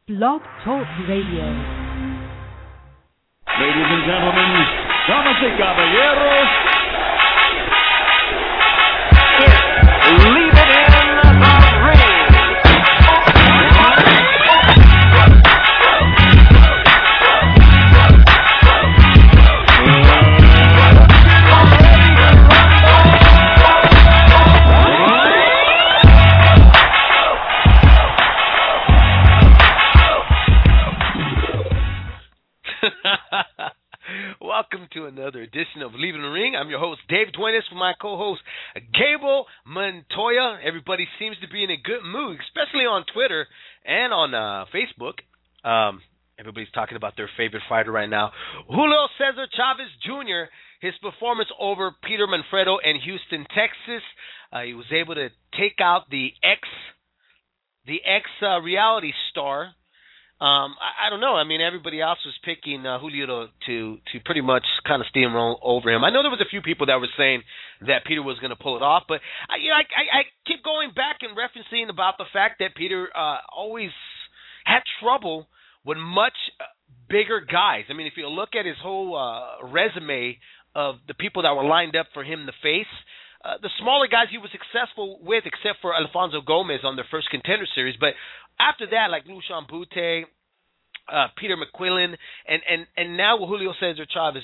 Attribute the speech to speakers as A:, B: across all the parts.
A: Blog Talk Radio.
B: Ladies and gentlemen, damas y caballeros, it's Leave It In the Ring.
C: Welcome to another edition of Leave It In the Ring. I'm your host, Dave Duenas, with my co-host, Gable Montoya. Everybody seems to be in a good mood, especially on Twitter and on Facebook. Everybody's talking about their favorite fighter right now, Julio Cesar Chavez Jr., his performance over Peter Manfredo in Houston, Texas. He was able to take out the ex-reality star. I don't know. I mean, everybody else was picking Julio to pretty much kind of steamroll over him. I know there was a few people that were saying that Peter was going to pull it off, but I keep going back and referencing about the fact that Peter always had trouble with much bigger guys. I mean, if you look at his whole resume of the people that were lined up for him to face, the smaller guys he was successful with, except for Alfonso Gomez on their first Contender Series. But after that, like Lushan Bute, Peter McQuillan, and now with Julio Cesar Chavez.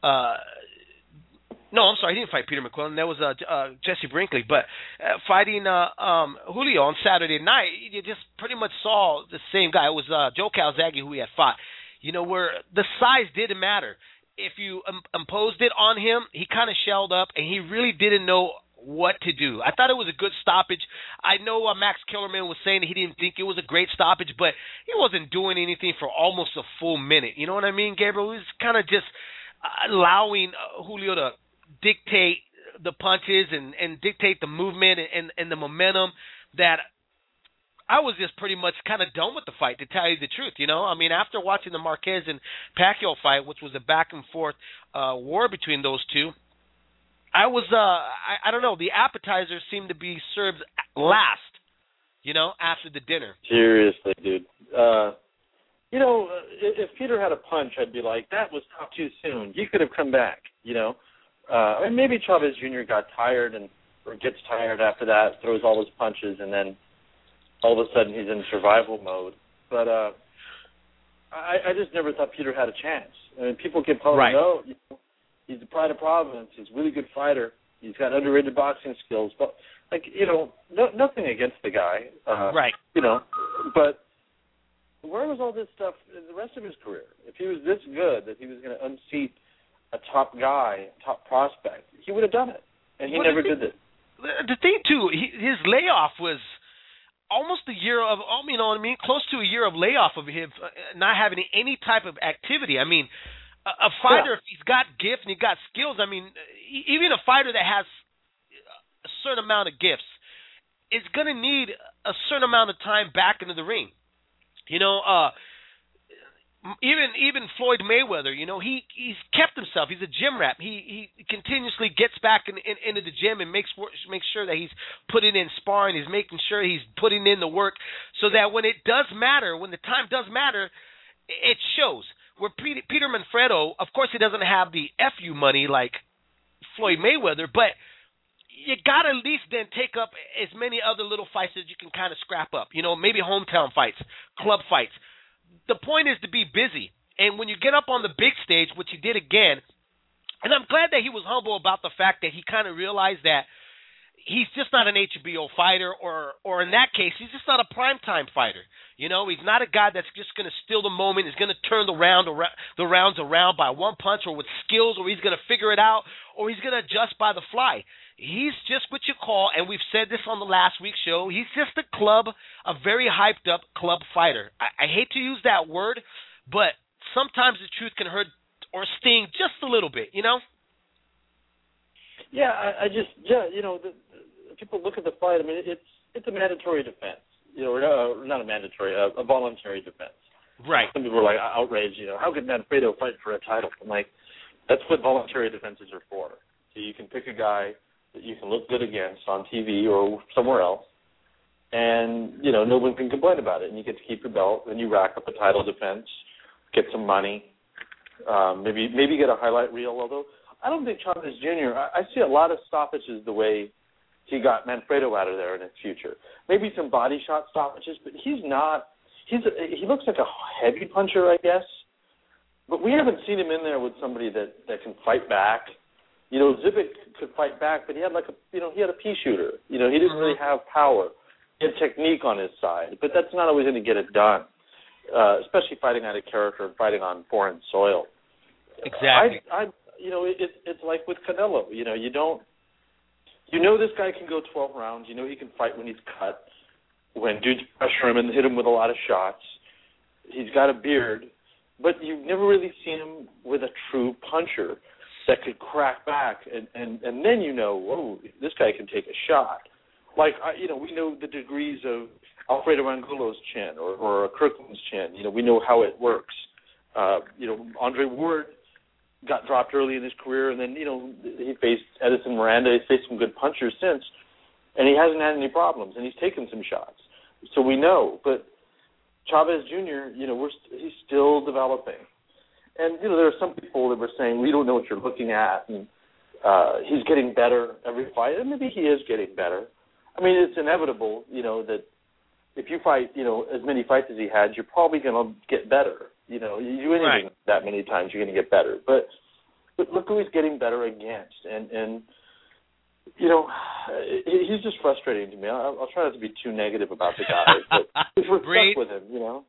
C: No, I'm sorry, he didn't fight Peter McQuillan. That was Jesse Brinkley. But fighting Julio on Saturday night, you just pretty much saw the same guy. It was Joe Calzaghe who he had fought. You know, where the size didn't matter. If you imposed it on him, he kind of shelled up, and he really didn't know what to do. I thought it was a good stoppage. I know Max Kellerman was saying that he didn't think it was a great stoppage, but he wasn't doing anything for almost a full minute. You know what I mean, Gabriel? He was kind of just allowing Julio to dictate the punches and dictate the movement and the momentum that I was just pretty much kind of done with the fight, to tell you the truth, you know? I mean, after watching the Marquez and Pacquiao fight, which was a back-and-forth war between those two, I was, I don't know, the appetizers seemed to be served last, you know, after the dinner.
D: Seriously, dude. You know, if Peter had a punch, I'd be like, that was not too soon. You could have come back, you know? And maybe Chavez Jr. got tired or gets tired after that, throws all his punches, and then all of a sudden he's in survival mode. But I just never thought Peter had a chance. I mean, people keep calling him, no, you know, he's the pride of Providence. He's a really good fighter. He's got underrated boxing skills. But, like, you know, nothing against the guy.
C: Right.
D: You know, but where was all this stuff in the rest of his career? If he was this good that he was going to unseat a top guy, top prospect, he would have done it. And he never did it.
C: The thing, too, his layoff was almost a year of, you know what I mean, close to a year of layoff of him not having any type of activity. I mean, a fighter, if he's got gifts and he's got skills, I mean, even a fighter that has a certain amount of gifts is going to need a certain amount of time back into the ring. You know, even Floyd Mayweather, you know, he's kept himself. He's a gym rat. He continuously gets back into the gym and makes sure that he's putting in sparring. He's making sure he's putting in the work so that when it does matter, when the time does matter, it shows. Where Peter Manfredo, of course, he doesn't have the FU money like Floyd Mayweather, but you got to at least then take up as many other little fights as you can kind of scrap up. You know, maybe hometown fights, club fights. The point is to be busy. And when you get up on the big stage, which he did again, and I'm glad that he was humble about the fact that he kind of realized that he's just not an HBO fighter, or in that case, he's just not a primetime fighter. You know, he's not a guy that's just going to steal the moment. He's going to turn the rounds around by one punch or with skills, or he's going to figure it out, or he's going to adjust by the fly. He's just what you call, and we've said this on the last week's show, he's just a very hyped-up club fighter. I hate to use that word, but sometimes the truth can hurt or sting just a little bit, you know?
D: Yeah, you know, people look at the fight. I mean, it's a mandatory defense. You know, not a mandatory, a voluntary defense.
C: Right.
D: Some people are like outraged. You know, how could Manfredo fight for a title? I'm like, that's what voluntary defenses are for. So you can pick a guy that you can look good against on TV or somewhere else, and no one can complain about it, and you get to keep your belt, and you rack up a title defense, get some money, maybe get a highlight reel. Although I don't think Chavez Jr. I see a lot of stoppages the way he got Manfredo out of there in his future. Maybe some body shot stoppages, but he's not. He looks like a heavy puncher, I guess. But we haven't seen him in there with somebody that can fight back. Zivik could fight back, but he had he had a pea shooter. He didn't really have power. He had technique on his side, but that's not always going to get it done, especially fighting out of character and fighting on foreign soil.
C: Exactly.
D: It's like with Canelo. This guy can go 12 rounds. He can fight when he's cut, when dudes pressure him and hit him with a lot of shots. He's got a beard, but you've never really seen him with a true puncher that could crack back, and then whoa, this guy can take a shot. Like, we know the degrees of Alfredo Angulo's chin or Kirkland's chin. We know how it works. Andre Ward got dropped early in his career, and then, he faced Edison Miranda. He's faced some good punchers since, and he hasn't had any problems, and he's taken some shots. So we know. But Chavez Jr., he's still developing. And, there are some people that were saying, we don't know what you're looking at, and he's getting better every fight. And maybe he is getting better. I mean, it's inevitable, that if you fight, as many fights as he had, you're probably going to get better. You do anything that many times, you're going to get better. But look who he's getting better against. And he's just frustrating to me. I'll try not to be too negative about the guy, but we're stuck with him,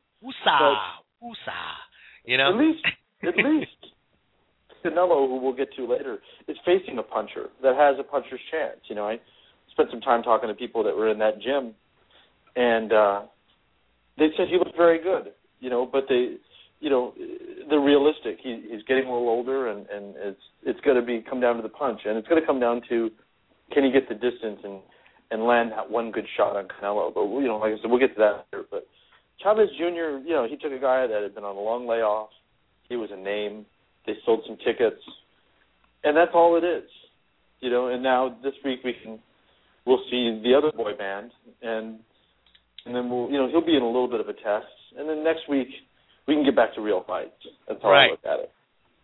D: At least Canelo, who we'll get to later, is facing a puncher that has a puncher's chance. I spent some time talking to people that were in that gym, and they said he looked very good, but they're realistic. He's getting a little older, and it's going to come down to the punch, and it's going to come down to can he get the distance and land that one good shot on Canelo. But like I said, we'll get to that later. But Chavez Jr., he took a guy that had been on a long layoff. He was a name. They sold some tickets, and that's all it is, And now this week we'll see the other boy band, and then he'll be in a little bit of a test, and then next week we can get back to real fights. That's how I look at it.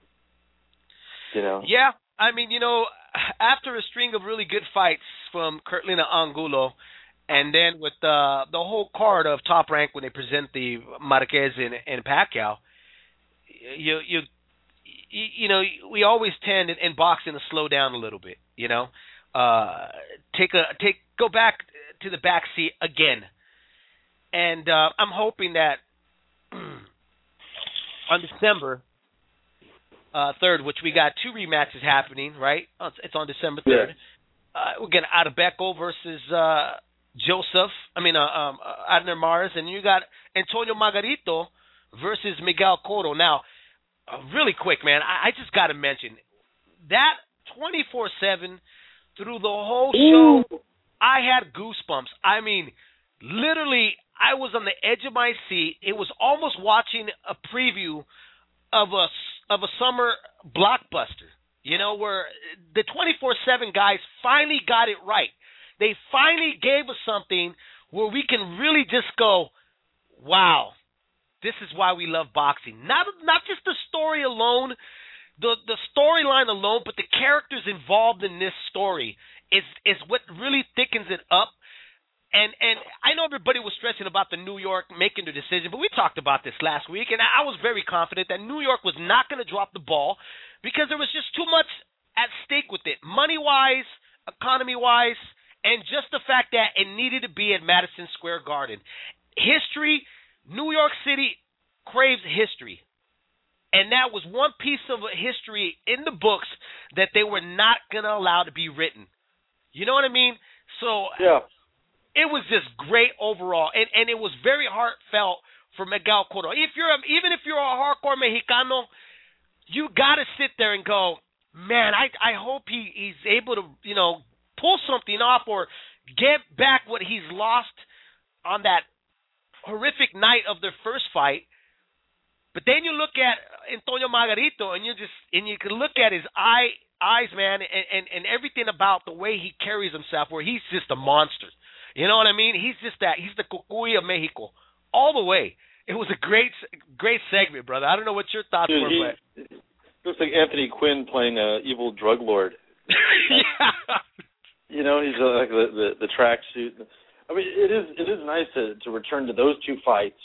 C: Yeah, I mean, after a string of really good fights from Kirkland and Angulo, and then with the whole card of Top Rank when they present the Marquez and Pacquiao. We always tend in boxing to slow down a little bit, go back to the back seat again. And I'm hoping that on December 3rd, which we got 2 rematches happening, right? It's on December 3rd. We're getting Adebeko versus Adner Maris, and you got Antonio Margarito versus Miguel Cotto. Now, really quick, man, I just got to mention that 24/7 through the whole show, I had goosebumps. I mean, literally, I was on the edge of my seat. It was almost watching a preview of a summer blockbuster, where the 24/7 guys finally got it right. They finally gave us something where we can really just go, wow. This is why we love boxing. Not just the story alone, the storyline alone, but the characters involved in this story is what really thickens it up. And I know everybody was stressing about the New York making the decision, but we talked about this last week, and I was very confident that New York was not going to drop the ball because there was just too much at stake with it, money-wise, economy-wise, and just the fact that it needed to be at Madison Square Garden. History, New York City craves history. And that was one piece of history in the books that they were not going to allow to be written. You know what I mean? So it was just great overall. And it was very heartfelt for Miguel Cotto. Even if you're a hardcore Mexicano, you got to sit there and go, man, I hope he's able to, pull something off or get back what he's lost on that horrific night of their first fight. But then you look at Antonio Margarito, and you can look at his eyes, man, and everything about the way he carries himself, where he's just a monster. You know what I mean? He's just that. He's the Cucuy of Mexico all the way. It was a great segment, brother. I don't know what your thoughts were, but
D: looks like Anthony Quinn playing a evil drug lord.
C: Yeah.
D: You know, he's like the tracksuit. I mean, it is nice to return to those two fights.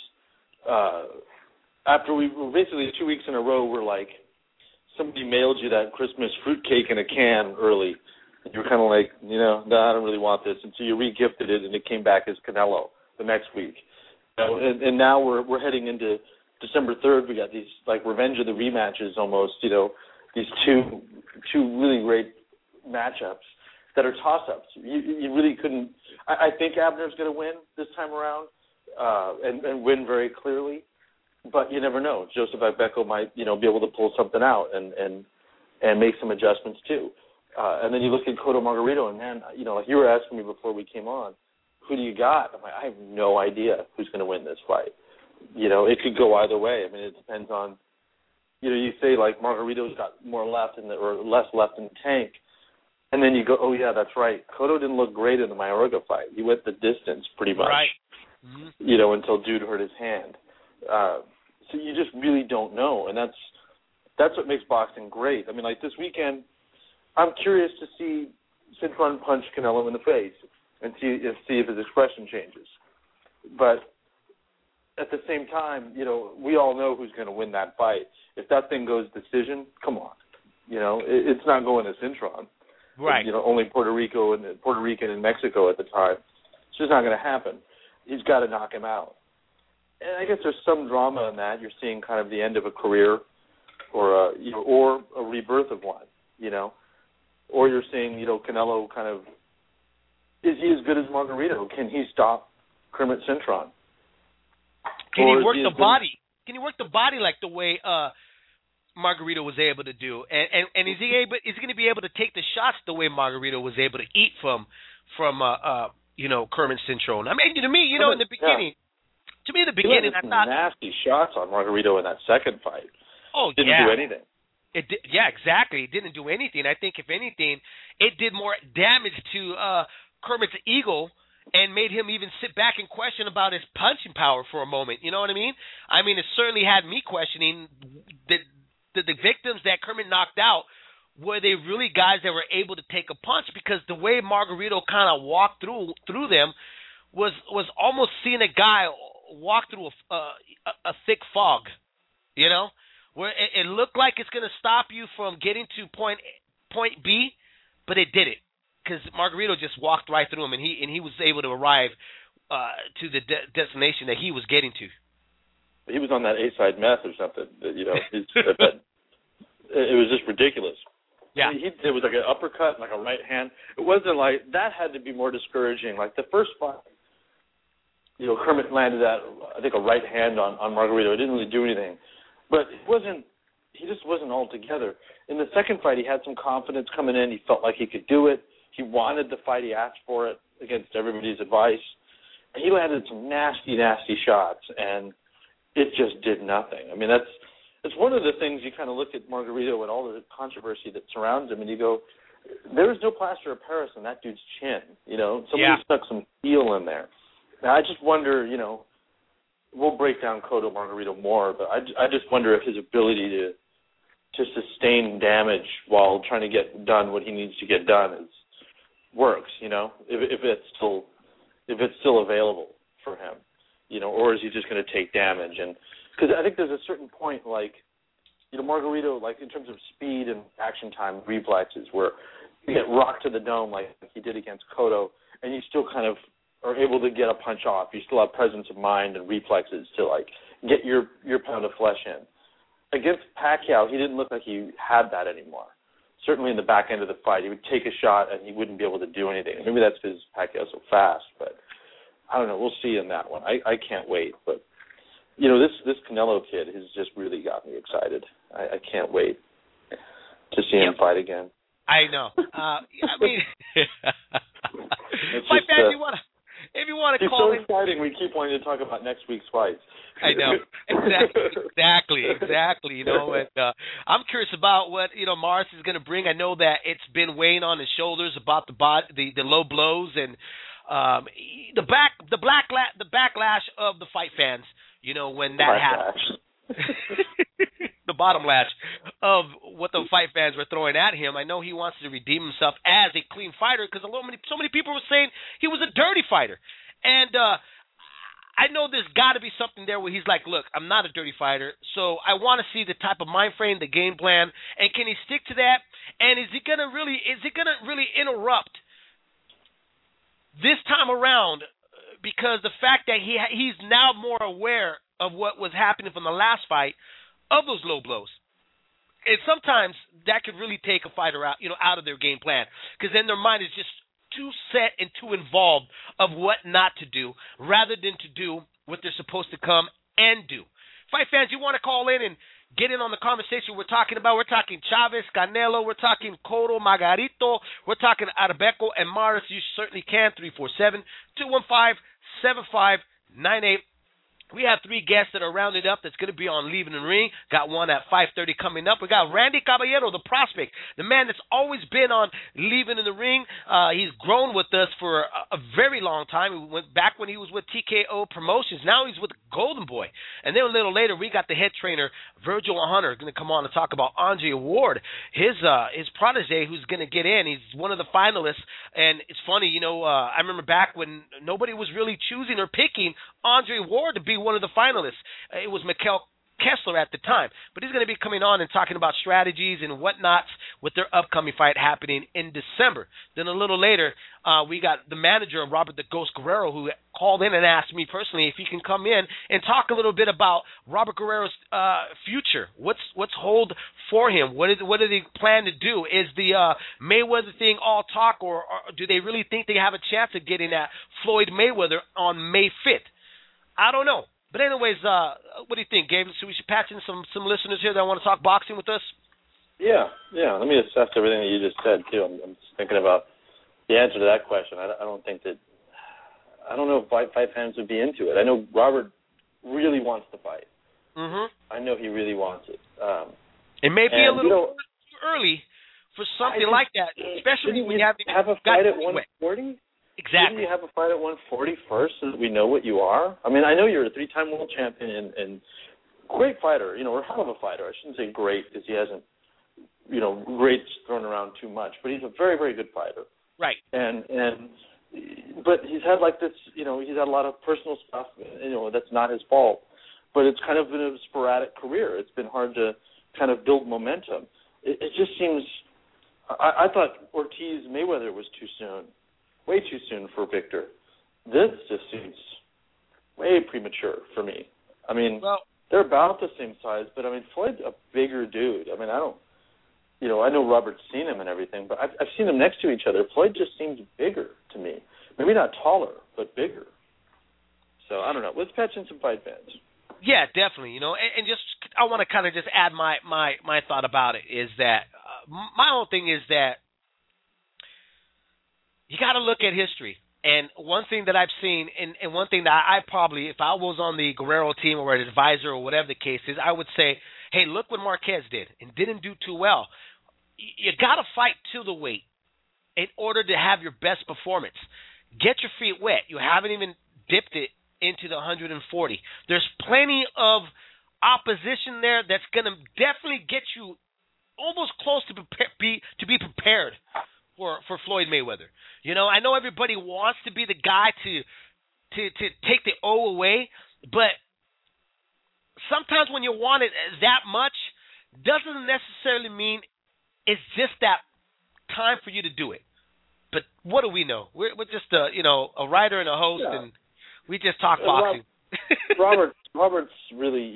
D: After we were basically 2 weeks in a row, we're like, somebody mailed you that Christmas fruitcake in a can early. And you were kind of like, no, I don't really want this. And so you re-gifted it, and it came back as Canelo the next week. And now we're heading into December 3rd. We got these like revenge of the rematches almost. These two really great matchups that are toss-ups. You really couldn't. I think Abner's going to win this time around and win very clearly. But you never know. Joseph Agbeko might be able to pull something out and make some adjustments too. And then you look at Cotto Margarito, and man, like you were asking me before we came on, who do you got? I'm like, I have no idea who's going to win this fight. It could go either way. I mean, it depends on, you say like Margarito's got more left or less left in the tank, and then you go, oh yeah, that's right. Cotto didn't look great in the Mayorga fight. He went the distance pretty much,
C: right? Mm-hmm.
D: Until dude hurt his hand. So you just really don't know, and that's what makes boxing great. I mean, like this weekend, I'm curious to see Cintron punch Canelo in the face and see if his expression changes. But at the same time, we all know who's going to win that fight. If that thing goes decision, come on, it's not going to Cintron.
C: Right.
D: Only Puerto Rican and Mexico at the time. It's just not going to happen. He's got to knock him out. And I guess there's some drama in that. You're seeing kind of the end of a career, or a rebirth of one. Or you're seeing Canelo kind of, is he as good as Margarito? Can he stop Kermit Cintron?
C: Can he work the body? Can he work the body like the way Margarito was able to do? And is he going to be able to take the shots the way Margarito was able to eat from Kermit Cintron? I mean, to me, in the beginning.
D: Yeah.
C: To me, in the beginning, I thought
D: nasty shots on Margarito in that second fight.
C: Oh,
D: didn't do anything.
C: It did, yeah, exactly. It didn't do anything. I think, if anything, it did more damage to Kermit's ego and made him even sit back and question about his punching power for a moment. You know what I mean? I mean, it certainly had me questioning the victims that Kermit knocked out. Were they really guys that were able to take a punch? Because the way Margarito kind of walked through them was almost seeing a guy walk through a thick fog, where it looked like it's going to stop you from getting to point B, but it didn't, because Margarito just walked right through him, and he was able to arrive to the destination that he was getting to.
D: He was on that A-side meth or something. It was just ridiculous.
C: Yeah,
D: it was like an uppercut, like a right hand. It wasn't like that. Had to be more discouraging. Like the first fight, Kermit landed I think a right hand on Margarito. It didn't really do anything, but he just wasn't all together. In the second fight, he had some confidence coming in. He felt like he could do it. He wanted the fight. He asked for it against everybody's advice. And he landed some nasty, nasty shots, and it just did nothing. I mean, it's one of the things you kind of look at Margarito and all the controversy that surrounds him, and you go, there is no plaster of Paris on that dude's chin. Somebody stuck some steel in there. Now, I just wonder, we'll break down Cotto Margarito more, but I just wonder if his ability to sustain damage while trying to get done what he needs to get done works. If it's still available for him, or is he just going to take damage? And because I think there's a certain point, like Margarito, like in terms of speed and action time, reflexes, where you get rocked to the dome like he did against Cotto, and you still kind of are able to get a punch off. You still have presence of mind and reflexes to like get your pound of flesh in. Against Pacquiao, he didn't look like he had that anymore. Certainly in the back end of the fight, he would take a shot and he wouldn't be able to do anything. Maybe that's because Pacquiao's so fast, but I don't know. We'll see in that one. I can't wait. But this Canelo kid has just really got me excited. I can't wait to see him fight again.
C: I know. I mean, my fans, if you want to call in.
D: It's so exciting. We keep wanting to talk about next week's fights.
C: I know. Exactly. And I'm curious about what Morris is going to bring. I know that it's been weighing on his shoulders about the low blows, and the backlash of the fight fans, when that happened. The bottom lash of what the fight fans were throwing at him. I know he wants to redeem himself as a clean fighter because so many people were saying he was a dirty fighter. And I know there's got to be something there where he's like, look, I'm not a dirty fighter, so I want to see the type of mind frame, the game plan, and can he stick to that? And is he gonna really interrupt this time around? Because the fact that he's now more aware of what was happening from the last fight, of those low blows. And sometimes that could really take a fighter out, out of their game plan, because then their mind is just too set and too involved of what not to do rather than to do what they're supposed to come and do. Fight fans, you want to call in and get in on the conversation we're talking about. We're talking Chavez, Canelo. We're talking Cotto, Margarito. We're talking Arbeco and Morris. You certainly can. 347-215-7598. We have three guests that are rounded up that's going to be on Leaving the Ring. Got one at 5:30 coming up. We got Randy Caballero, the prospect, the man that's always been on Leaving in the Ring. He's grown with us for a very long time. We went back when he was with TKO Promotions. Now he's with Golden Boy. And then a little later, we got the head trainer, Virgil Hunter, going to come on and talk about Andre Ward, his protege who's going to get in. He's one of the finalists. And it's funny, I remember back when nobody was really choosing or picking Andre Ward to be one of the finalists. It was Mikkel Kessler at the time. But he's going to be coming on and talking about strategies and whatnots with their upcoming fight happening in December. Then a little later, we got the manager of Robert the Ghost Guerrero, who called in and asked me personally if he can come in and talk a little bit about Robert Guerrero's future. What's hold for him? What do they plan to do? Is the Mayweather thing all talk, or do they really think they have a chance of getting at Floyd Mayweather on May 5th? I don't know. But anyways, what do you think, Gabe? So we should patch in some listeners here that want to talk boxing with us?
D: Yeah. Let me assess everything that you just said, too. I'm just thinking about the answer to that question. I don't know if fight fans would be into it. I know Robert really wants to fight. Mm-hmm. I know he really wants it.
C: It may be a little too early for something like that, especially when you have
D: a fight at 140?
C: Exactly.
D: Didn't you have a fight at 140 first so that we know what you are? I mean, I know you're a three-time world champion and great fighter, or hell of a fighter. I shouldn't say great because he hasn't, great's thrown around too much, but he's a very, very good fighter.
C: Right.
D: But he's had like this, he's had a lot of personal stuff, that's not his fault. But it's kind of been a sporadic career. It's been hard to kind of build momentum. It just seems, I thought Ortiz-Mayweather was too soon. Way too soon for Victor. This just seems way premature for me. I mean, they're about the same size, but I mean, Floyd's a bigger dude. I mean, I know Robert's seen him and everything, but I've seen them next to each other. Floyd just seems bigger to me. Maybe not taller, but bigger. So I don't know. Let's patch in some fight fans.
C: Yeah, definitely. And just I want to kind of just add my thought about it is that my whole thing is that you got to look at history. And one thing that I've seen, and one thing that I probably, if I was on the Guerrero team or an advisor or whatever the case is, I would say, hey, look what Marquez did and didn't do too well. You got to fight to the weight in order to have your best performance. Get your feet wet. You haven't even dipped it into the 140. There's plenty of opposition there that's going to definitely get you almost close to be prepared for Floyd Mayweather. I know everybody wants to be the guy to take the O away, but sometimes when you want it that much, doesn't necessarily mean it's just that time for you to do it. But what do we know? We're just a writer and a host, and we just talk boxing.
D: Robert's really,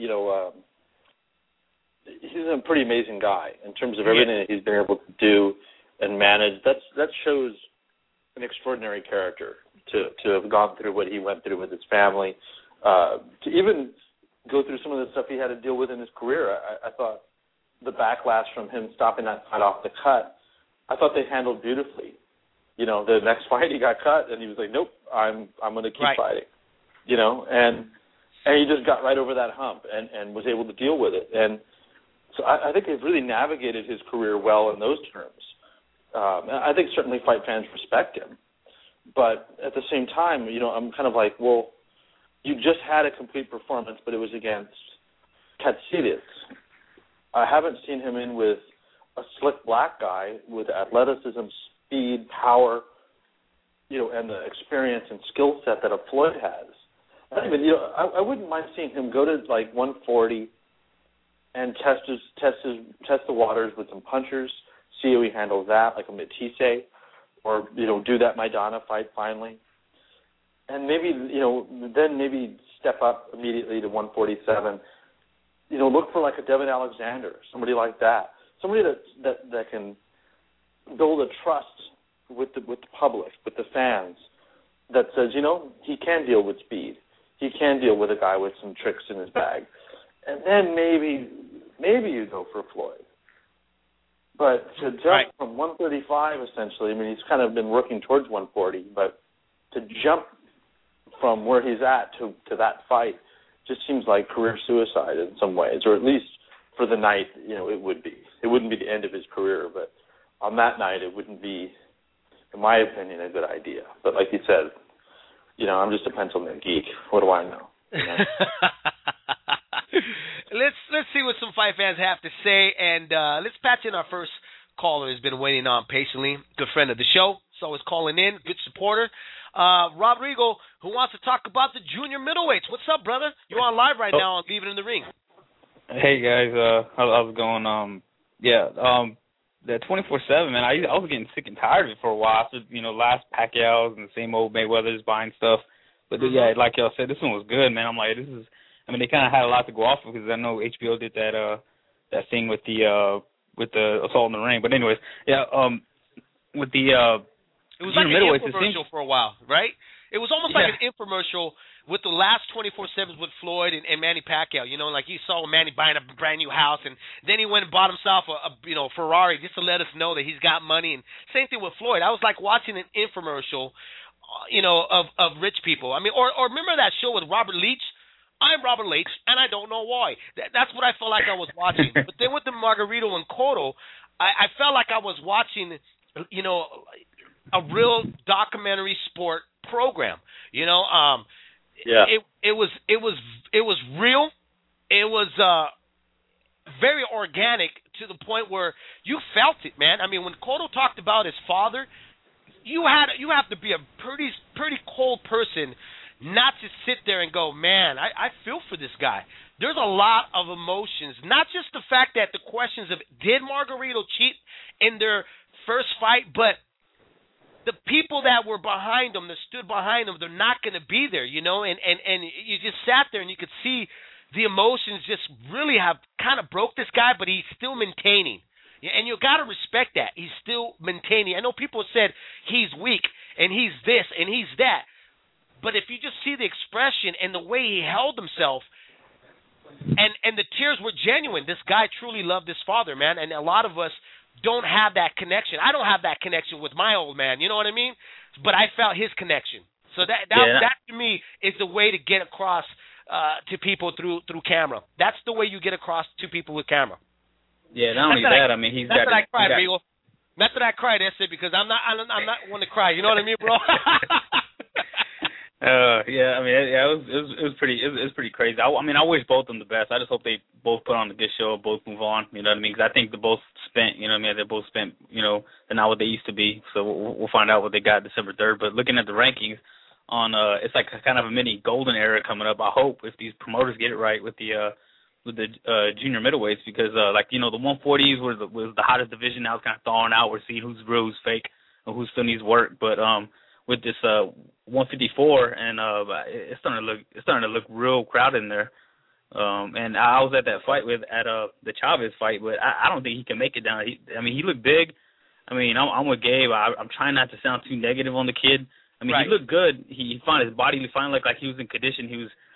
D: he's a pretty amazing guy in terms of everything that he's been able to do and manage. That shows an extraordinary character to have gone through what he went through with his family, to even go through some of the stuff he had to deal with in his career. I thought the backlash from him stopping that fight off the cut, I thought they handled beautifully. The next fight he got cut, and he was like, "Nope, I'm going to keep fighting." And he just got right over that hump and was able to deal with it. And so I think they've really navigated his career well in those terms. I think certainly fight fans respect him. But at the same time, I'm kind of like, well, you just had a complete performance, but it was against Katsidis. I haven't seen him in with a slick black guy with athleticism, speed, power, and the experience and skill set that a Floyd has. I wouldn't mind seeing him go to like 140 and test the waters with some punchers, see how he handles that, like a Matisse, or do that Maidana fight finally, and maybe then maybe step up immediately to 147. Look for like a Devin Alexander, somebody like that, somebody that can build a trust with the public, with the fans, that says he can deal with speed, he can deal with a guy with some tricks in his bag, and then maybe you go for Floyd. But to jump from 135, essentially, he's kind of been working towards 140, but to jump from where he's at to that fight just seems like career suicide in some ways, or at least for the night, it would be. It wouldn't be the end of his career, but on that night, it wouldn't be, in my opinion, a good idea. But like you said, I'm just a pencilman geek. What do I know?
C: Let's see what some fight fans have to say, and let's patch in our first caller who's been waiting on patiently. Good friend of the show, so always calling in, good supporter. Rob Riggle, who wants to talk about the junior middleweights. What's up, brother? You're on live right now on Leave It in the Ring.
A: Hey guys, how's it going? The 24/7, man. I was getting sick and tired of it for a while. So, last Pacquiao's and the same old Mayweather's buying stuff. But yeah, like y'all said, this one was good, man. I'm like, this is. They kind of had a lot to go off of because I know HBO did that thing with the Assault in the Ring. But anyways, yeah, with the
C: it was like an infomercial for a while, right? It was almost like an infomercial with the last 24/7s with Floyd and Manny Pacquiao. Like you saw Manny buying a brand new house, and then he went and bought himself a Ferrari just to let us know that he's got money. And same thing with Floyd. I was like watching an infomercial, of rich people. Or remember that show with Robert Leach? I'm Robert Leach, and I don't know why. That's what I felt like I was watching. But then with the Margarito and Cotto, I felt like I was watching, a real documentary sport program. It was real. It was very organic to the point where you felt it, man. When Cotto talked about his father, you have to be a pretty cold person not to sit there and go, man, I feel for this guy. There's a lot of emotions, not just the fact that the questions of did Margarito cheat in their first fight, but the people that were behind him, that stood behind him, they're not going to be there, and you just sat there and you could see the emotions just really have kind of broke this guy, but he's still maintaining. And you got to respect that. He's still maintaining. I know people said he's weak and he's this and he's that. But if you just see the expression and the way he held himself, and the tears were genuine. This guy truly loved his father, man. And a lot of us don't have that connection. I don't have that connection with my old man. You know what I mean? But I felt his connection. So that to me is the way to get across to people through camera. That's the way you get across to people with camera.
A: Yeah, not only that, he's got.
C: That's what I cried, Rigo. Not that I cried, Essay, because I'm not one to cry. You know what I mean, bro?
A: It was pretty crazy. I wish both of them the best. I just hope they both put on a good show, both move on. You know what I mean? Because I think they both spent. They both spent. They're not what they used to be. So we'll find out what they got December 3rd. But looking at the rankings, it's like kind of a mini golden era coming up. I hope if these promoters get it right with the junior middleweights, because the 140s was the hottest division. Now it's kind of thawing out. We're seeing who's real, who's fake, and who still needs work. But with this 154, and it's starting to look real crowded in there. And I was at that fight at the Chavez fight, but I don't think he can make it down. He looked big. I'm with Gabe. I'm trying not to sound too negative on the kid. Right. He looked good. He found his body. He finally looked like he was in condition.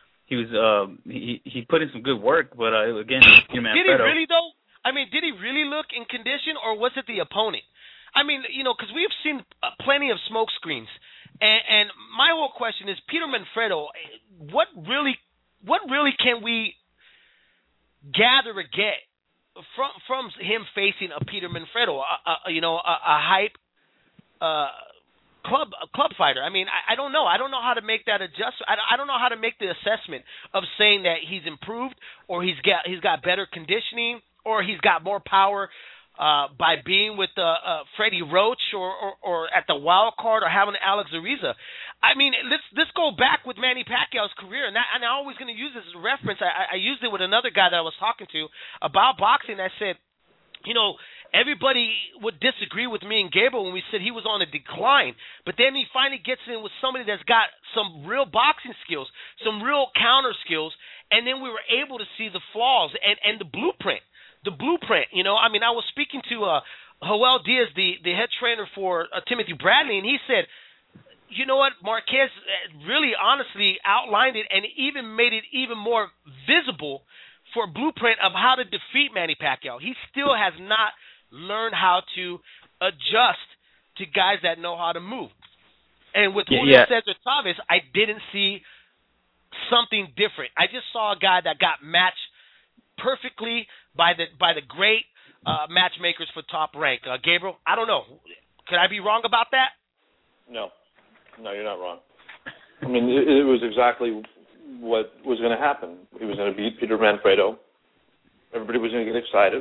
A: He put in some good work, but again,
C: did he really though? Did he really look in condition, or was it the opponent? Because we've seen plenty of smoke screens, and my whole question is, Peter Manfredo, what really can we gather or get from him facing a Peter Manfredo, a hype club fighter. I mean, I don't know. I don't know how to make that adjustment. I don't know how to make the assessment of saying that he's improved or he's got better conditioning or he's got more power by being with Freddie Roach or at the wild card or having Alex Ariza. I mean, let's go back with Manny Pacquiao's career, and I'm always going to use this as a reference. I used it with another guy that I was talking to about boxing. I said, you know, everybody would disagree with me and Gabriel when we said he was on a decline, but then he finally gets in with somebody that's got some real boxing skills, some real counter skills, and then we were able to see the flaws and the blueprint. The blueprint, you know. I mean, I was speaking to Joel Diaz, the head trainer for Timothy Bradley, and he said, you know what, Marquez really honestly outlined it and even made it even more visible for a blueprint of how to defeat Manny Pacquiao. He still has not learned how to adjust to guys that know how to move. And with Julio Cesar Chavez, I didn't see something different. I just saw a guy that got matched perfectly by the great matchmakers for Top Rank. Gabriel, I don't know. Could I be wrong about that?
D: No, you're not wrong. I mean, it was exactly what was going to happen. He was going to beat Peter Manfredo. Everybody was going to get excited.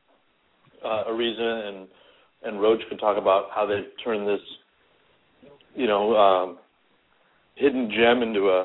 D: Ariza and Roach could talk about how they turned this, you know, hidden gem into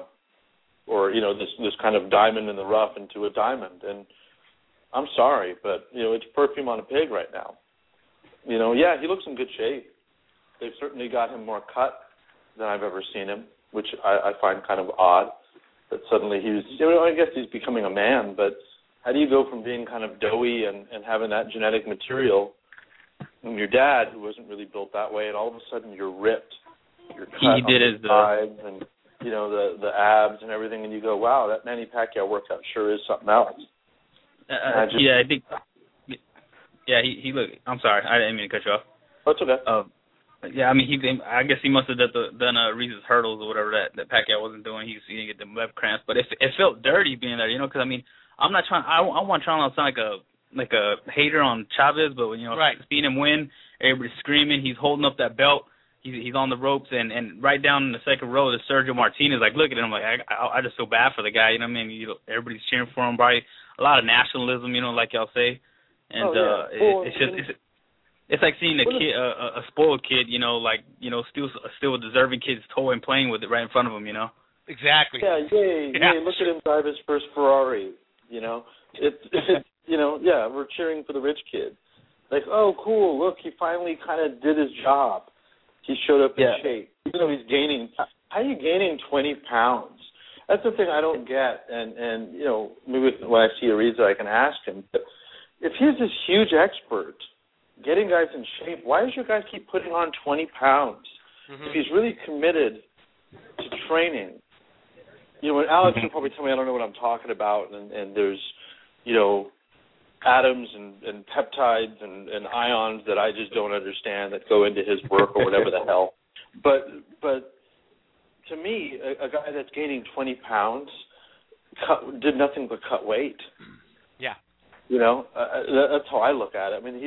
D: this kind of diamond in the rough into a diamond. And I'm sorry, but, you know, it's perfume on a pig right now. You know, yeah, he looks in good shape. They've certainly got him more cut than I've ever seen him, which I find kind of odd. That suddenly he's, you know, I guess he's becoming a man, but how do you go from being kind of doughy and having that genetic material and your dad, who wasn't really built that way, and all of a sudden you're ripped. You're cut on the sides and, you know, the abs and everything, and you go, wow, that Manny Pacquiao workout sure is something else.
A: I think. Yeah, he look. I'm sorry, I didn't mean to cut you off.
D: That's okay.
A: Yeah, I mean, I guess he must have done Reese's hurdles or whatever that Pacquiao wasn't doing. He didn't get the left cramps, but it felt dirty being there, you know. Because I mean, I'm not trying. I want to sound like a hater on Chavez, but you know,
C: right.
A: Seeing him win, everybody's screaming. He's holding up that belt. He's on the ropes, and right down in the second row is Sergio Martinez. Like, look at him. Like, I just feel bad for the guy. You know what I mean? You know, everybody's cheering for him. Probably a lot of nationalism. You know, like y'all say. And it's like seeing a kid, a spoiled kid. You know, like, you know, still a deserving kid's toy and playing with it right in front of him. You know.
C: Exactly.
D: Yeah. Yay! Look at him drive his first Ferrari. You know, it's you know, yeah, we're cheering for the rich kid. Like, oh, cool. Look, he finally kind of did his job. He showed up in shape. Even though he's gaining, how are you gaining 20 pounds? That's the thing I don't get. And you know, maybe when I see Ariza, I can ask him. But if he's this huge expert, getting guys in shape, why does your guy keep putting on 20 pounds? Mm-hmm. If he's really committed to training, you know, and Alex will probably tell me I don't know what I'm talking about, and there's, you know, atoms and peptides and ions that I just don't understand that go into his work or whatever the hell. But to me, a guy that's gaining 20 pounds did nothing but cut weight.
C: Yeah.
D: You know, that's how I look at it. I mean,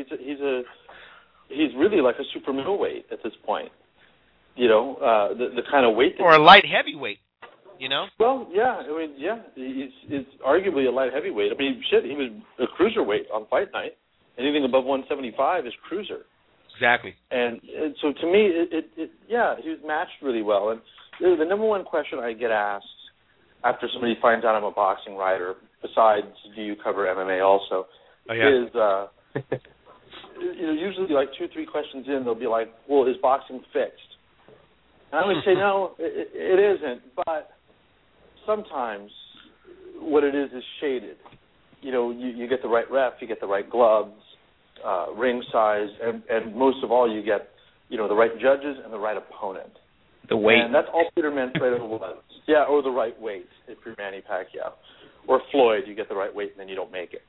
D: he's really like a super middleweight at this point. You know, the kind of weight that
C: or a light heavyweight. You know?
D: Well, yeah. I mean, yeah. He's arguably a light heavyweight. I mean, shit, he was a cruiserweight on fight night. Anything above 175 is cruiser.
C: Exactly.
D: And so to me, he was matched really well. And the number one question I get asked after somebody finds out I'm a boxing writer, besides do you cover MMA also, is you know, usually like 2-3 questions in, they'll be like, well, is boxing fixed? And I would say, no, it isn't. But sometimes what it is shaded. You know, you get the right ref, you get the right gloves, ring size, and most of all, you get, you know, the right judges and the right opponent.
A: The weight.
D: And that's all Peter Manfredo was. Yeah, or the right weight if you're Manny Pacquiao. Or Floyd, you get the right weight and then you don't make it.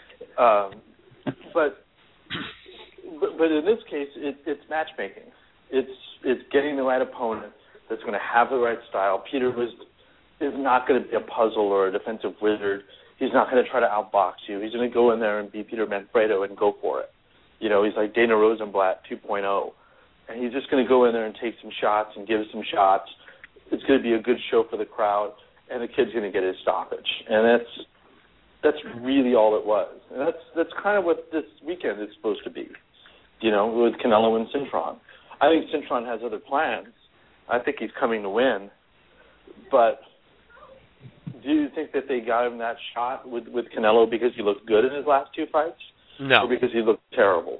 D: But in this case, it's matchmaking. It's getting the right opponent that's going to have the right style. Peter is not going to be a puzzle or a defensive wizard. He's not going to try to outbox you. He's going to go in there and be Peter Manfredo and go for it. You know, he's like Dana Rosenblatt 2.0. and he's just going to go in there and take some shots and give some shots. It's going to be a good show for the crowd, and the kid's going to get his stoppage. And that's really all it was. And that's kind of what this weekend is supposed to be, with Canelo and Cintron. I think Cintron has other plans. I think he's coming to win. But do you think that they got him that shot with Canelo because he looked good in his last two fights?
C: No.
D: Or because he looked terrible?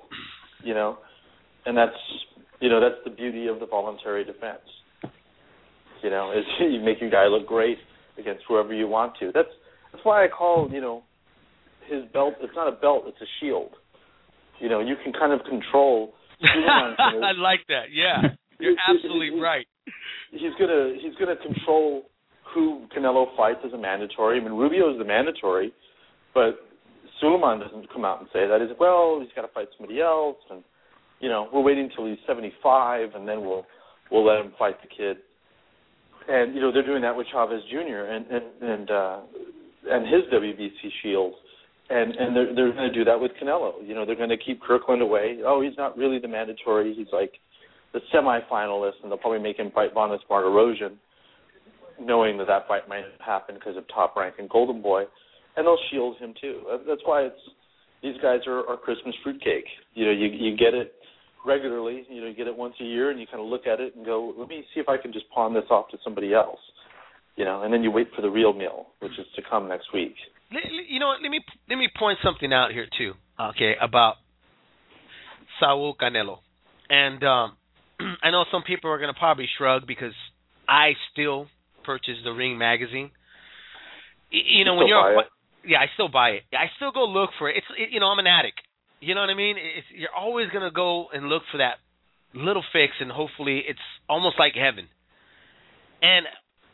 D: And that's the beauty of the voluntary defense. Is you make your guy look great against whoever you want to. That's why I call, his belt, it's not a belt, it's a shield. You can kind of control.
C: I like that. Yeah. You're absolutely right.
D: He's gonna control who Canelo fights as a mandatory. I mean, Rubio is the mandatory, but Suleiman doesn't come out and say that. He's like, well, he's got to fight somebody else, and we're waiting until he's 75, and then we'll let him fight the kid. And they're doing that with Chavez Jr. and his WBC shield, and they're going to do that with Canelo. They're going to keep Kirkland away. Oh, he's not really the mandatory. He's like the semifinalist, and they'll probably make him fight Vanes Martirosyan, knowing that fight might happen because of Top Rank and Golden Boy, and they'll shield him too. That's why these guys are Christmas fruitcake. You get it regularly. You get it once a year, and you kind of look at it and go, let me see if I can just pawn this off to somebody else. And then you wait for the real meal, which is to come next week.
C: Let me point something out here too. Okay, about Saul Canelo, and I know some people are going to probably shrug because I still purchase the Ring magazine. When you're I still buy it. I still go look for it. I'm an addict. You know what I mean? You're always going to go and look for that little fix, and hopefully it's almost like heaven. And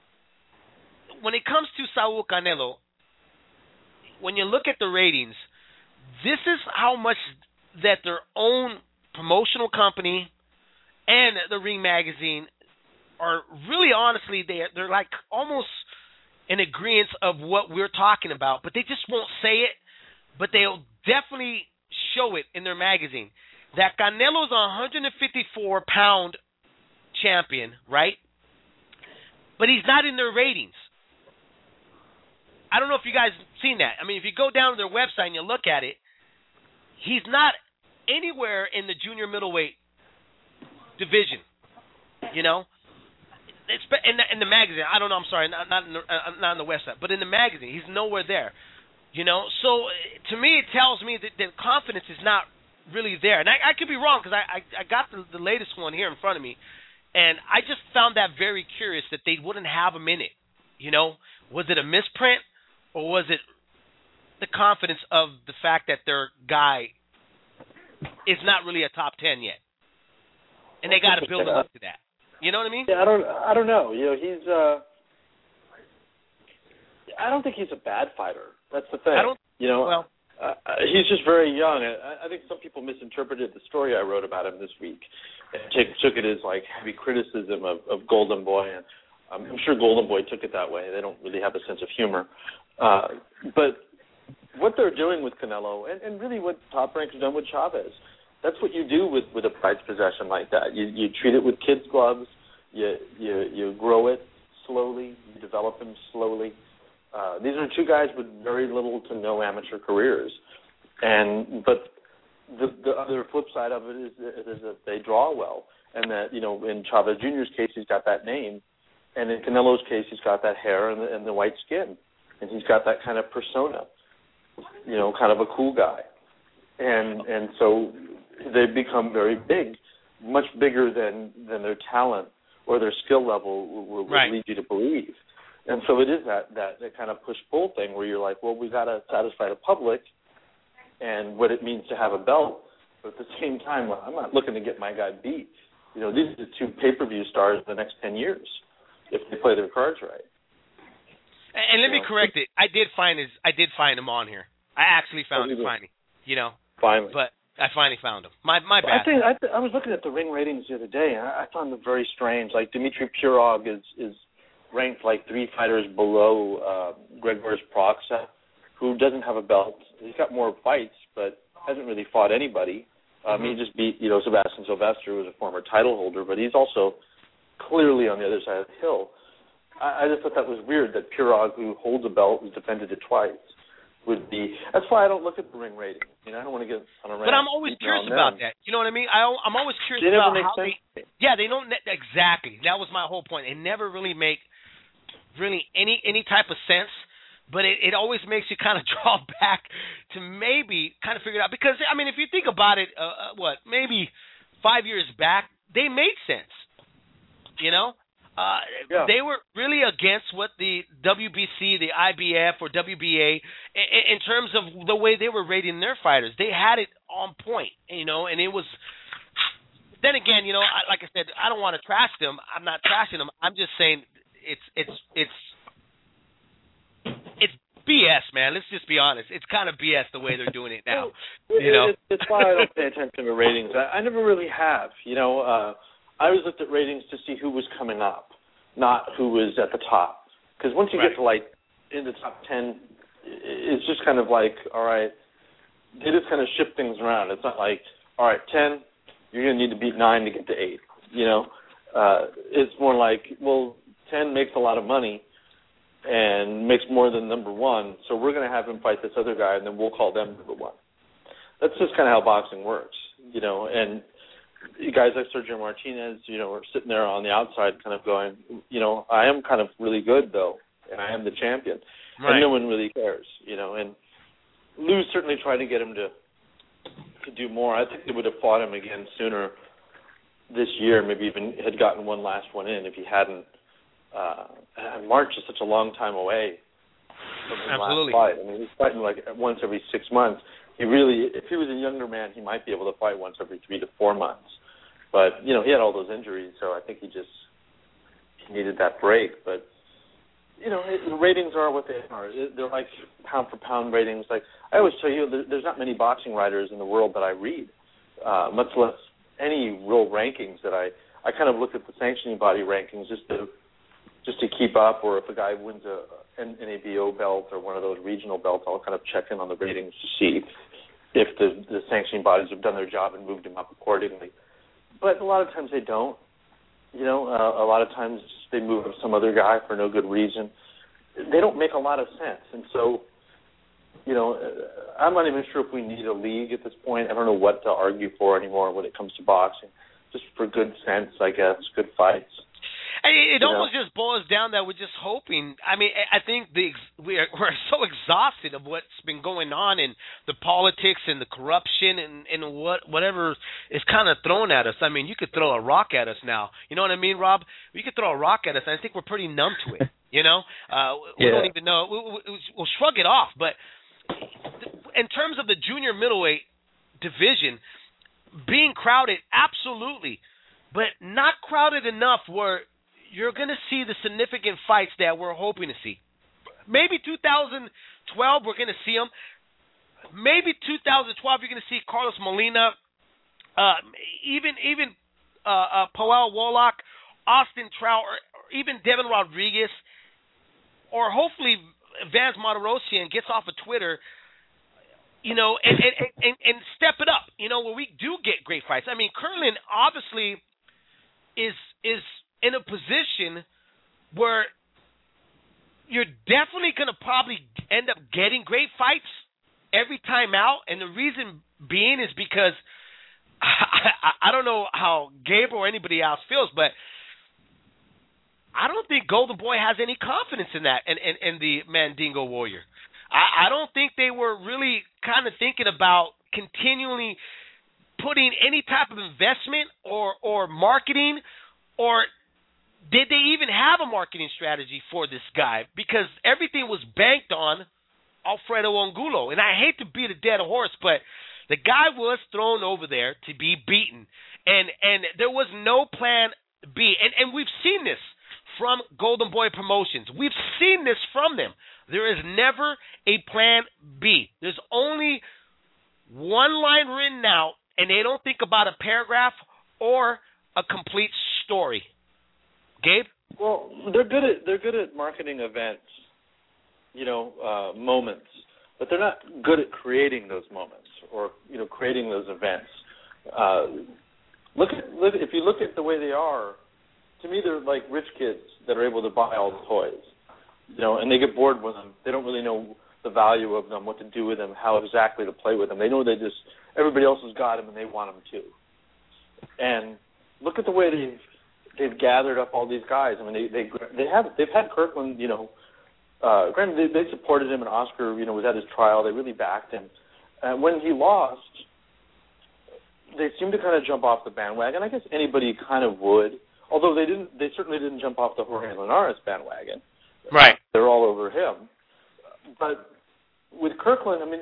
C: when it comes to Saul Canelo, when you look at the ratings, this is how much that their own promotional company and the Ring magazine are really, honestly, they're like almost in agreement of what we're talking about, but they just won't say it, but they'll definitely show it in their magazine. That Canelo's a 154-pound champion, right? But he's not in their ratings. I don't know if you guys seen that. I mean, if you go down to their website and you look at it, he's not anywhere in the junior middleweight division. It's in the magazine. I don't know. I'm sorry, not on the website, but in the magazine, he's nowhere there. So to me, it tells me that confidence is not really there. And I could be wrong because I got the latest one here in front of me, and I just found that very curious that they wouldn't have him in it. Was it a misprint, or was it the confidence of the fact that their guy is not really a top 10 yet, and they got to build him up to that? You know what I mean?
D: Yeah, I don't know. He's I don't think he's a bad fighter. That's the thing. He's just very young. I think some people misinterpreted the story I wrote about him this week and took it as like heavy criticism of Golden Boy, and I'm sure Golden Boy took it that way. They don't really have a sense of humor. But what they're doing with Canelo, and really what Top Rank has done with Chavez, that's what you do with a prized possession like that. You treat it with kids' gloves. You grow it slowly. You develop them slowly. These are two guys with very little to no amateur careers, but the other flip side of it is that they draw well, and that in Chavez Jr.'s case he's got that name, and in Canelo's case he's got that hair and the white skin, and he's got that kind of persona, kind of a cool guy, and so they've become very big, much bigger than their talent or their skill level would lead you to believe. And so it is that kind of push-pull thing where you're like, well, we got to satisfy the public and what it means to have a belt. But at the same time, I'm not looking to get my guy beat. These are the two pay-per-view stars in the next 10 years if they play their cards right.
C: And let me correct it. I did find him on here. I actually found him finally.
D: Finally.
C: But I finally found him. My bad.
D: I was looking at the Ring ratings the other day, and I found them very strange. Like Dmitry Pirog is ranked like 3 fighters below Grzegorz Proksa, who doesn't have a belt. He's got more fights, but hasn't really fought anybody. He just beat, Sebastian Silvestre, who was a former title holder, but he's also clearly on the other side of the hill. I just thought that was weird that Pirog, who holds a belt, who's defended it twice, would be. That's why I don't look at the ring rating. I don't want to get on a rant.
C: But I'm always curious about that. You know what I mean? I'm always curious
D: they
C: about
D: never make
C: how
D: sense.
C: they don't exactly. That was my whole point. They never really make really any type of sense. But it always makes you kind of draw back to maybe kind of figure it out. Because, if you think about it, maybe 5 years back, they made sense. They were really against what the WBC, the IBF, or WBA, in terms of the way they were rating their fighters. They had it on point, and it was. Then again, like I said, I don't want to trash them. I'm not trashing them. I'm just saying it's BS, man. Let's just be honest. It's kind of BS the way they're doing it now.
D: It's why I don't pay attention to ratings. I never really have. I always looked at ratings to see who was coming up, not who was at the top. Because once you get to in the top 10, it's just kind of like, all right, they just kind of shift things around. It's not like, all right, 10, you're going to need to beat 9 to get to 8. It's more like, well, 10 makes a lot of money and makes more than number 1, so we're going to have him fight this other guy, and then we'll call them number 1. That's just kind of how boxing works, and guys like Sergio Martinez, are sitting there on the outside kind of going, I am kind of really good, though, and I am the champion. Right. And no one really cares, and Lou certainly tried to get him to do more. I think they would have fought him again sooner this year, maybe even had gotten one last one in if he hadn't. March is such a long time away from his last fight. He's fighting once every 6 months. If he was a younger man, he might be able to fight once every 3 to 4 months. But, he had all those injuries, so I think he needed that break. But, the ratings are what they are. They're like pound-for-pound ratings. Like I always tell you, there's not many boxing writers in the world that I read, much less any real rankings that I kind of look at the sanctioning body rankings just to keep up, or if a guy wins an NABO belt or one of those regional belts, I'll kind of check in on the ratings to see if the sanctioning bodies have done their job and moved him up accordingly. But a lot of times they don't. A lot of times they move up some other guy for no good reason. They don't make a lot of sense. And so, I'm not even sure if we need a league at this point. I don't know what to argue for anymore when it comes to boxing. Just for good sense, I guess, good fights.
C: It almost just boils down that we're just hoping. I think we're so exhausted of what's been going on in the politics and the corruption and whatever is kind of thrown at us. You could throw a rock at us now. You know what I mean, Rob? You could throw a rock at us, and I think we're pretty numb to it. We don't even know. We'll shrug it off. But in terms of the junior middleweight division being crowded, absolutely, but not crowded enough where you're going to see the significant fights that we're hoping to see. Maybe 2012 we're going to see them. Maybe 2012 you're going to see Carlos Molina, even Powell Wallach, Austin Trout, or even Devin Rodriguez, or hopefully Vance Martirosyan gets off of Twitter, and step it up, where we do get great fights. Kerlin obviously is in a position where you're definitely going to probably end up getting great fights every time out, and the reason being is because I don't know how Gabe or anybody else feels, but I don't think Golden Boy has any confidence in that, and the Mandingo Warrior. I don't think they were really kind of thinking about continually putting any type of investment or marketing, or did they even have a marketing strategy for this guy? Because everything was banked on Alfredo Angulo. And I hate to beat a dead horse, but the guy was thrown over there to be beaten. And there was no plan B. And we've seen this from Golden Boy Promotions. We've seen this from them. There is never a plan B. There's only one line written out, and they don't think about a paragraph or a complete story. Gabe?
D: Well, they're good at marketing events, moments, but they're not good at creating those moments or creating those events. If you look at the way they are, to me they're like rich kids that are able to buy all the toys, and they get bored with them. They don't really know the value of them, what to do with them, how exactly to play with them. They know everybody else has got them and they want them too. And look at the way they've gathered up all these guys. I mean, they've had Kirkland. Granted they supported him, and Oscar was at his trial. They really backed him. When he lost, they seemed to kind of jump off the bandwagon. I guess anybody kind of would, although they certainly didn't jump off the Jorge Linares bandwagon.
C: Right.
D: They're all over him. But with Kirkland, I mean,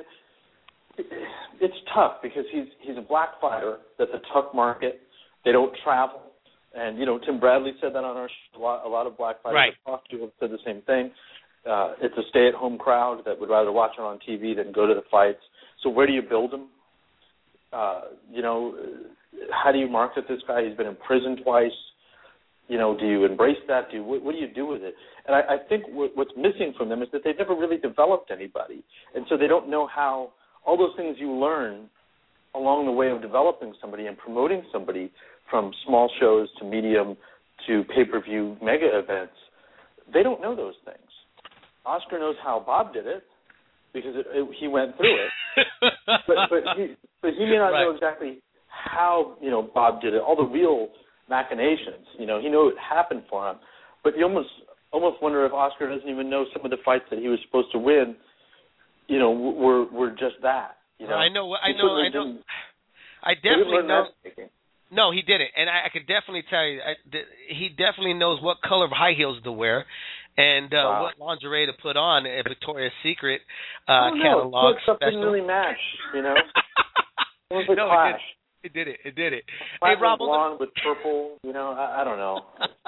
D: it's tough because he's a black fighter. That's a tough market. They don't travel. And, Tim Bradley said that on our show. A lot of black fighters I've talked to have said the same thing. It's a stay-at-home crowd that would rather watch it on TV than go to the fights. So where do you build them? How do you market this guy? He's been in prison twice. Do you embrace that? What do you do with it? And I think what's missing from them is that they've never really developed anybody. And so they don't know how all those things you learn along the way of developing somebody and promoting somebody from small shows to medium to pay-per-view mega events, they don't know those things. Oscar knows how Bob did it because he went through it. but he may not know exactly how, Bob did it, all the real machinations. He knows it happened for him. But you almost wonder if Oscar doesn't even know some of the fights that he was supposed to win, were just that.
C: I know. I definitely know. No, he didn't, and I could definitely tell you he definitely knows what color of high heels to wear, and what lingerie to put on at Victoria's Secret catalog
D: special. Didn't really match, It was a clash.
C: It did it.
D: Hey, Rob, blonde with purple, I don't know.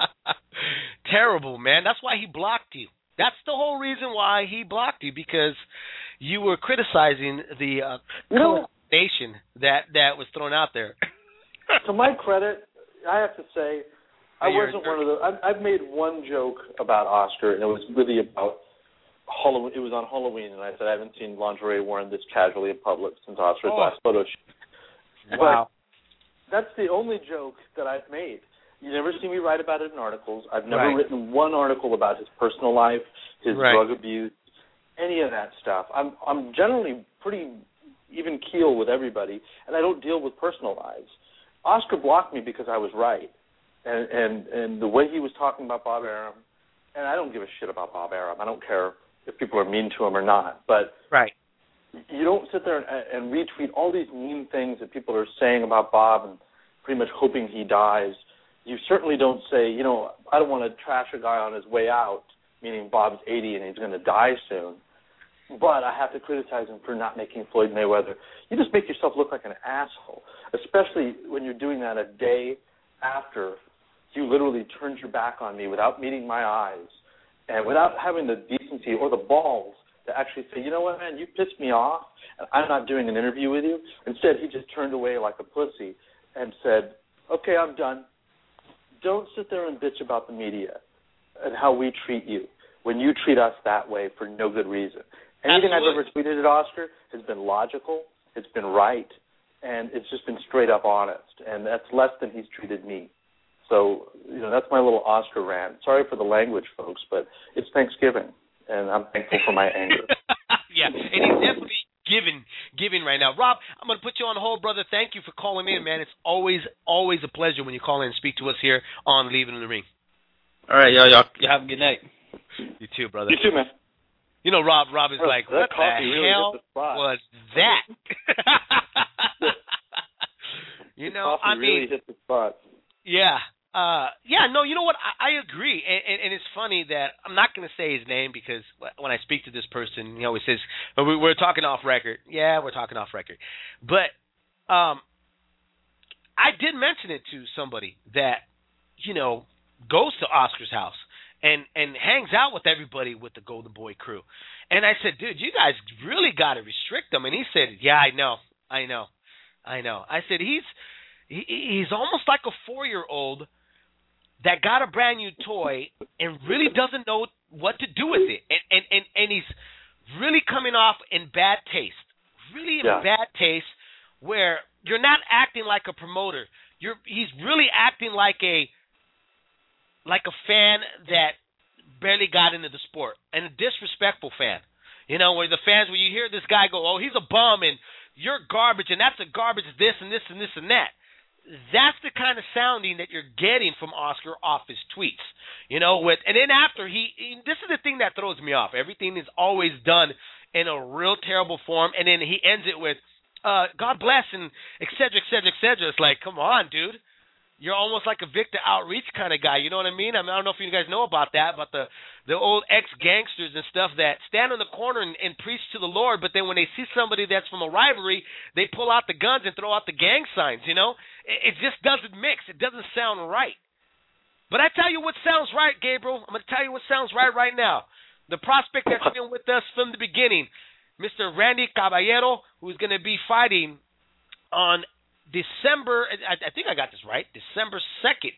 C: Terrible, man. That's why he blocked you. That's the whole reason why he blocked you, because you were criticizing the nation that was thrown out there.
D: To my credit, I have to say, I wasn't one of those. I've made one joke about Oscar, and it was really about Halloween. It was on Halloween, and I said I haven't seen lingerie worn this casually in public since Oscar's last photo shoot.
C: Wow.
D: But that's the only joke that I've made. You never see me write about it in articles. I've never written one article about his personal life, his drug abuse, any of that stuff. I'm generally pretty even keel with everybody, and I don't deal with personal lives. Oscar blocked me because I was right, and the way he was talking about Bob Arum, and I don't give a shit about Bob Arum. I don't care if people are mean to him or not, but you don't sit there and retweet all these mean things that people are saying about Bob and pretty much hoping he dies. You certainly don't say, I don't want to trash a guy on his way out, meaning Bob's 80 and he's going to die soon, but I have to criticize him for not making Floyd Mayweather. You just make yourself look like an asshole, especially when you're doing that a day after you literally turned your back on me without meeting my eyes and without having the decency or the balls to actually say, you know what, man, you pissed me off, and I'm not doing an interview with you. Instead, he just turned away like a pussy and said, okay, I'm done. Don't sit there and bitch about the media and how we treat you when you treat us that way for no good reason. Anything I've ever tweeted at Oscar has been logical, it's been right, and it's just been straight up honest, and that's less than he's treated me. So, that's my little Oscar rant. Sorry for the language, folks, but it's Thanksgiving, and I'm thankful for my anger.
C: Yeah, and he's definitely giving right now. Rob, I'm going to put you on hold, brother. Thank you for calling in, man. It's always a pleasure when you call in and speak to us here on Leaving in the Ring.
A: All right, y'all. You have a good night.
C: You too, brother.
D: You too, man.
C: Rob is like, what the hell was that?
D: Really hit the spot.
C: Yeah. You know what? I agree. And it's funny that I'm not going to say his name because when I speak to this person, he always says, we're talking off record. Yeah, we're talking off record. But I did mention it to somebody that, goes to Oscar's house and hangs out with everybody with the Golden Boy crew. And I said, dude, you guys really got to restrict them. And he said, yeah, I know. I said, he's almost like a 4-year-old that got a brand new toy and really doesn't know what to do with it. And he's really coming off in bad taste. Really in bad taste where you're not acting like a promoter. He's really acting like a fan that barely got into the sport, and a disrespectful fan. You know, where the fans, when you hear this guy go, oh, he's a bum, and you're garbage, and that's a garbage this and this and this and that. That's the kind of sounding that you're getting from Oscar off his tweets. You know, and then after this is the thing that throws me off. Everything is always done in a real terrible form, and then he ends it with, God bless, and et cetera, et cetera, et cetera. It's like, come on, dude. You're almost like a Victor Outreach kind of guy. You know what I mean? I don't know if you guys know about that, but the old ex-gangsters and stuff that stand in the corner and preach to the Lord, but then when they see somebody that's from a rivalry, they pull out the guns and throw out the gang signs, you know? It just doesn't mix. It doesn't sound right. But I tell you what sounds right, Gabriel. I'm going to tell you what sounds right now. The prospect that's been with us from the beginning, Mr. Randy Caballero, who's going to be fighting on December, I think I got this right, December 2nd.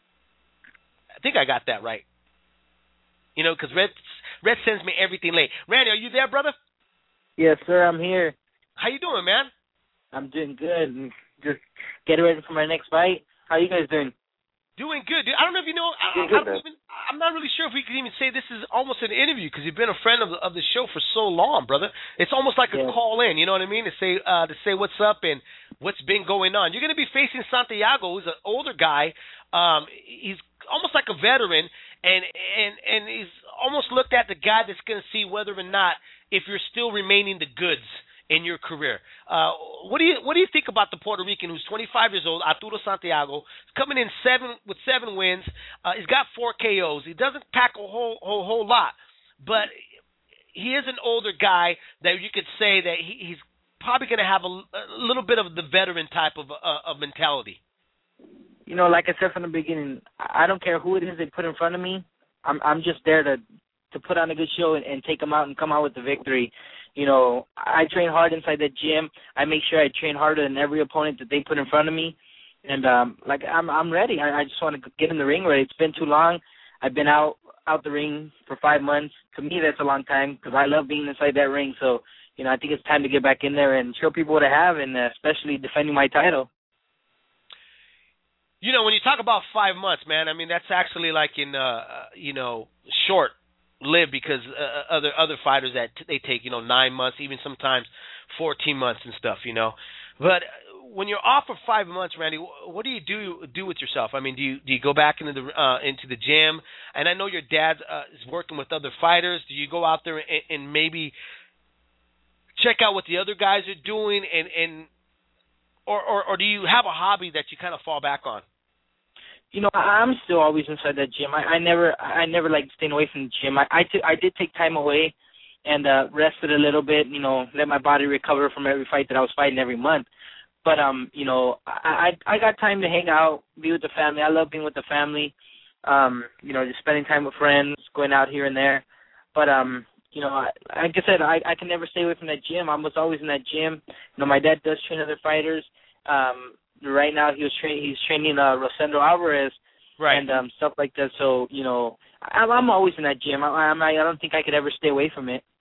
C: I think I got that right. You know, because Red sends me everything late. Randy, are you there, brother?
E: Yes, sir, I'm here.
C: How you doing, man?
E: I'm doing good. Just getting ready for my next fight. How you guys doing?
C: Doing good, dude. I don't know if you know. I'm not really sure if we can even say this is almost an interview because you've been a friend of the show for so long, brother. It's almost like a call in. You know what I mean? To say what's up and what's been going on. You're going to be facing Santiago, who's an older guy. He's almost like a veteran, and he's almost looked at the guy that's going to see whether or not if you're still remaining the goods in your career. What do you think about the Puerto Rican who's 25 years old, Arturo Santiago, coming in with seven wins? He's got 4 KOs. He doesn't pack a whole lot, but he is an older guy that you could say that he's probably going to have a little bit of the veteran type of mentality.
E: You know, like I said from the beginning, I don't care who it is they put in front of me. I'm just there to put on a good show and take them out and come out with the victory. You know, I train hard inside the gym. I make sure I train harder than every opponent that they put in front of me. And, I'm ready. I just want to get in the ring ready. It's been too long. I've been out the ring for 5 months. To me, that's a long time because I love being inside that ring. So, you know, I think it's time to get back in there and show people what I have and especially defending my title.
C: You know, when you talk about 5 months, man, I mean, that's actually like in, short live because other fighters that they take 9 months, even sometimes 14 months and stuff, you know. But when you're off for 5 months, Randy, what do you do with yourself? I mean, do you go back into the gym? And I know your dad is working with other fighters. Do you go out there and maybe check out what the other guys are doing, or do you have a hobby that you kind of fall back on?
E: You know, I'm still always inside that gym. I never liked staying away from the gym. I did take time away and rested a little bit, you know, let my body recover from every fight that I was fighting every month. But, you know, I got time to hang out, be with the family. I love being with the family, you know, just spending time with friends, going out here and there. But, you know, like I said, I can never stay away from that gym. I was always in that gym. You know, my dad does train other fighters. Right now he's training Rosendo Alvarez,
C: right,
E: and stuff like that. So, you know, I'm always in that gym. I don't think I could ever stay away from it.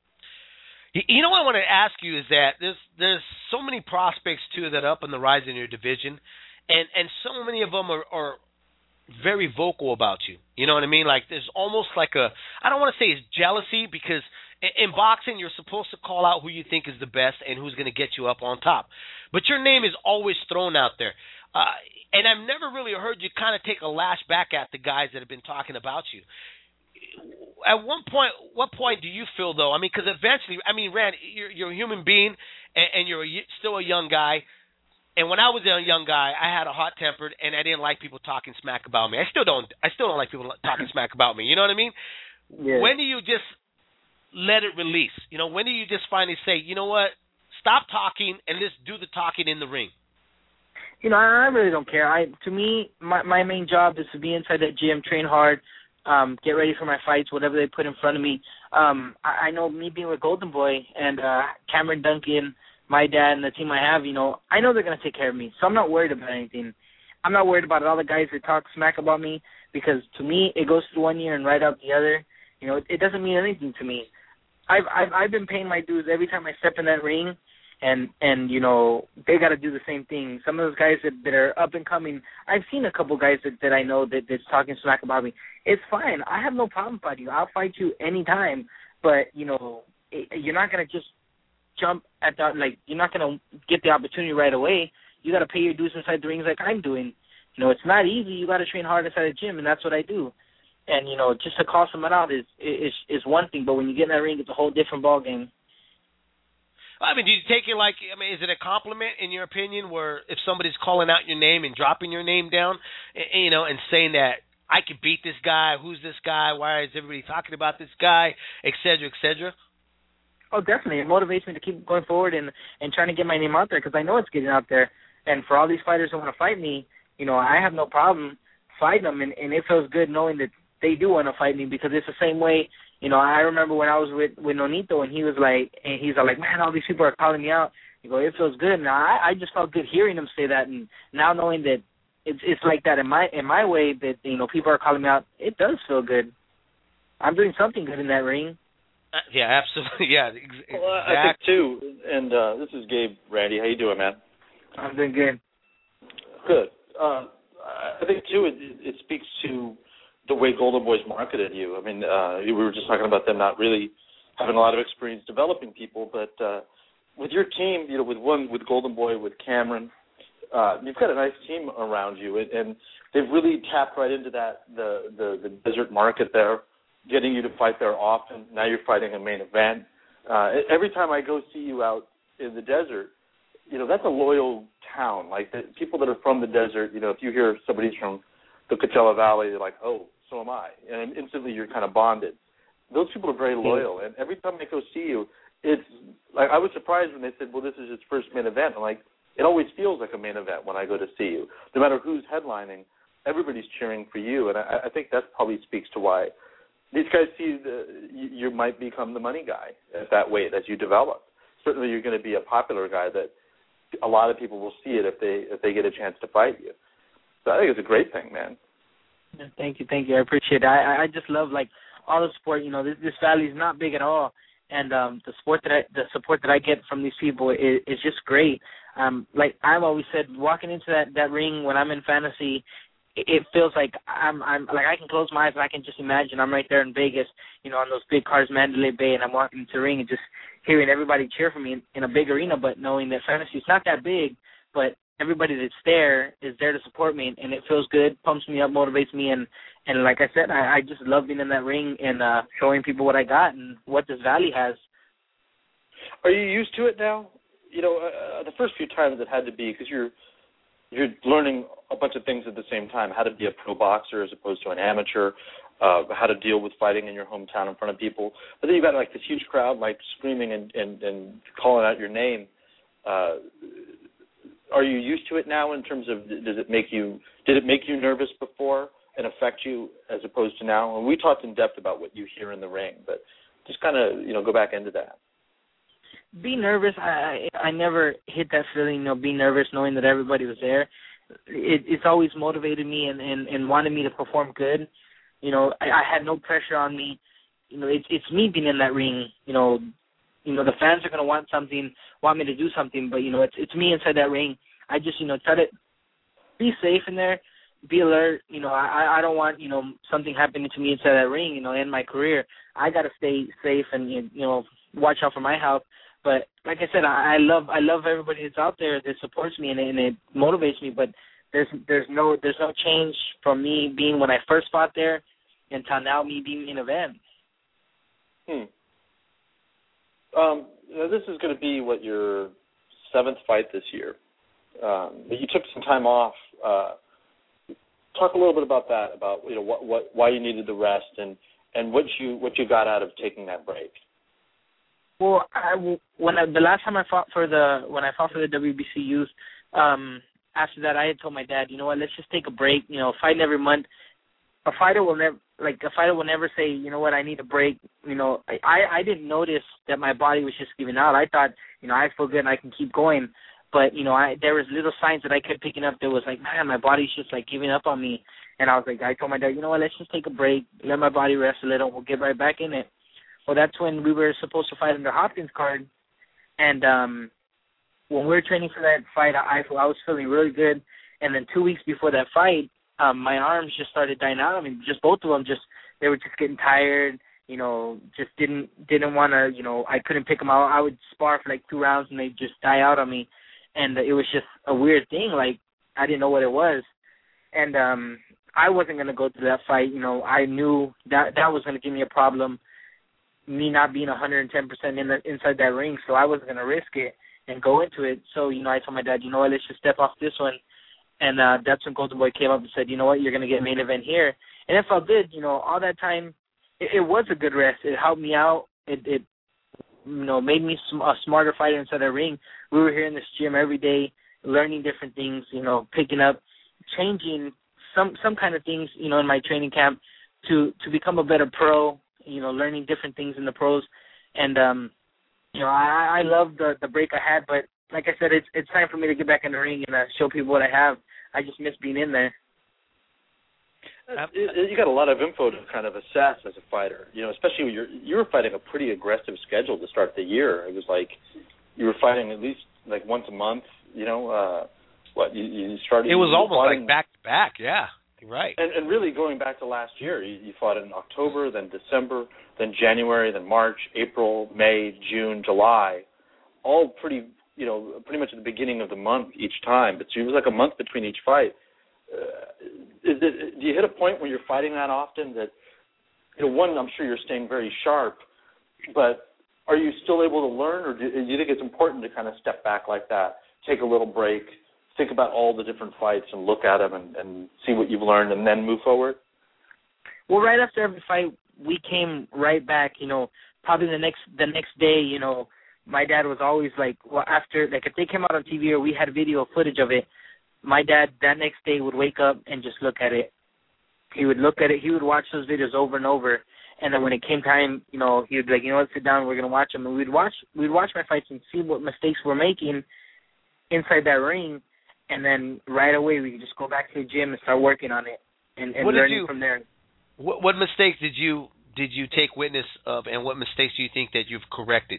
C: You know what I want to ask you is that there's so many prospects too that are up on the rise in your division, and so many of them are very vocal about you. You know what I mean? Like there's almost like I don't want to say it's jealousy because in boxing you're supposed to call out who you think is the best and who's going to get you up on top. But your name is always thrown out there. And I've never really heard you kind of take a lash back at the guys that have been talking about you. At what point do you feel, though? I mean, because eventually, I mean, Rand, you're a human being, and you're still a young guy. And when I was a young guy, I had a hot-tempered, and I didn't like people talking smack about me. I still don't like people talking smack about me. You know what I mean?
E: Yeah.
C: When do you just let it release? You know, when do you just finally say, you know what? Stop talking and just do the talking in the ring.
E: You know, I really don't care. To me, my main job is to be inside that gym, train hard, get ready for my fights, whatever they put in front of me. I know me being with Golden Boy and Cameron Duncan, my dad, and the team I have, you know, I know they're going to take care of me. So I'm not worried about anything. I'm not worried about all the guys that talk smack about me because to me, it goes through one year and right out the other. You know, it doesn't mean anything to me. I've been paying my dues every time I step in that ring. and you know, they got to do the same thing. Some of those guys that are up and coming, I've seen a couple guys that I know that's talking smack about me. It's fine. I have no problem fighting you. I'll fight you anytime. But, you know, you're not going to just jump at that, like, you're not going to get the opportunity right away. You got to pay your dues inside the rings like I'm doing. You know, it's not easy. You got to train hard inside the gym, and that's what I do. And, you know, just to call someone out is one thing, but when you get in that ring, it's a whole different ball game.
C: I mean, do you take it like, I mean, is it a compliment in your opinion where if somebody's calling out your name and dropping your name down, you know, and saying that I can beat this guy, who's this guy, why is everybody talking about this guy, et cetera, et cetera?
E: Oh, definitely. It motivates me to keep going forward and trying to get my name out there because I know it's getting out there. And for all these fighters who want to fight me, you know, I have no problem fighting them, and it feels good knowing that they do want to fight me because it's the same way. You know, I remember when I was with Nonito, and he's like, man, all these people are calling me out. You go, it feels good. And I just felt good hearing him say that, and now knowing that it's like that in my way that, you know, people are calling me out, it does feel good. I'm doing something good in that ring.
C: Yeah, absolutely. Yeah, exactly.
D: Well, I think too, and this is Gabe Randy. How you doing, man?
E: I'm doing good.
D: Good. I think too, it speaks to the way Golden Boy's marketed you. I mean, we were just talking about them not really having a lot of experience developing people, but with your team, you know, with Golden Boy, with Cameron, you've got a nice team around you, and they've really tapped right into that the desert market there, getting you to fight there often. Now you're fighting a main event. Every time I go see you out in the desert, you know, that's a loyal town. Like, the people that are from the desert, you know, if you hear somebody's from the Coachella Valley, they're like, oh, so am I. And instantly you're kind of bonded. Those people are very loyal. And every time I go see you, it's like, I was surprised when they said, well, this is his first main event. I'm like, it always feels like a main event when I go to see you. No matter who's headlining, everybody's cheering for you. And I think that probably speaks to why these guys see you might become the money guy at that weight as you develop. Certainly you're going to be a popular guy that a lot of people will see it if they get a chance to fight you. So I think it's a great thing, man.
E: Thank you. I appreciate it. I just love, like, all the support. You know, this valley is not big at all, and the support that I get from these people is just great. Like I've always said, walking into that ring when I'm in fantasy, it feels like I'm like I can close my eyes and I can just imagine I'm right there in Vegas, you know, on those big cars, Mandalay Bay, and I'm walking into the ring and just hearing everybody cheer for me in a big arena, but knowing that fantasy is not that big, but everybody that's there is there to support me, and it feels good, pumps me up, motivates me, and like I said, I just love being in that ring and showing people what I got and what this valley has.
D: Are you used to it now? You know, the first few times it had to be because you're learning a bunch of things at the same time, how to be a pro boxer as opposed to an amateur, how to deal with fighting in your hometown in front of people. But then you've got like this huge crowd like screaming and calling out your name. Are you used to it now in terms of did it make you nervous before and affect you as opposed to now? And we talked in depth about what you hear in the ring, but just kind of, you know, go back into that.
E: Be nervous. I never hit that feeling, you know, being nervous knowing that everybody was there. It's always motivated me and wanted me to perform good. You know, I had no pressure on me. You know, it's me being in that ring. You know, the fans are going to want me to do something, but, you know, it's me inside that ring. I just, you know, try to be safe in there, be alert. You know, I don't want, you know, something happening to me inside that ring, you know, end my career. I got to stay safe and, you know, watch out for my health. But like I said, I love everybody that's out there that supports me and it motivates me. But there's no change from me being when I first fought there until now me being in event.
D: This is going to be your 7th fight this year. You took some time off. Talk a little bit about that. About, you know, why you needed the rest and what you got out of taking that break.
E: Well, the last time I fought for the WBC youth, after that I had told my dad, you know what, let's just take a break. You know, fighting every month, a fighter will never say, you know what, I need a break. You know, I didn't notice that my body was just giving out. I thought, you know, I feel good and I can keep going. But, you know, there was little signs that I kept picking up that was like, man, my body's just like giving up on me. And I was like, I told my dad, you know what, let's just take a break, let my body rest a little, we'll get right back in it. Well, that's when we were supposed to fight under Hopkins card, and when we were training for that fight, I was feeling really good. And then 2 weeks before that fight, my arms just started dying out. I mean, just both of them, they were just getting tired. You know, just didn't want to. You know, I couldn't pick them out. I would spar for like 2 rounds and they'd just die out on me. And it was just a weird thing. Like, I didn't know what it was. And I wasn't going to go through that fight. You know, I knew that was going to give me a problem, me not being 110% inside that ring, so I wasn't going to risk it and go into it. So, you know, I told my dad, you know what, let's just step off this one. And that's when Golden Boy came up and said, you know what, you're going to get main event here. And it felt good. You know, all that time, it was a good rest. It helped me out. It you know, made me a smarter fighter inside the ring. We were here in this gym every day, learning different things, you know, picking up, changing some kind of things, you know, in my training camp to become a better pro, you know, learning different things in the pros. And, you know, I love the break I had, but like I said, it's time for me to get back in the ring and show people what I have. I just miss being in there.
D: You got a lot of info to kind of assess as a fighter, you know, especially when you were fighting a pretty aggressive schedule to start the year. It was like you were fighting at least like once a month, you know. You started?
C: It was almost like back to back, yeah. You're right.
D: And really going back to last year, you fought in October, then December, then January, then March, April, May, June, July, all pretty much at the beginning of the month each time. But it was like a month between each fight. Do you hit a point where you're fighting that often that, you know, one, I'm sure you're staying very sharp, but are you still able to learn, or do you think it's important to kind of step back like that, take a little break, think about all the different fights and look at them and see what you've learned and then move forward?
E: Well, right after every fight, we came right back, you know, probably the next day, you know, my dad was always like, well, after, like, if they came out on TV or we had video footage of it, my dad that next day would wake up and just look at it. He would look at it. He would watch those videos over and over. And then when it came time, you know, he would be like, you know what, sit down, we're going to watch them. And we'd watch my fights and see what mistakes we're making inside that ring. And then right away we could just go back to the gym and start working on it and learning from there.
C: What mistakes did you take witness of, and what mistakes do you think that you've corrected?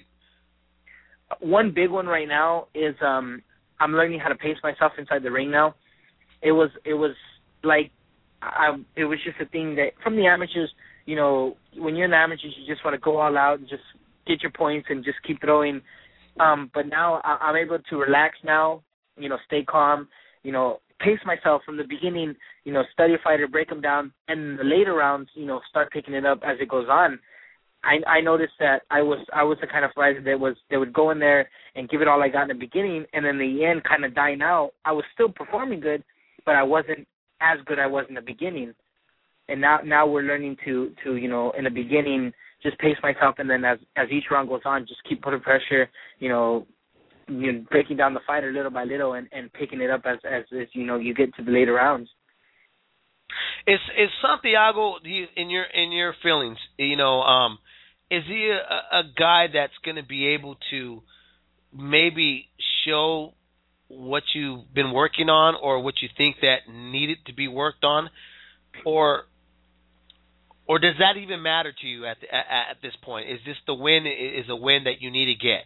E: One big one right now is I'm learning how to pace myself inside the ring now. It was like it was just a thing that from the amateurs, you know, when you're in the amateurs, you just want to go all out and just get your points and just keep throwing. But now I'm able to relax now, you know, stay calm, you know, pace myself from the beginning, you know, study a fighter, break them down, and in the later rounds, you know, start picking it up as it goes on. I noticed that I was the kind of fighter that would go in there and give it all I got in the beginning, and then the end kind of dying out. I was still performing good, but I wasn't as good I was in the beginning. And now we're learning to you know, in the beginning just pace myself, and then as each round goes on, just keep putting pressure, you know, breaking down the fighter little by little and picking it up as you know, you get to the later rounds.
C: Is Santiago, in your feelings, you know, is he a guy that's going to be able to maybe show what you've been working on or what you think that needed to be worked on, or does that even matter to you at this point? Is this the win? Is a win that you need to get?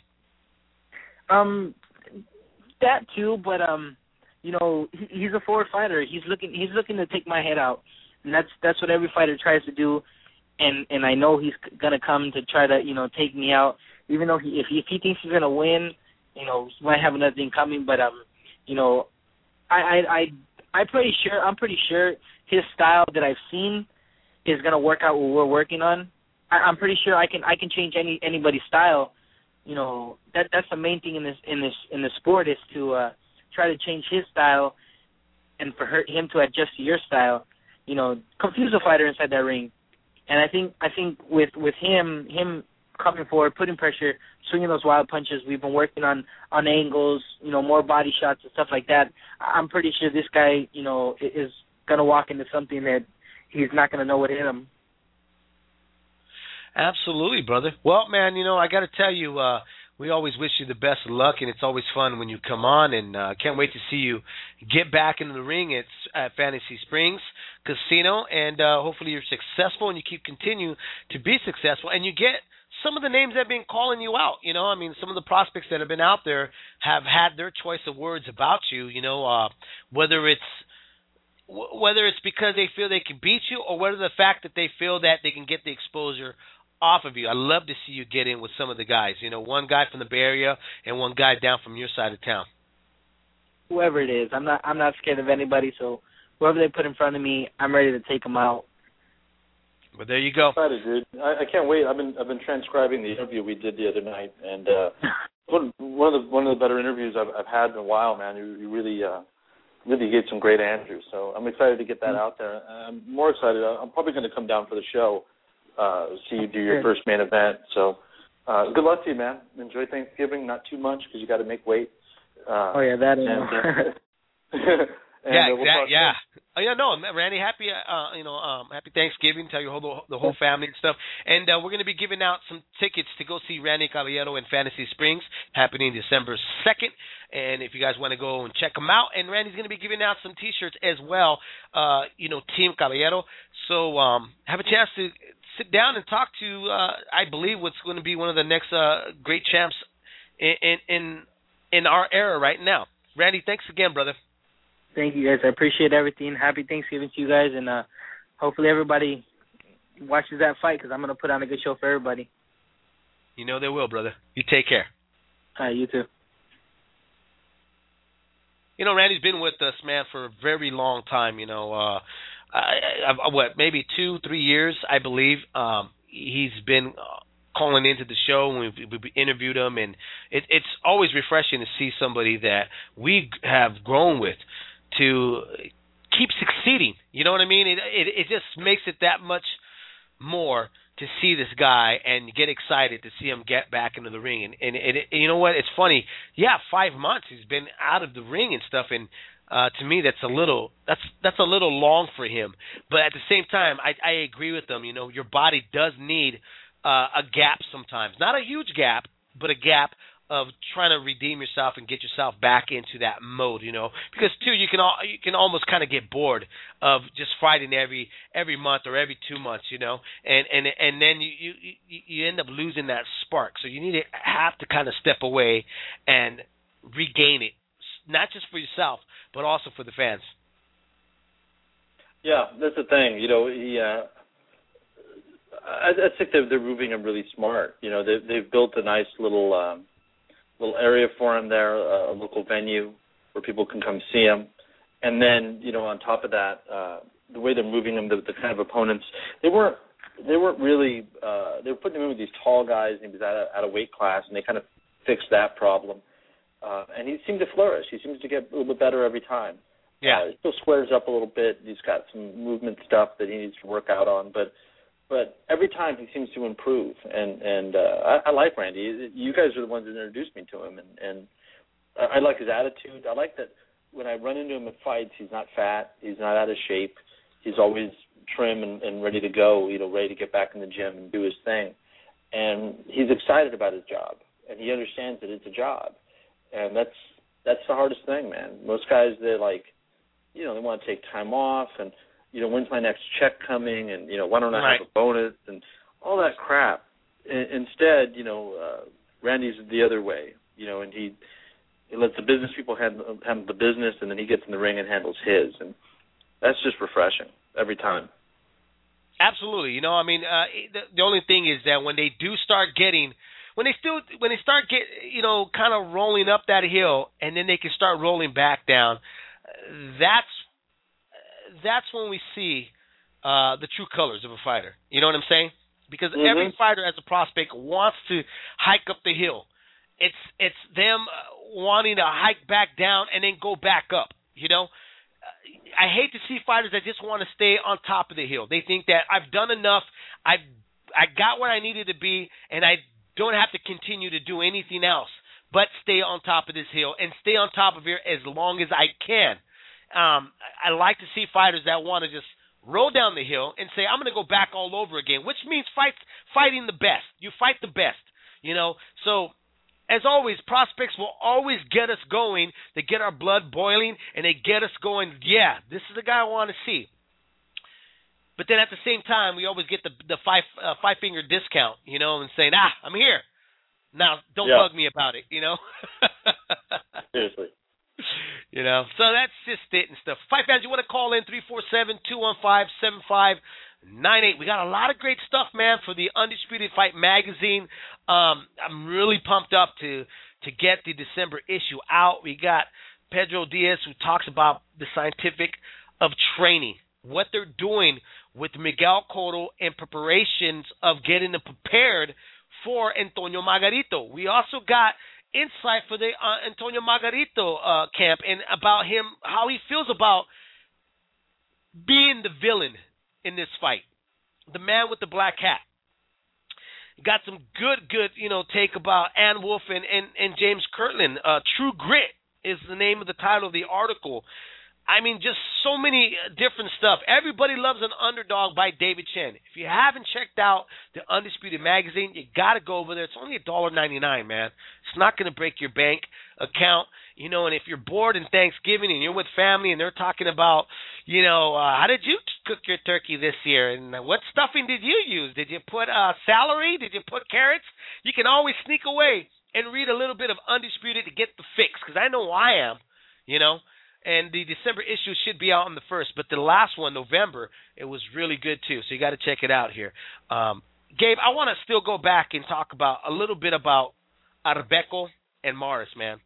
E: That too, but you know, he's a forward fighter. He's looking to take my head out, and that's what every fighter tries to do. And I know he's gonna come to try to, you know, take me out. Even though if he thinks he's gonna win, you know, he might have another thing coming. But you know, I'm pretty sure his style that I've seen is gonna work out what we're working on. I'm pretty sure I can change anybody's style. You know, that's the main thing in this sport is to try to change his style and for him to adjust to your style. You know, confuse a fighter inside that ring. And I think with him coming forward, putting pressure, swinging those wild punches, we've been working on angles, you know, more body shots and stuff like that. I'm pretty sure this guy, you know, is gonna walk into something that he's not gonna know what hit him.
C: Absolutely, brother. Well, man, you know, I got to tell you, we always wish you the best of luck, and it's always fun when you come on, and can't wait to see you get back into the ring at Fantasy Springs Casino, and hopefully you're successful and you continue to be successful, and you get some of the names that have been calling you out. I mean, some of the prospects that have been out there have had their choice of words about you. Whether it's because they feel they can beat you, or whether the fact that they feel that they can get the exposure off of you. I love to see you get in with some of the guys. One guy from the Bay Area and one guy down from your side of town.
E: Whoever it is, I'm not scared of anybody. So whoever they put in front of me, I'm ready to take them out.
C: But there you go.
D: Excited, dude. I can't wait. I've been transcribing the interview we did the other night, and one of the better interviews I've had in a while, man. You really gave some great answers. So I'm excited to get that out there. I'm more excited. I'm probably going to come down for the show, see you do your first main event. So good luck to you, man. Enjoy Thanksgiving. Not too much because you got to make weight.
E: That is.
C: Yeah. Oh yeah, no, Randy, happy Thanksgiving. Tell your the whole family and stuff. And we're going to be giving out some tickets to go see Randy Caballero in Fantasy Springs, happening December 2nd. And if you guys want to go and check him out, and Randy's going to be giving out some T-shirts as well. Team Caballero. So have a chance to sit down and talk to, I believe, what's going to be one of the next great champs in our era right now. Randy, thanks again, brother.
E: Thank you, guys. I appreciate everything. Happy Thanksgiving to you guys, and hopefully everybody watches that fight because I'm going to put on a good show for everybody.
C: You know they will, brother. You take care.
E: All right, you too.
C: Randy's been with us, man, for a very long time. Maybe 2-3 years, I believe. He's been calling into the show, and we interviewed him, and it's always refreshing to see somebody that we have grown with to keep succeeding. You know what I mean? It just makes it that much more to see this guy and get excited to see him get back into the ring. And you know what? It's funny. Yeah, 5 months he's been out of the ring and stuff, and to me that's a little long for him. But at the same time, I agree with them. Your body does need a gap sometimes. Not a huge gap, but a gap of trying to redeem yourself and get yourself back into that mode, because too you can almost kind of get bored of just fighting every month or every 2 months, and then you end up losing that spark. So you need to have to kind of step away and regain it, not just for yourself but also for the fans.
D: Yeah, that's the thing. I think they're moving him really smart. They've built a nice little area for him there, a local venue where people can come see him. And then, on top of that, the way they're moving him, the kind of opponents, they weren't really. They were putting him in with these tall guys, and he was at a weight class, and they kind of fixed that problem. And he seemed to flourish. He seems to get a little bit better every time.
C: Yeah,
D: he still squares up a little bit. He's got some movement stuff that he needs to work out on, but every time he seems to improve, and I like Randy. You guys are the ones that introduced me to him, and I like his attitude. I like that when I run into him at fights, he's not fat, he's not out of shape, he's always trim and ready to go, ready to get back in the gym and do his thing. And he's excited about his job, and he understands that it's a job, and that's the hardest thing, man. Most guys, they're like, they want to take time off and, when's my next check coming, and, why don't I have a bonus, and all that crap. Instead, Randy's the other way, and he lets the business people handle the business, and then he gets in the ring and handles his, and that's just refreshing every time.
C: Absolutely. The only thing is that when they do start getting, when they start kind of rolling up that hill, and then they can start rolling back down, that's when we see the true colors of a fighter. You know what I'm saying? Because every fighter as a prospect wants to hike up the hill. It's them wanting to hike back down and then go back up. I hate to see fighters that just want to stay on top of the hill. They think that I've done enough, I got where I needed to be, and I don't have to continue to do anything else but stay on top of this hill and stay on top of here as long as I can. I like to see fighters that want to just roll down the hill and say, I'm going to go back all over again, which means fighting the best. You fight the best, So, as always, prospects will always get us going. They get our blood boiling, and they get us going, yeah, this is the guy I want to see. But then at the same time, we always get the five-finger discount, and saying, I'm here. Now, don't bug me about it,
D: Seriously.
C: So that's just it and stuff. Fight fans, you want to call in 347-215-7598. We got a lot of great stuff, man, for the Undisputed Fight magazine. I'm really pumped up to get the December issue out. We got Pedro Diaz, who talks about the scientific of training, what they're doing with Miguel Cotto in preparations of getting them prepared for Antonio Margarito. We also got insight for the Antonio Margarito camp and about him, how he feels about being the villain in this fight, the man with the black hat. Got some good take about Ann Wolfe and James Kirtland. True Grit is the name of the title of the article. I mean, just so many different stuff. Everybody Loves an Underdog by David Chen. If you haven't checked out the Undisputed magazine, you got to go over there. It's only $1.99, man. It's not going to break your bank account. And if you're bored in Thanksgiving and you're with family and they're talking about, how did you cook your turkey this year? And what stuffing did you use? Did you put celery? Did you put carrots? You can always sneak away and read a little bit of Undisputed to get the fix, because I know I am, And the December issue should be out on the 1st, but the last one, November, it was really good too. So you got to check it out here. Gabe, I want to still go back and talk about a little bit about Arbeco and Morris, man.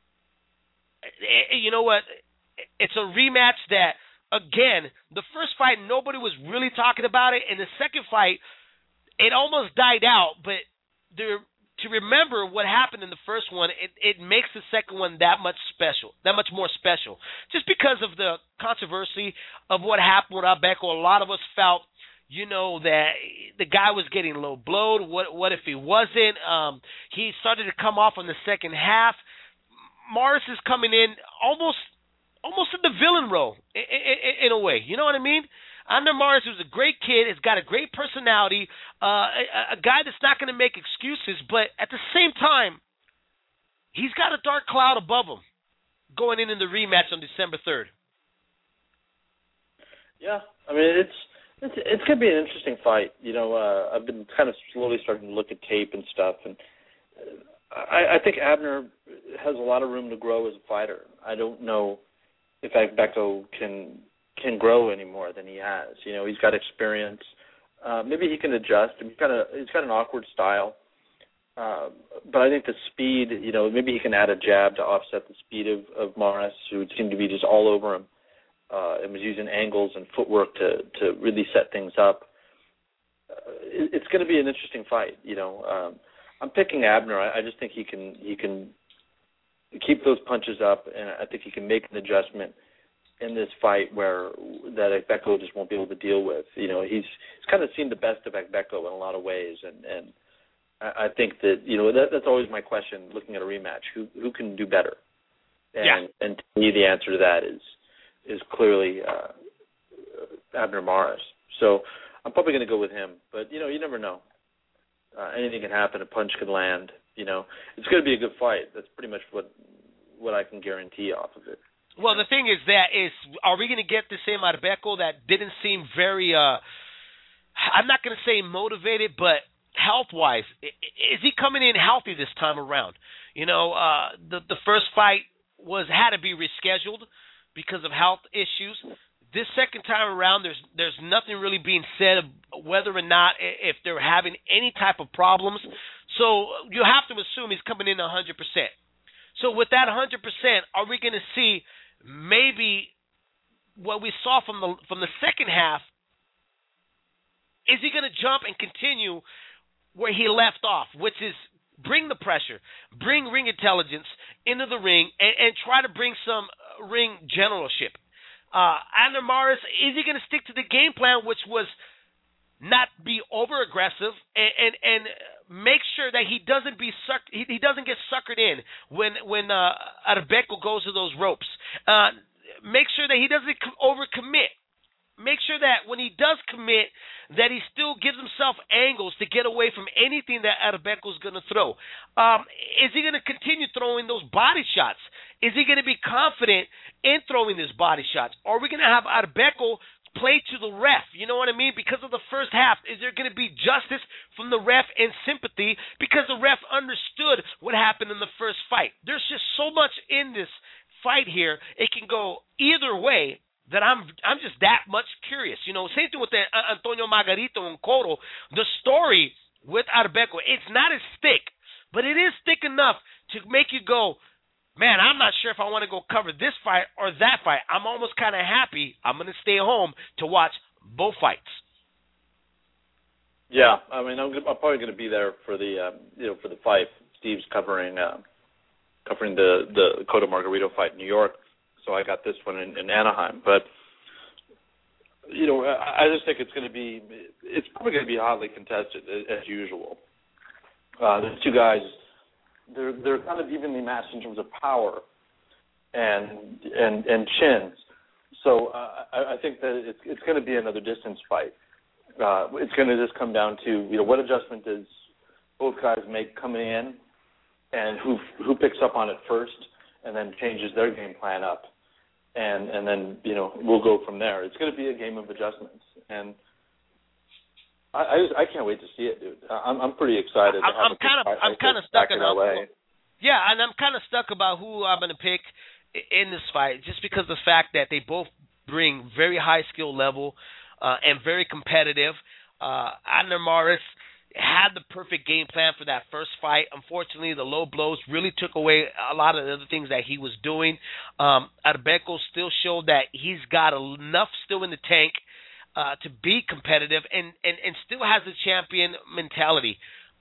C: You know what? It's a rematch that, again, the first fight, nobody was really talking about it. And the second fight, it almost died out, but to remember what happened in the first one, it makes the second one that much more special. Just because of the controversy of what happened with Arbeco, a lot of us felt, that the guy was getting low blowed. What if he wasn't? He started to come off in the second half. Morris is coming in almost in the villain role in a way. You know what I mean? Ander Morris, who's a great kid, has got a great personality, a guy that's not going to make excuses, but at the same time, he's got a dark cloud above him going in the rematch on December 3rd.
D: Yeah, I mean, it's going to be an interesting fight. I've been kind of slowly starting to look at tape and stuff, and I think Abner has a lot of room to grow as a fighter. I don't know if Arbeco can grow any more than he has. He's got experience. Maybe he can adjust. He's got an awkward style. But I think the speed, maybe he can add a jab to offset the speed of Morris, who seemed to be just all over him and was using angles and footwork to really set things up. It's going to be an interesting fight. I'm picking Abner. I just think he can keep those punches up, and I think he can make an adjustment in this fight that Arbeco just won't be able to deal with. He's kind of seen the best of Arbeco in a lot of ways, and I think that that's always my question looking at a rematch: who can do better? And to me, the answer to that is clearly Abner Morris. So I'm probably going to go with him, but you never know. Anything can happen. A punch could land. It's going to be a good fight. That's pretty much what I can guarantee off of it.
C: Well, the thing is, are we going to get the same Arbeco that didn't seem very, I'm not going to say motivated, but health-wise, is he coming in healthy this time around? The first fight had to be rescheduled because of health issues. This second time around, there's nothing really being said of whether or not if they're having any type of problems. So you have to assume he's coming in 100%. So with that 100%, are we going to see maybe what we saw from the second half? Is he going to jump and continue where he left off, which is bring the pressure, bring ring intelligence into the ring, and try to bring some ring generalship? Ander Morris, is he going to stick to the game plan, which was not be over aggressive and make sure that he doesn't get suckered in when Arbeco goes to those ropes? Make sure that he doesn't overcommit. Make sure that when he does commit, that he still gives himself angles to get away from anything that Arbeco's going to throw. Is he going to continue throwing those body shots? Is he going to be confident in throwing his body shots? Are we going to have Arbeco play to the ref? You know what I mean? Because of the first half, is there going to be justice from the ref and sympathy because the ref understood what happened in the first fight? There's just so much in this fight here. It can go either way that I'm just that much curious. You know, same thing with the Antonio Margarito and Cotto. The story with Arbeco, it's not as thick, but it is thick enough to make you go, man, I'm not sure if I want to go cover this fight or that fight. I'm almost kind of happy I'm going to stay home to watch both fights.
D: Yeah, I mean, I'm probably going to be there for the for the fight. Steve's covering the Cotto Margarito fight in New York, so I got this one in Anaheim. But you know, I just think it's probably going to be hotly contested as usual. There's two guys. They're kind of evenly matched in terms of power and chins. So I think that it's going to be another distance fight. It's going to just come down to, you know, what adjustment does both guys make coming in, and who picks up on it first, and then changes their game plan up, and then, you know, we'll go from there. It's going to be a game of adjustments, and I can't wait to see it, dude. I'm pretty excited.
C: I'm kind of stuck in LA. Yeah, and I'm kind of stuck about who I'm going to pick in this fight, just because of the fact that they both bring very high skill level and very competitive. Adner Maris had the perfect game plan for that first fight. Unfortunately, the low blows really took away a lot of the other things that he was doing. Arbeco still showed that he's got enough still in the tank to be competitive and still has a champion mentality.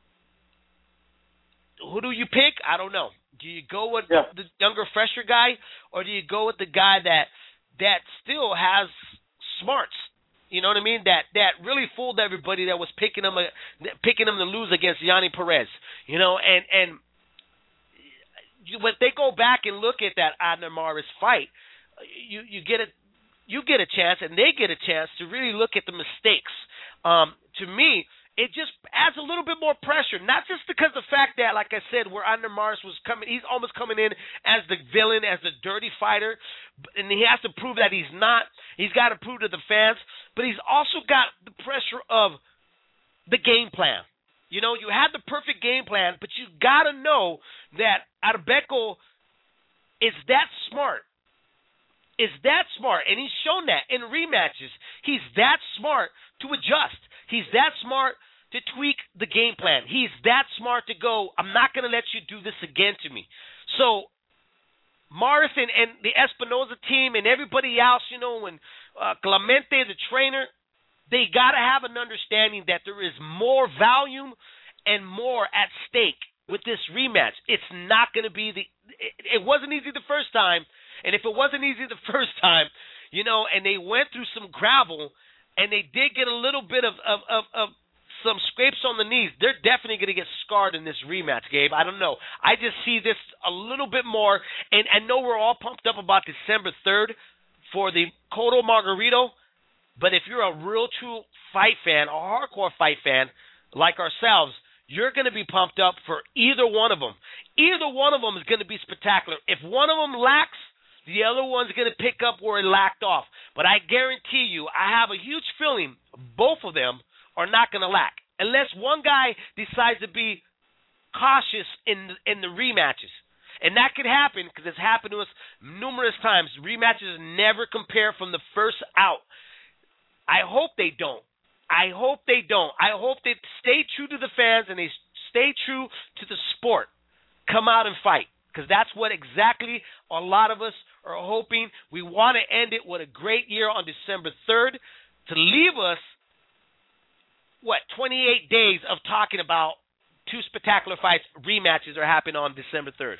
C: Who do you pick? I don't know. Do you go with the younger, fresher guy, or do you go with the guy that still has smarts? You know what I mean? That really fooled everybody that was picking him to lose against Yanni Perez. You know, and when they go back and look at that Adner Maris fight, you get a chance, and they get a chance to really look at the mistakes. To me, it just adds a little bit more pressure, not just because of the fact that, like I said, where Adner Maris was coming, he's almost coming in as the villain, as the dirty fighter, and he has to prove that he's not. He's got to prove to the fans, but he's also got the pressure of the game plan. You know, you had the perfect game plan, but you got to know that Arbeco is that smart. And he's shown that in rematches. He's that smart to adjust. He's that smart to tweak the game plan. He's that smart to go, I'm not going to let you do this again to me. So Maris and the Espinoza team and everybody else, you know, and Clemente, the trainer, they got to have an understanding that there is more volume and more at stake with this rematch. It's not going to be it wasn't easy the first time. And if it wasn't easy the first time, you know, and they went through some gravel and they did get a little bit of some scrapes on the knees, they're definitely going to get scarred in this rematch, Gabe. I don't know. I just see this a little bit more. And I know we're all pumped up about December 3rd for the Cotto Margarito, but if you're a real true fight fan, a hardcore fight fan like ourselves, you're going to be pumped up for either one of them. Either one of them is going to be spectacular. If one of them lacks, the other one's going to pick up where it lacked off. But I guarantee you, I have a huge feeling both of them are not going to lack. Unless one guy decides to be cautious in the rematches. And that could happen because it's happened to us numerous times. Rematches never compare from the first out. I hope they don't. I hope they stay true to the fans and they stay true to the sport. Come out and fight. Because that's what exactly a lot of us are hoping. We want to end it with a great year on December 3rd to leave us, 28 days of talking about two spectacular fights. Rematches are happening on December 3rd.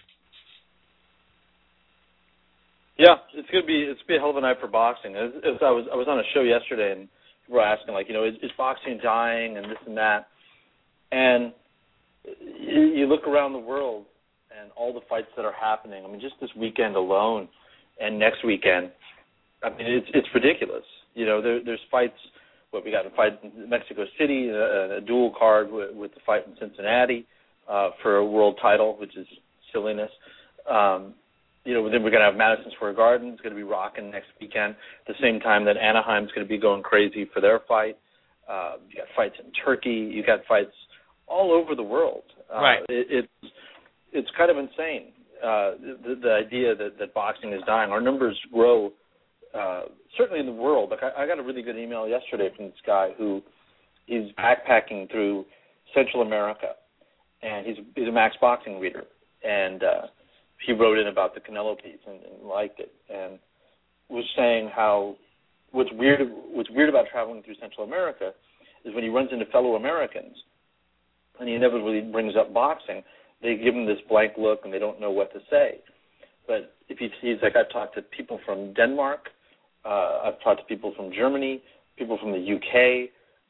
D: Yeah, it's gonna be a hell of a night for boxing. I was on a show yesterday and people were asking, like, you know, is boxing dying and this and that, and you look around the world and all the fights that are happening. I mean, just this weekend alone and next weekend, I mean, it's ridiculous. You know, there's fights. We got a fight in Mexico City, a dual card with the fight in Cincinnati for a world title, which is silliness. then we're going to have Madison Square Garden. It's going to be rocking next weekend. At the same time that Anaheim's going to be going crazy for their fight. You got fights in Turkey. You got fights all over the world.
C: Right.
D: It's kind of insane. The idea that boxing is dying. Our numbers grow, certainly in the world. Like I got a really good email yesterday from this guy who he's backpacking through Central America, and he's a Max Boxing reader, and he wrote in about the Canelo piece and liked it, and was saying how what's weird about traveling through Central America is when he runs into fellow Americans, and he inevitably brings up boxing, they give him this blank look and they don't know what to say. But if he's like, I've talked to people from Denmark, I've talked to people from Germany, people from the UK,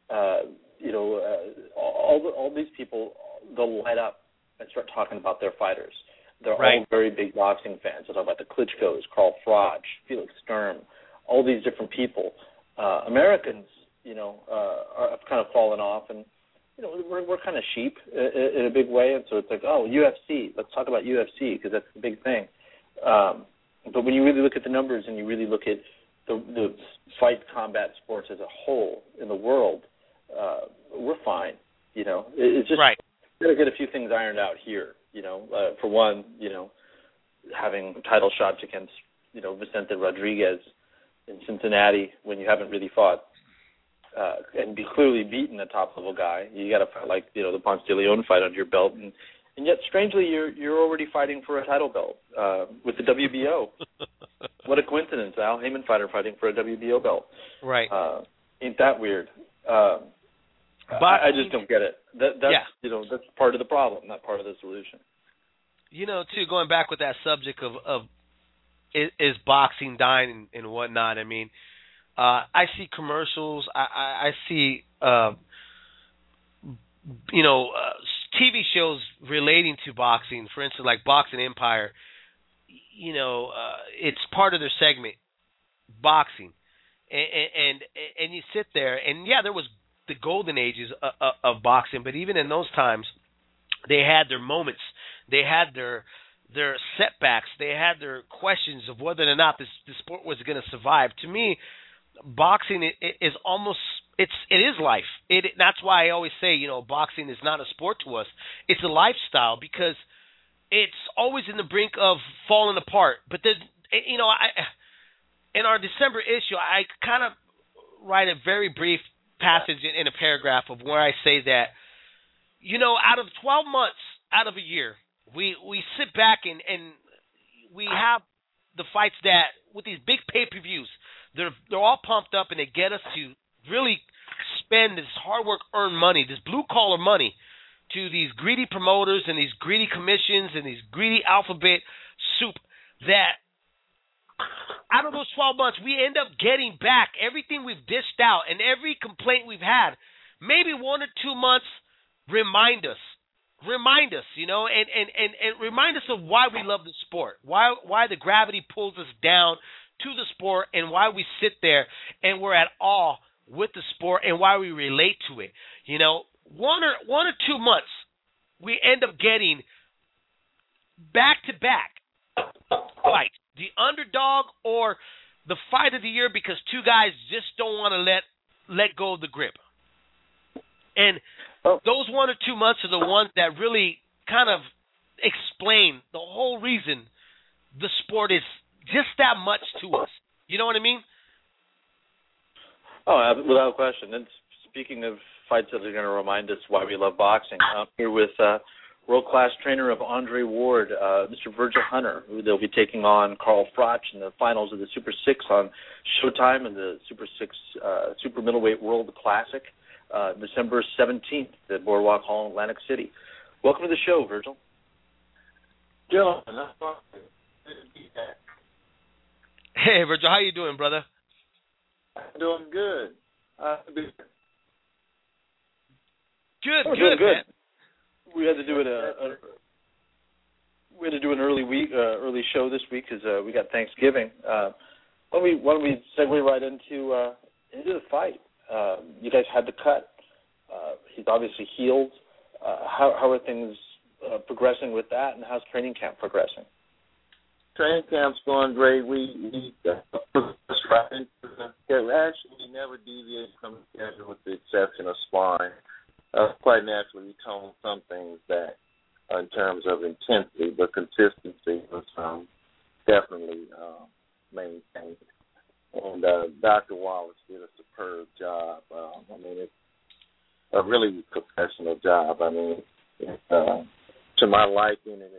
D: all these people, they'll light up and start talking about their fighters. They're all very big boxing fans. They'll talk about the Klitschko's, Carl Froch, Felix Sturm, all these different people. Americans, have kind of fallen off, and we're kind of sheep in a big way. And so it's like, oh, UFC, let's talk about UFC because that's the big thing. But when you really look at the numbers and you really look at the fight combat sports as a whole in the world, we're fine. It's just got to get a few things ironed out here. For one, having title shots against, Vicente Rodriguez in Cincinnati when you haven't really fought and be clearly beaten a top-level guy. You got to fight like, the Ponce de Leon fight under your belt. And yet, strangely, you're already fighting for a title belt with the WBO. What a coincidence, Al Heyman fighter fighting for a WBO belt.
C: Right.
D: Ain't that weird?
C: But
D: I just don't get it. That's part of the problem, not part of the solution.
C: Too, going back with that subject of is boxing dying and whatnot. I mean, I see commercials. I see TV shows relating to boxing. For instance, like Boxing Empire. It's part of their segment, boxing, and you sit there, and there was the golden ages of boxing, but even in those times, they had their moments, they had their setbacks, they had their questions of whether or not the sport was going to survive. To me, boxing is almost it is life. That's why I always say boxing is not a sport to us; it's a lifestyle because it's always in the brink of falling apart. But then in our December issue, I kind of write a very brief passage in a paragraph of where I say that, out of 12 months out of a year, we sit back and we have the fights that, with these big pay-per-views, they're all pumped up and they get us to really spend this hard work earned money, this blue-collar money, to these greedy promoters and these greedy commissions and these greedy alphabet soup that out of those 12 months, we end up getting back everything we've dished out and every complaint we've had. Maybe 1 or 2 months remind us, and remind us of why we love the sport, why the gravity pulls us down to the sport, and why we sit there and we're at awe with the sport and why we relate to it. 1 or 2 months, we end up getting back-to-back fights. The underdog or the fight of the year because two guys just don't want to let go of the grip. And those 1 or 2 months are the ones that really kind of explain the whole reason the sport is just that much to us. You know what I mean?
D: Oh, without question. And speaking of fights that are going to remind us why we love boxing, I'm here with world-class trainer of Andre Ward, Mr. Virgil Hunter, who they'll be taking on Carl Froch in the finals of the Super 6 on Showtime in the Super 6 Super Middleweight World Classic, December 17th at Boardwalk Hall in Atlantic City. Welcome to the show, Virgil.
F: Gentlemen,
C: hey, Virgil, how you doing, brother?
F: I'm doing good.
C: Good,
D: man. We had to do an early show this week because we got Thanksgiving. Why don't we segue right into the fight? You guys had the cut. He's obviously healed. How are things progressing with that, and how's training camp progressing?
F: Training camp's going great. We progressed right into actually, we never deviated from the schedule with the exception of sparring. Quite naturally, we toned some things back in terms of intensity, but consistency was definitely maintained. And Dr. Wallace did a superb job. I mean, it's a really professional job. I mean, it's, to my liking, and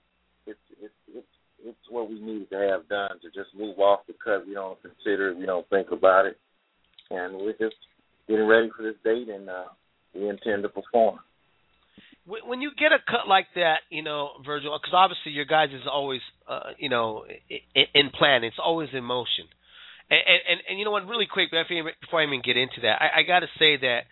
F: it's what we needed to have done, to just move off the cut. We don't consider it, we don't think about it, and we're just getting ready for this date, and we intend to perform.
C: When you get a cut like that, Virgil, because obviously your guys is always, in plan. It's always in motion. And you know what, really quick, before I even get into that, I got to say that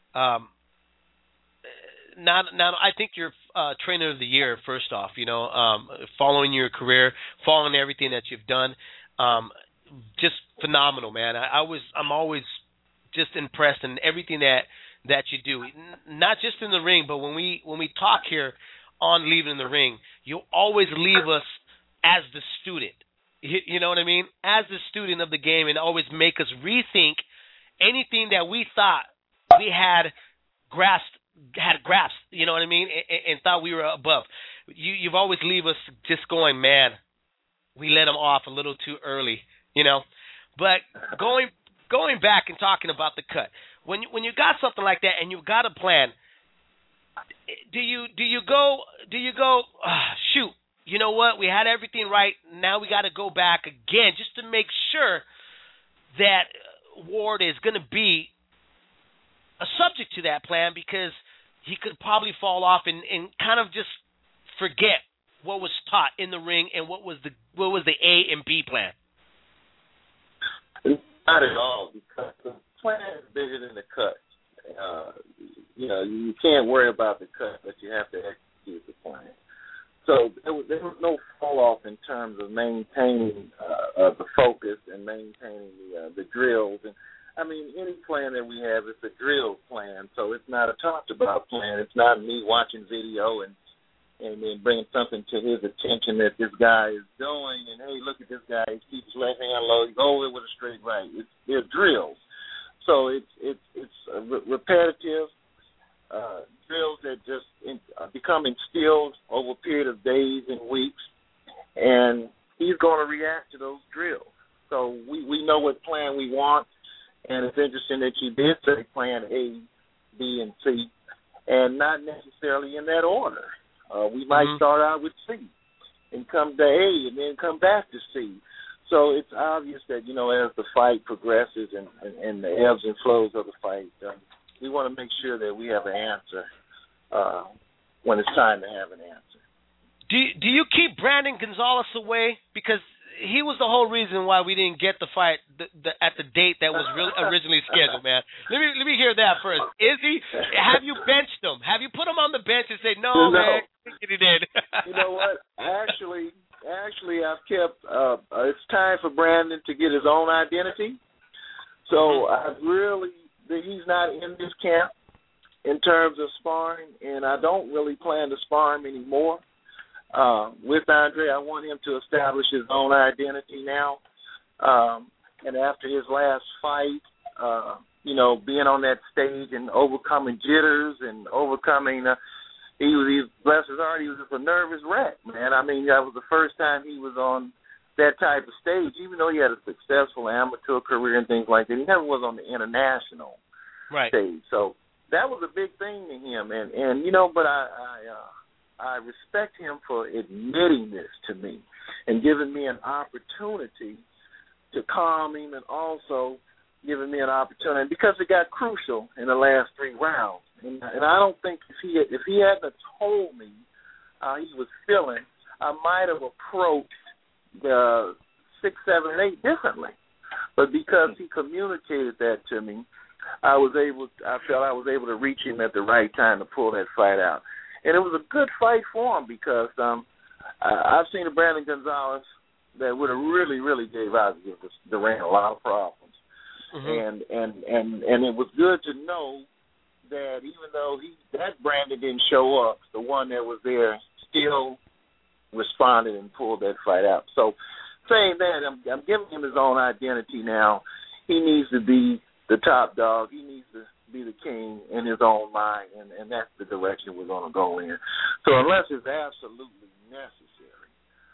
C: now I think you're trainer of the year, first off, following your career, following everything that you've done, just phenomenal, man. I'm always just impressed in everything that you do, not just in the ring, but when we talk here on Leaving the Ring, you always leave us as the student. You know what I mean? As the student of the game, and always make us rethink anything that we thought we had grasped, you know what I mean, and thought we were above. You've always leave us just going, man, we let them off a little too early, But going back and talking about the cut, when you got something like that and you've got a plan, do you go shoot? You know what? We had everything right. Now we got to go back again just to make sure that Ward is going to be a subject to that plan, because he could probably fall off and kind of just forget what was taught in the ring and what was the A and B plan.
F: Not at all, because the plan is bigger than the cut. You can't worry about the cut, but you have to execute the plan. So there was no fall off in terms of maintaining the focus and maintaining the drills. And I mean, any plan that we have is a drill plan, so it's not a talked about plan. It's not me watching video and then bringing something to his attention that this guy is doing, and hey, look at this guy, he keeps his left hand low, he goes with a straight right. They're drills, so it's repetitive. Drills that just become instilled over a period of days and weeks, and he's going to react to those drills. So we know what plan we want, and it's interesting that you did say plan A, B, and C, and not necessarily in that order. We might start out with C and come to A and then come back to C. So it's obvious that, as the fight progresses and the ebbs and flows of the fight, we want to make sure that we have an answer when it's time to have an answer.
C: Do you keep Brandon Gonzalez away? Because he was the whole reason why we didn't get the fight at the date that was originally scheduled, man. Let me hear that first. Is he? Have you benched him? Have you put him on the bench and say, no. Man, get it in?
F: You know what? Actually, I've kept. It's time for Brandon to get his own identity. So he's not in this camp in terms of sparring, and I don't really plan to spar him anymore. With Andre, I want him to establish his own identity now. And after his last fight, being on that stage and overcoming jitters and overcoming, bless his heart, he was just a nervous wreck, man. I mean, that was the first time he was on that type of stage, even though he had a successful amateur career and things like that. He never was on the international stage. So that was a big thing to him. But I respect him for admitting this to me and giving me an opportunity to calm him, and also giving me an opportunity, because it got crucial in the last 3 rounds. And I don't think if he hadn't told me how he was feeling, I might have approached the 6, 7, and 8 differently. But because he communicated that to me, I felt I was able to reach him at the right time to pull that fight out. And it was a good fight for him, because I've seen a Brandon Gonzalez that would have really, really gave out Duran a lot of problems. And it was good to know that even though that Brandon didn't show up, the one that was there still responded and pulled that fight out. So saying that, I'm giving him his own identity now. He needs to be the top dog. He needs to be the king in his own mind, and that's the direction we're going to go in. So unless it's absolutely necessary,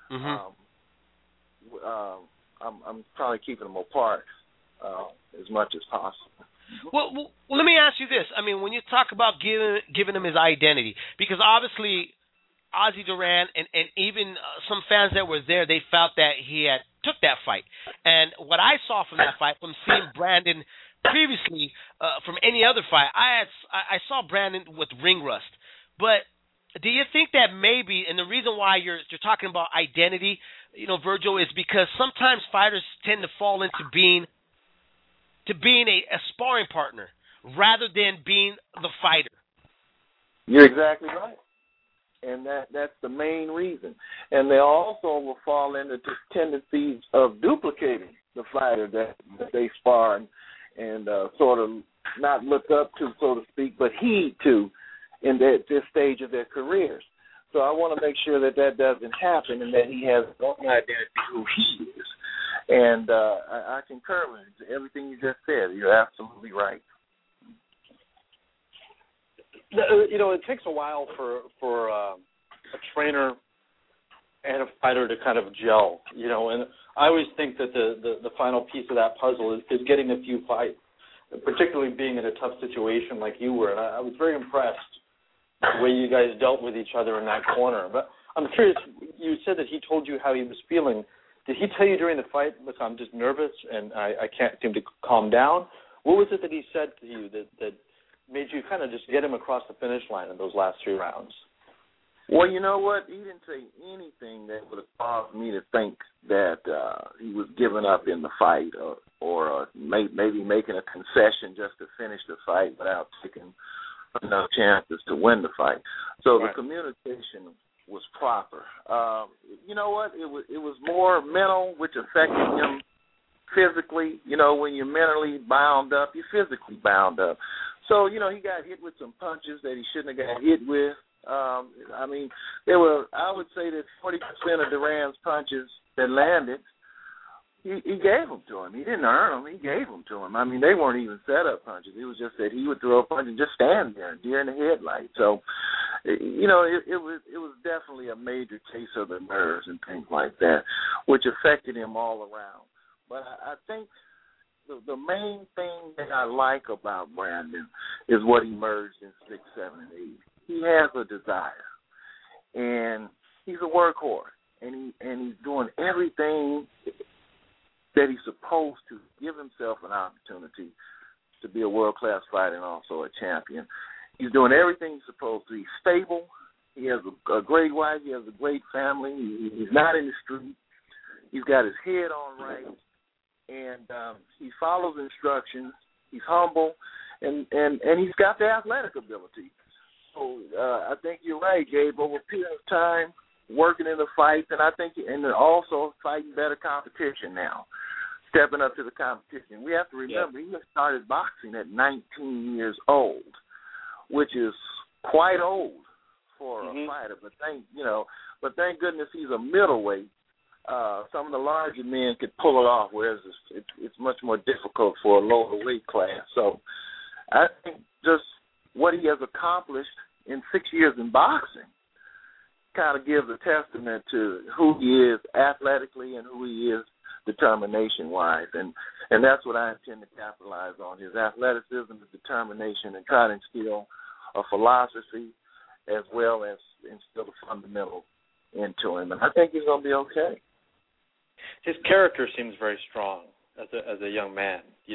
F: I'm probably keeping them apart as much as possible.
C: Well, let me ask you this. I mean, when you talk about giving him his identity, because obviously Ozzy Duran and even some fans that were there, they felt that he had took that fight. And what I saw from that fight, from seeing Brandon previously from any other fight, I saw Brandon with ring rust. But do you think that maybe, and the reason why you're talking about identity, Virgil, is because sometimes fighters tend to fall into being a sparring partner rather than being the fighter?
F: You're exactly right. And that's the main reason. And they also will fall into the tendencies of duplicating the fighter that they spar and sort of not look up to, so to speak, but heed to in this stage of their careers. So I want to make sure that doesn't happen and that he has his own identity who he is. And I concur with everything you just said. You're absolutely right.
D: It takes a while for a trainer and a fighter to kind of gel, and I always think that the final piece of that puzzle is getting a few fights, particularly being in a tough situation like you were. And I was very impressed the way you guys dealt with each other in that corner. But I'm curious, you said that he told you how he was feeling. Did he tell you during the fight, look, I'm just nervous and I can't seem to calm down? What was it that he said to you that made you kind of just get him across the finish line in those last 3 rounds?
F: Well, you know what? He didn't say anything that would have caused me to think that he was giving up in the fight or maybe making a concession just to finish the fight without taking enough chances to win the fight. So The communication was proper. You know what? It was more mental, which affected him physically. When you're mentally bound up, you're physically bound up. So, he got hit with some punches that he shouldn't have got hit with. I would say that 40% of Duran's punches that landed, he gave them to him. He didn't earn them. He gave them to him. I mean, they weren't even set-up punches. It was just that he would throw a punch and just stand there, deer in the headlight. So, it was definitely a major case of the nerves and things like that, which affected him all around. But I think the main thing that I like about Brandon is what emerged in 6, 7, and 8. He has a desire, and he's a workhorse, and he's doing everything that he's supposed to give himself an opportunity to be a world-class fighter and also a champion. He's doing everything he's supposed to. He's stable. He has a great wife. He has a great family. He's not in the street. He's got his head on right, and he follows instructions. He's humble, and he's got the athletic ability. So I think you're right, Gabe. Over a period of time, working in the fights, and also fighting better competition now, stepping up to the competition. We have to remember he started boxing at 19 years old, which is quite old for a fighter. But thank goodness he's a middleweight. Some of the larger men could pull it off, whereas it's much more difficult for a lower weight class. So I think just what he has accomplished in 6 years in boxing kind of gives a testament to who he is athletically and who he is determination-wise. And that's what I intend to capitalize on, his athleticism, his determination, and try to instill a philosophy as well as instill the fundamentals into him. And I think he's going to be okay.
D: His character seems very strong as a young man. He's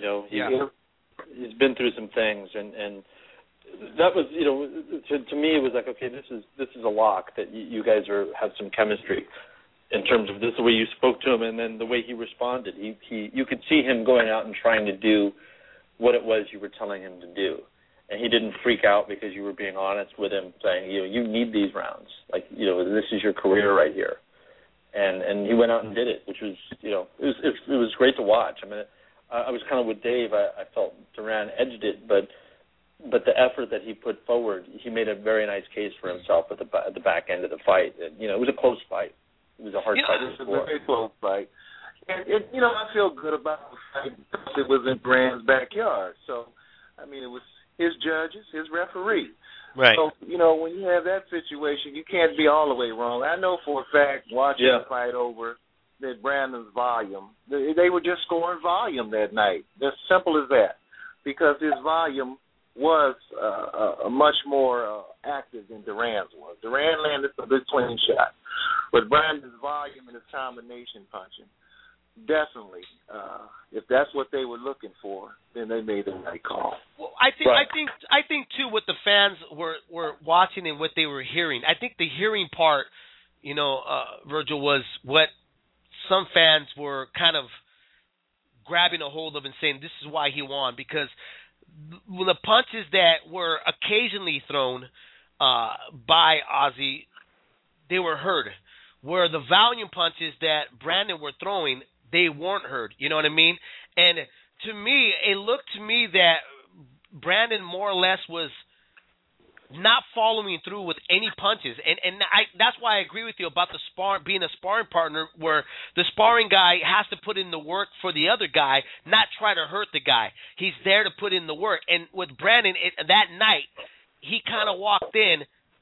D: been through some things, and that was, to me, it was like, okay, this is a lock that you guys have some chemistry in terms of this, the way you spoke to him, and then the way he responded. You could see him going out and trying to do what it was you were telling him to do, and he didn't freak out because you were being honest with him, saying, you need these rounds, like, this is your career right here, and he went out and did it, which was, it was great to watch. I mean, I was kind of with Dave. I felt Duran edged it, but but the effort that he put forward, he made a very nice case for himself at the back end of the fight. It was a close fight. It was a hard fight.
F: It was a very close fight. And I feel good about the fight because it was in Brand's backyard. So, I mean, it was his judges, his referee.
C: Right.
F: So, when you have that situation, you can't be all the way wrong. I know for a fact, watching the fight over, that Brandon's volume, they were just scoring volume that night. As simple as that. Because his volume was much more active than Duran's was. Duran landed some good clean shots. But Brandon's volume and his combination punching, definitely, if that's what they were looking for, then they made the right call.
C: Well, I think too, what the fans were watching and what they were hearing. I think the hearing part, Virgil, was what some fans were kind of grabbing a hold of and saying this is why he won, because the punches that were occasionally thrown by Ozzy, they were heard. Where the volume punches that Brandon were throwing, they weren't heard. You know what I mean? And to me, it looked to me that Brandon more or less was not following through with any punches. And that's why I agree with you about being a sparring partner, where the sparring guy has to put in the work for the other guy, not try to hurt the guy. He's there to put in the work. And with Brandon, that night, he kind of walked in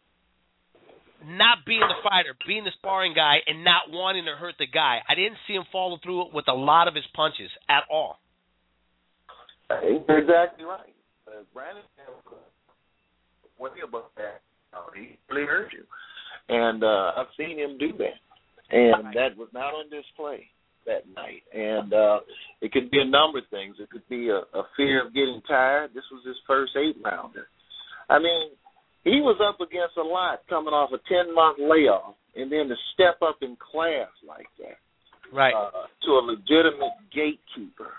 C: not being the fighter, being the sparring guy, and not wanting to hurt the guy. I didn't see him follow through with a lot of his punches at all.
F: You're exactly right. Brandon way above that. He really hurt you. And I've seen him do that. And that was not on display that night. And it could be a number of things. It could be a fear of getting tired. This was his first 8-rounder. I mean, he was up against a lot coming off a 10-month layoff, and then to step up in class like that,
C: right,
F: to a legitimate gatekeeper.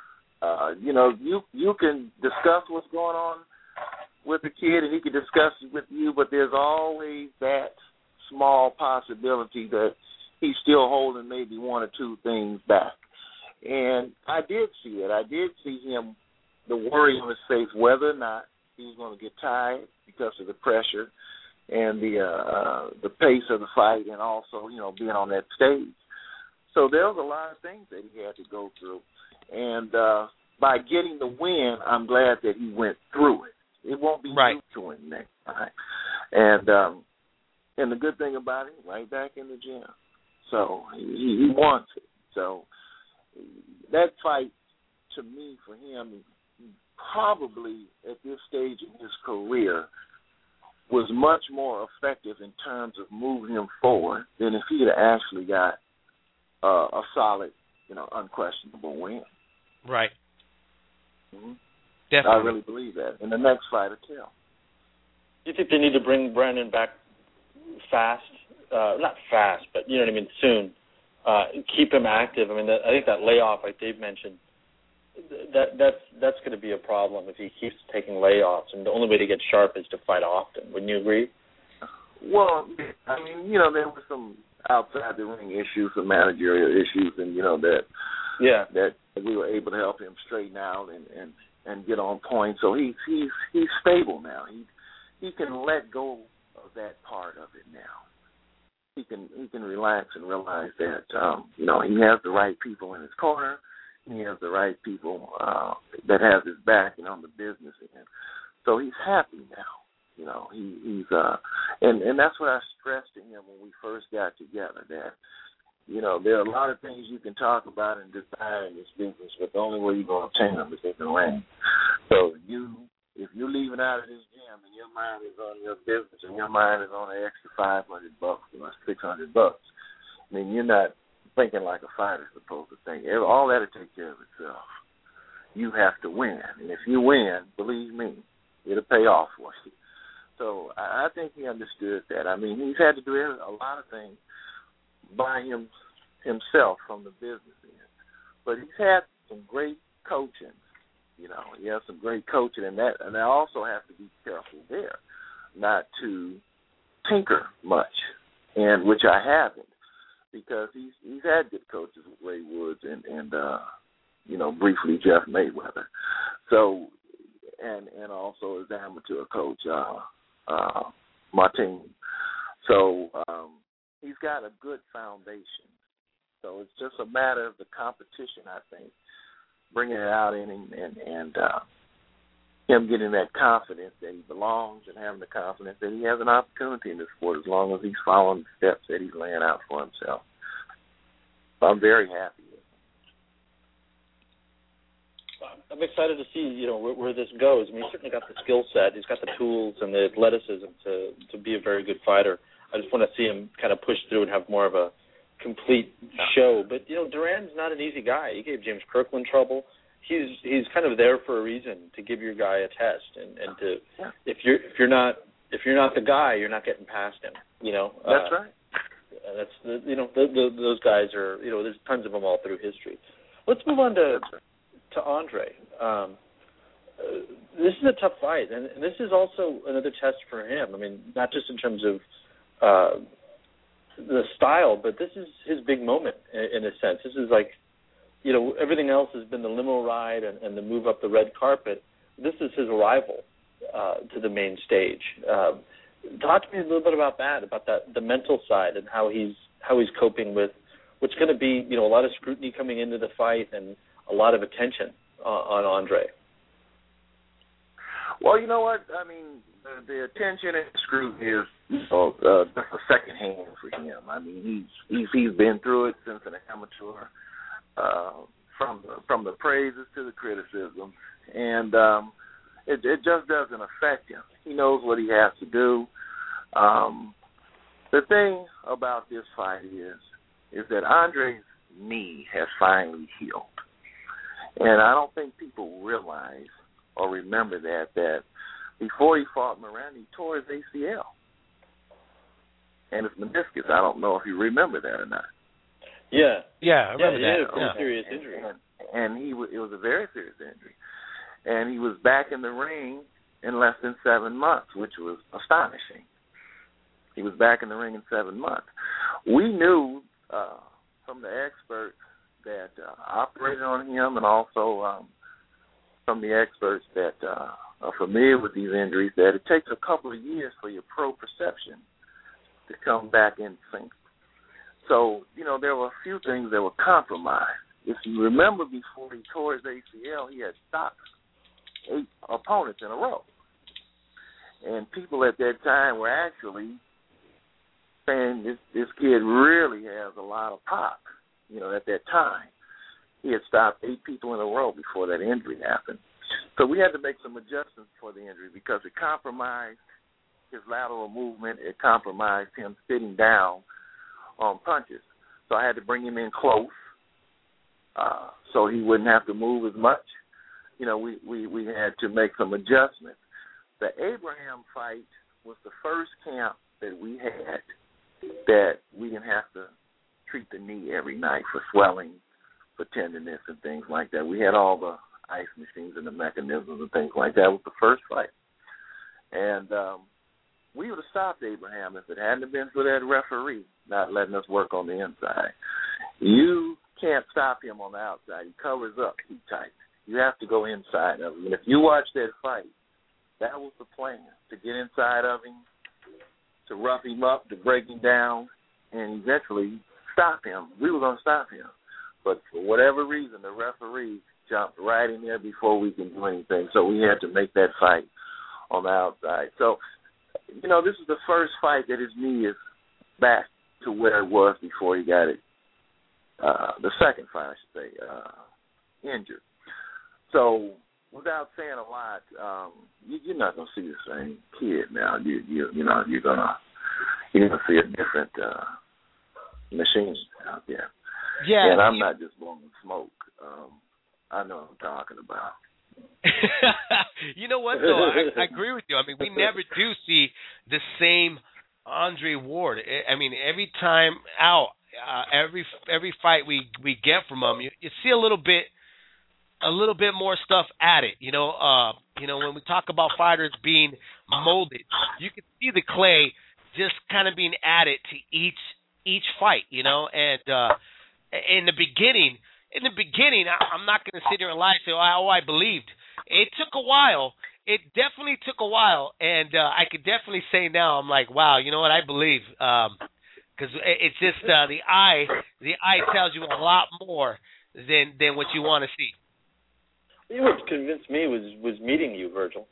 F: You can discuss what's going on with the kid, and he can discuss it with you, but there's always that small possibility that he's still holding maybe one or two things back. And I did see it. I did see him, the worry on his face, whether or not he was going to get tired because of the pressure and the pace of the fight, and also, being on that stage. So there was a lot of things that he had to go through. And by getting the win, I'm glad that he went through it. It won't be new to him next time. And the good thing about it, right back in the gym. So he wants it. So that fight, to me, for him, probably at this stage in his career, was much more effective in terms of moving him forward than if he had actually got a solid, unquestionable win.
C: Right.
F: Mm-hmm.
C: Definitely.
F: I really believe that. And the next fight will tell.
D: Do you think they need to bring Brandon back fast? Not fast, but you know what I mean, soon. Keep him active. I mean, I think that layoff, like Dave mentioned, that's going to be a problem if he keeps taking layoffs. And the only way to get sharp is to fight often. Wouldn't you agree?
F: Well, I mean, there were some outside the ring issues, some managerial issues, and that we were able to help him straighten out and get on point. So he's stable now. He can let go of that part of it now. He can relax and realize that he has the right people in his corner. He has the right people that have his back and on the business end. So he's happy now. He's and that's what I stressed to him when we first got together, that there are a lot of things you can talk about and decide in this business, but the only way you're going to obtain them is in the ring. So if you're leaving out of this gym and your mind is on your business and your mind is on an extra $500 or $600, then you're not thinking like a fighter's supposed to think. All that will take care of itself. You have to win. And if you win, believe me, it'll pay off for you. So I think he understood that. I mean, he's had to do a lot of things by himself from the business end. But he's had some great coaching. He has some great coaching, and I also have to be careful there not to tinker much, and which I haven't, because he's had good coaches with Ray Woods and briefly Jeff Mayweather. So and also his amateur coach, Martin. So he's got a good foundation. So it's just a matter of the competition, I think, bringing it out in him and him getting that confidence that he belongs and having the confidence that he has an opportunity in this sport as long as he's following the steps that he's laying out for himself. So I'm very happy with him.
D: I'm excited to see, where this goes. I mean, he's certainly got the skill set. He's got the tools and the athleticism to be a very good fighter. I just want to see him kind of push through and have more of a complete show. But, Duran's not an easy guy. He gave James Kirkland trouble. He's kind of there for a reason, to give your guy a test, and to if you're not the guy, you're not getting past him.
F: That's right.
D: That's those guys are, there's tons of them all through history. Let's move on to Andre. This is a tough fight, and this is also another test for him. I mean, not just in terms of the style, but this is his big moment in a sense. This is like, everything else has been the limo ride and the move up the red carpet. This is his arrival to the main stage. Talk to me a little bit about that, the mental side, and how he's coping with what's going to be, a lot of scrutiny coming into the fight and a lot of attention on Andre.
F: Well, you know what? I mean, the attention and scrutiny is just a second hand for him. I mean, he's been through it since an amateur. From the praises to the criticism, and it just doesn't affect him. He knows what he has to do. The thing about this fight is that Andre's knee has finally healed, and I don't think people realize or remember that before he fought Miranda, he tore his ACL and his meniscus. I don't know if you remember that or not.
C: Yeah, I remember that.
D: He had a serious injury.
F: And it was a very serious injury. And he was back in the ring in less than 7 months, which was astonishing. He was back in the ring in 7 months. We knew from the experts that operated on him, and also from the experts that are familiar with these injuries, that it takes a couple of years for your proprioception to come back in sync. So, there were a few things that were compromised. If you remember, before he tore his ACL, he had stopped 8 opponents in a row. And people at that time were actually saying this kid really has a lot of pop, at that time. He had stopped 8 people in a row before that injury happened. So we had to make some adjustments for the injury because it compromised his lateral movement. It compromised him sitting down on punches. So I had to bring him in close so he wouldn't have to move as much. We had to make some adjustments. The Abraham fight was the first camp that we had that we didn't have to treat the knee every night for swelling, for tenderness and things like that. We had all the ice machines and the mechanisms and things like that. It was the first fight. And we would have stopped Abraham if it hadn't been for that referee not letting us work on the inside. You can't stop him on the outside. He covers up too tight. You have to go inside of him. And if you watch that fight, that was the plan, to get inside of him, to rough him up, to break him down, and eventually stop him. We were going to stop him. But for whatever reason, the referee jumped right in there before we could do anything. So we had to make that fight on the outside. So, this is the first fight that his knee is back to where it was before he got it. The second fight, I should say, injured. So, without saying a lot, you're not gonna see the same kid now. You're gonna see a different machine out there.
C: Yeah,
F: and I'm not just blowing smoke. I know what I'm talking about.
C: You know what, though? I agree with you. I mean, we never do see the same Andre Ward. I mean, every time out, every fight we get from him, you see a little bit more stuff added. When we talk about fighters being molded, you can see the clay just kind of being added to each fight. And in the beginning, I'm not going to sit here and lie and say, I believed. It took a while, it definitely took a while, and I could definitely say now I'm like, wow, you know what? I believe, because it's just the eye tells you a lot more than what you want to see.
D: You know what convinced me was meeting you, Virgil.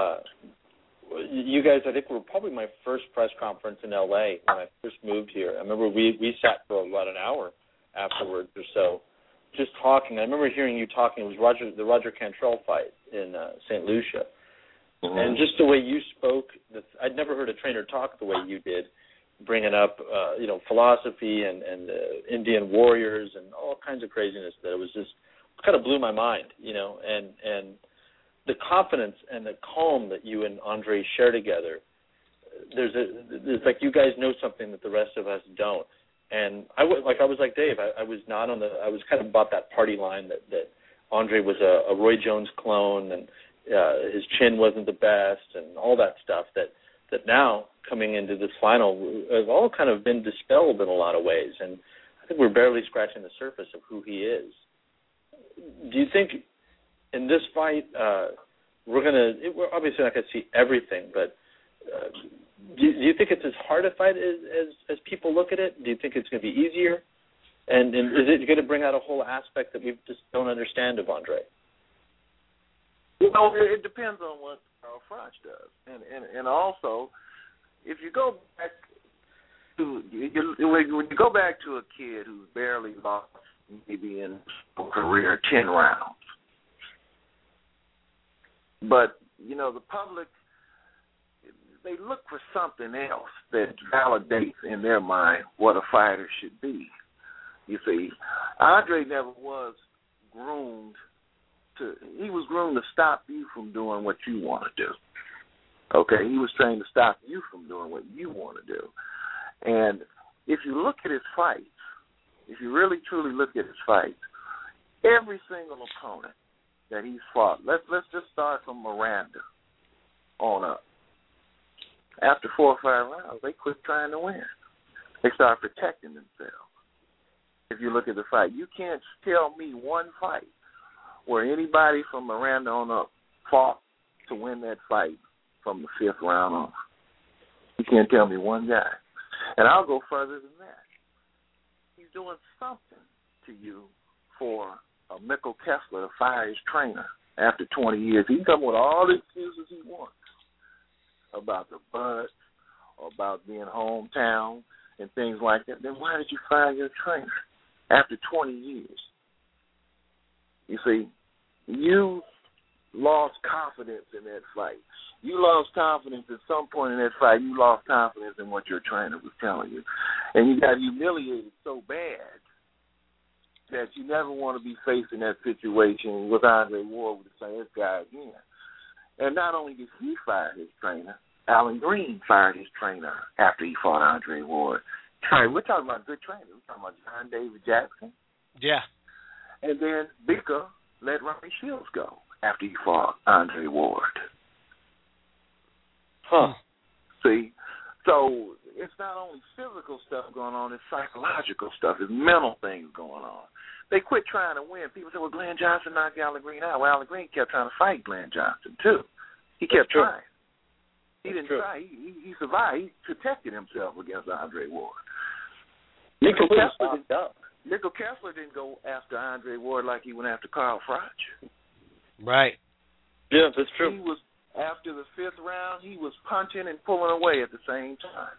D: You guys, I think, were probably my first press conference in L.A. when I first moved here. I remember we sat for about an hour afterwards or so, just talking. I remember hearing you talking. It was the Roger Cantrell fight in St. Lucia. Mm-hmm. And just the way you spoke, I'd never heard a trainer talk the way you did, bringing up, philosophy and Indian warriors and all kinds of craziness that it was just kind of blew my mind, and the confidence and the calm that you and Andre share together. There's like you guys know something that the rest of us don't. And I was like Dave. I was not on I was kind of about that party line that Andre was a Roy Jones clone and his chin wasn't the best and all that stuff that now coming into this final has all kind of been dispelled in a lot of ways. And I think we're barely scratching the surface of who he is. Do you think in this fight we're obviously not going to see everything, but do you think it's as hard a fight as people look at it? Do you think it's going to be easier? And is it going to bring out a whole aspect that we just don't understand of Andre?
F: Well, it depends on what Carl Froch does, and also if you go back to when you go back to a kid who's barely lost maybe in a career 10 rounds, but the public, they look for something else that validates in their mind what a fighter should be. You see, Andre never was groomed he was groomed to stop you from doing what you want to do. Okay, he was trained to stop you from doing what you want to do. And if you look at his fights, if you really truly look at his fights, every single opponent that he's fought, let's just start from Miranda on up. After 4 or 5 rounds, they quit trying to win. They start protecting themselves. If you look at the fight, you can't tell me one fight where anybody from Miranda on up fought to win that fight from the 5th round on. You can't tell me one guy. And I'll go further than that. He's doing something to you for Mikkel Kessler to fire his trainer after 20 years. He can come with all the excuses he wants about the bus, about being hometown and things like that. Then why did you fire your trainer after 20 years? You see, you lost confidence in that fight. You lost confidence at some point in that fight. You lost confidence in what your trainer was telling you. And you got humiliated so bad that you never want to be facing that situation with Andre Ward with the same guy again. And not only did he fire his trainer, Alan Green fired his trainer after he fought Andre Ward. We're talking about good trainers. We're talking about John David Jackson.
C: Yeah.
F: And then Bika let Ronnie Shields go after he fought Andre Ward.
D: Huh.
F: See? So it's not only physical stuff going on, it's psychological stuff. It's mental things going on. They quit trying to win. People say, well, Glenn Johnson knocked Alan Green out. Well, Alan Green kept trying to fight Glenn Johnson, too. He kept trying. He didn't try. He survived. He protected himself against Andre Ward. Mikkel Kessler didn't go after Andre Ward like he went after Carl Froch.
C: Right.
D: Yeah, that's true.
F: He was, after the 5th round, he was punching and pulling away at the same time.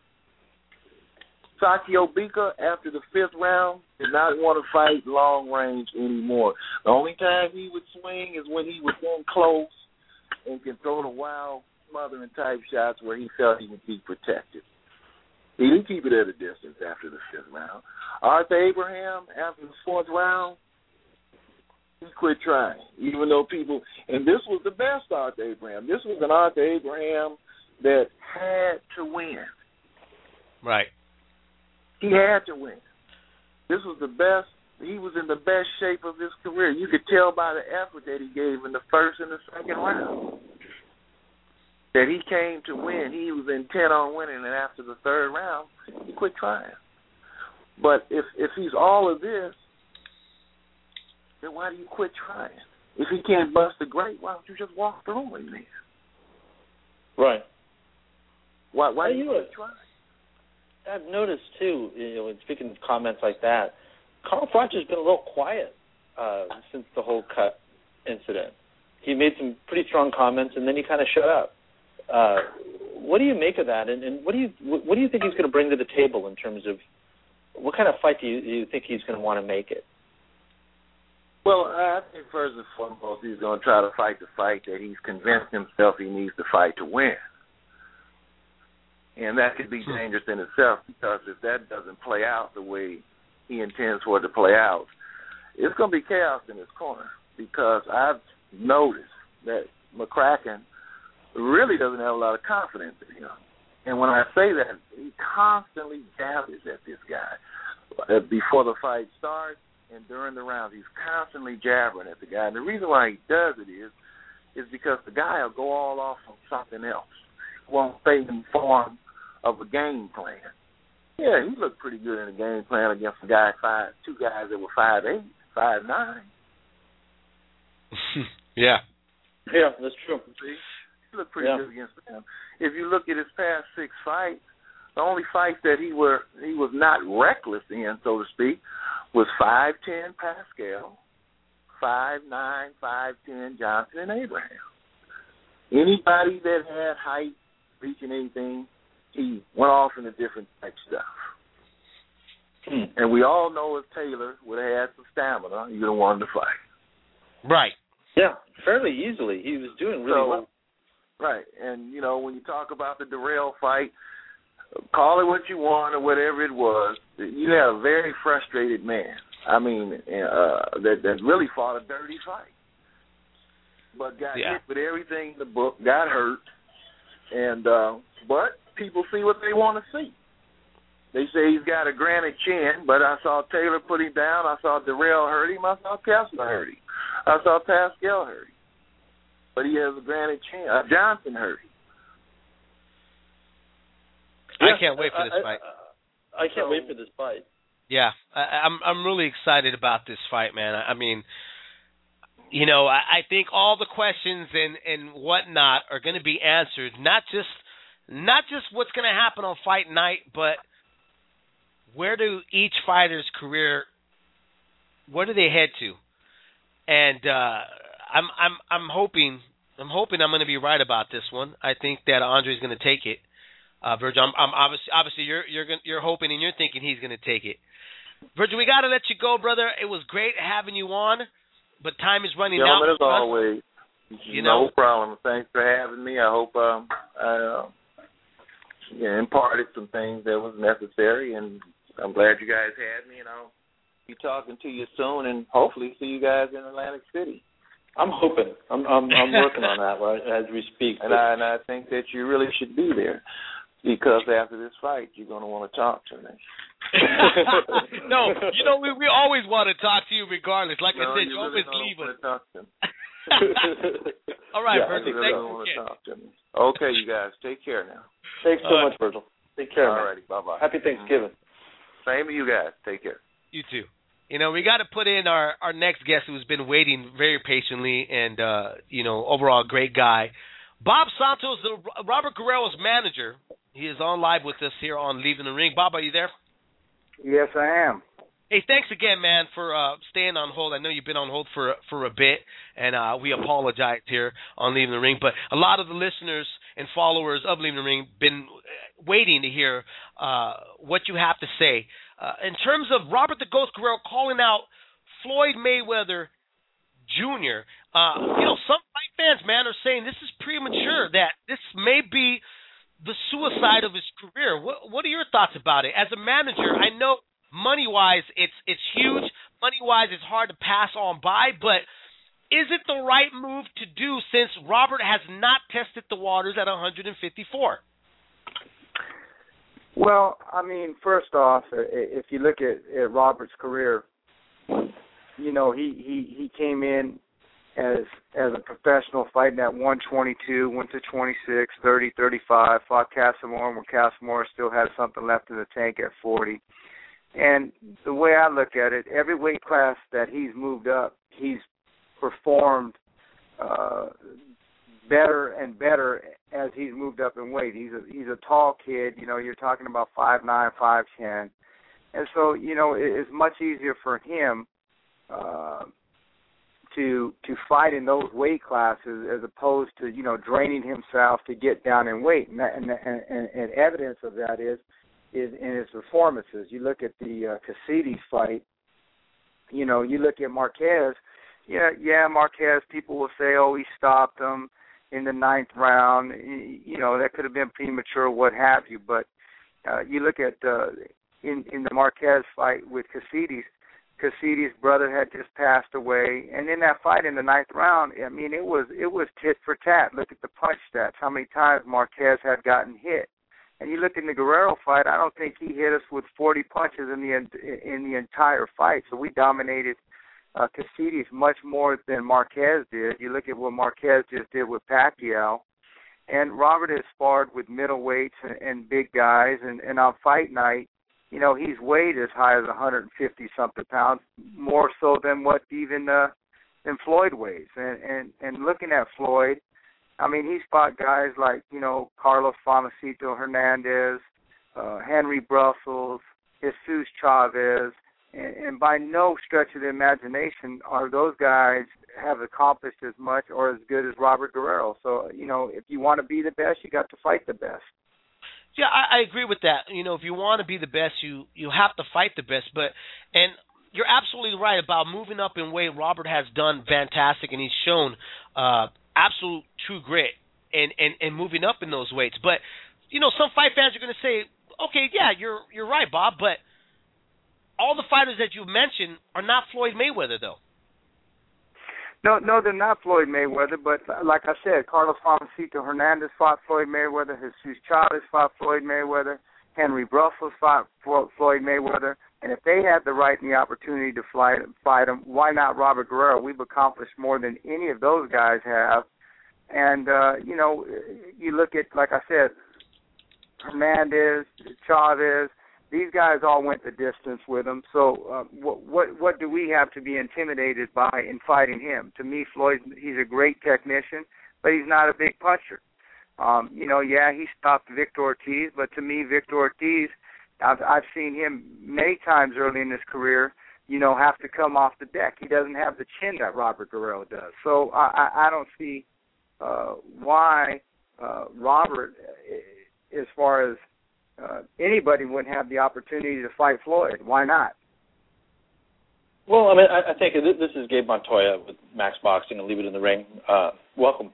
F: Sakio Bika, after the 5th round, did not want to fight long range anymore. The only time he would swing is when he was in close and can throw the wild smothering type shots where he felt he would be protected. He didn't keep it at a distance after the 5th round. Arthur Abraham, after the 4th round, he quit trying, even though people, and this was the best Arthur Abraham. This was an Arthur Abraham that had to win.
C: Right.
F: He had to win. This was the best. He was in the best shape of his career. You could tell by the effort that he gave in the 1st and the 2nd round that he came to win. He was intent on winning, and after the 3rd round, he quit trying. But if he's all of this, then why do you quit trying? If he can't bust the great, why don't you just walk through him then?
D: Right.
F: Why do you try?
D: I've noticed too, when speaking of comments like that, Carl Froch's been a little quiet since the whole cut incident. He made some pretty strong comments, and then he kind of shut up. What do you make of that, and what do you think he's going to bring to the table in terms of what kind of fight do you think he's going to want to make it?
F: Well, I think first and foremost he's going to try to fight the fight that he's convinced himself he needs to fight to win. And that could be dangerous in itself, because if that doesn't play out the way he intends for it to play out, it's going to be chaos in his corner, because I've noticed that McCracken really doesn't have a lot of confidence in him. And when I say that, he constantly jabbers at this guy. Before the fight starts and during the rounds, he's constantly jabbering at the guy. And the reason why he does it is because the guy will go all off on something else. He won't stay informed of a game plan. Yeah, he looked pretty good in a game plan against two guys that were 5'8", 5'9".
C: Yeah.
D: Yeah, that's true.
F: See? He looked pretty good against them. If you look at his past 6 fights, the only fights that he was not reckless in, so to speak, was 5'10" Pascal, 5'9", 5'10" Johnson and Abraham. Anybody that had height, reaching anything, he went off into different type stuff. And we all know if Taylor would have had some stamina, he would have wanted to fight.
C: Right.
D: Yeah, fairly easily. He was doing really well.
F: Right. And, when you talk about the Darrell fight, call it what you want or whatever it was, you had a very frustrated man. I mean, that really fought a dirty fight. But got hit with everything in the book, got hurt, and but people see what they want to see. They say he's got a granite chin, but I saw Taylor put him down. I saw Darrell hurt him. I saw Kessler hurt him. I saw Pascal hurt him. But he has a granite chin. Johnson hurt him.
C: I can't wait for this fight.
D: I can't wait for this fight.
C: Yeah, I'm really excited about this fight, man. I mean, I think all the questions and whatnot are going to be answered. Not just what's going to happen on fight night, but where do each fighter's career, where do they head to? And I'm hoping I'm going to be right about this one. I think that Andre's going to take it. Virgil, I'm obviously you're hoping and you're thinking he's going to take it. Virgil, we got to let you go, brother. It was great having you on, but time is running out.
F: As always, no problem. Thanks for having me. I hope I imparted some things that was necessary, and I'm glad you guys had me, and I'll be talking to you soon, and hopefully see you guys in Atlantic City.
D: I'm hoping. I'm working on that as we speak.
F: And I think that you really should be there, because after this fight, you're going to want to talk to me.
C: No, we always want to talk to you regardless. Like I said, you always leave us. All right, Virgil. Thanks for
F: Okay, you guys. Take care now.
D: Thanks so much, Virgil. Take care.
F: All righty. Bye-bye.
D: Happy Thanksgiving.
F: Same to you guys. Take care.
C: You too. We got to put in our next guest who's been waiting very patiently and, overall great guy. Bob Santos, Robert Guerrero's manager. He is on live with us here on Leaving the Ring. Bob, are you there?
G: Yes, I am.
C: Hey, thanks again, man, for staying on hold. I know you've been on hold for a bit, and we apologize here on Leaving the Ring. But a lot of the listeners and followers of Leaving the Ring been waiting to hear what you have to say. In terms of Robert the Ghost Guerrero calling out Floyd Mayweather Jr., some fight fans, man, are saying this is premature, that this may be the suicide of his career. What are your thoughts about it? As a manager, I know money-wise it's huge. Money-wise it's hard to pass on by, but is it the right move to do since Robert has not tested the waters at 154?
G: Well, I mean, first off, if you look at Robert's career, he came in as a professional fighting at 122, went to 26, 30, 35, fought Castlemore when Castlemore still had something left in the tank at 40. And the way I look at it, every weight class that he's moved up, he's performed better and better as he's moved up in weight. He's a tall kid. You know, you're talking about 5'9", 5'10", and so you know it's much easier for him to fight in those weight classes as opposed to, you know, draining himself to get down in weight. And evidence of that is in his performances. You look at the Caceres fight. You know, you look at Marquez. Yeah, Marquez. People will say, oh, he stopped him in the 9th round. You know, that could have been premature, what have you. But you look at in the Marquez fight with Caceres. Caceres' brother had just passed away, and in that fight in the 9th round, I mean, it was tit for tat. Look at the punch stats, how many times Marquez had gotten hit. And you look in the Guerrero fight, I don't think he hit us with 40 punches in the entire fight. So we dominated Caceres much more than Marquez did. You look at what Marquez just did with Pacquiao, and Robert has sparred with middleweights and big guys, and on fight night, you know, he's weighed as high as 150-something pounds, more so than what even than Floyd weighs. And looking at Floyd, I mean, he's fought guys like, you know, Carlos Famacito Hernandez, Henry Brussels, Jesus Chavez, and by no stretch of the imagination are those guys have accomplished as much or as good as Robert Guerrero. So, you know, if you want to be the best, you got to fight the best.
C: Yeah, I agree with that. You know, if you want to be the best, you have to fight the best. And you're absolutely right about moving up in weight. Robert has done fantastic, and he's shown absolute true grit and moving up in those weights. But, you know, some fight fans are going to say, okay, yeah, you're right, Bob, but all the fighters that you mentioned are not Floyd Mayweather, though.
G: No, they're not Floyd Mayweather, but like I said, Carlos Famacito Hernandez fought Floyd Mayweather, Jesus Chavez fought Floyd Mayweather, Henry Brussels fought Floyd Mayweather, and if they had the right and the opportunity to fight him, why not Robert Guerrero? We've accomplished more than any of those guys have. And, you know, you look at, like I said, Hernandez, Chavez, these guys all went the distance with him. So what do we have to be intimidated by in fighting him? To me, Floyd, he's a great technician, but he's not a big puncher. You know, yeah, he stopped Victor Ortiz, but to me, Victor Ortiz, I've seen him many times early in his career, you know, have to come off the deck. He doesn't have the chin that Robert Guerrero does. So I don't see why Robert, as far as anybody wouldn't have the opportunity to fight Floyd. Why not?
D: Well, I mean, I think this is Gabe Montoya with Max Boxing and Leave It in the Ring. Welcome.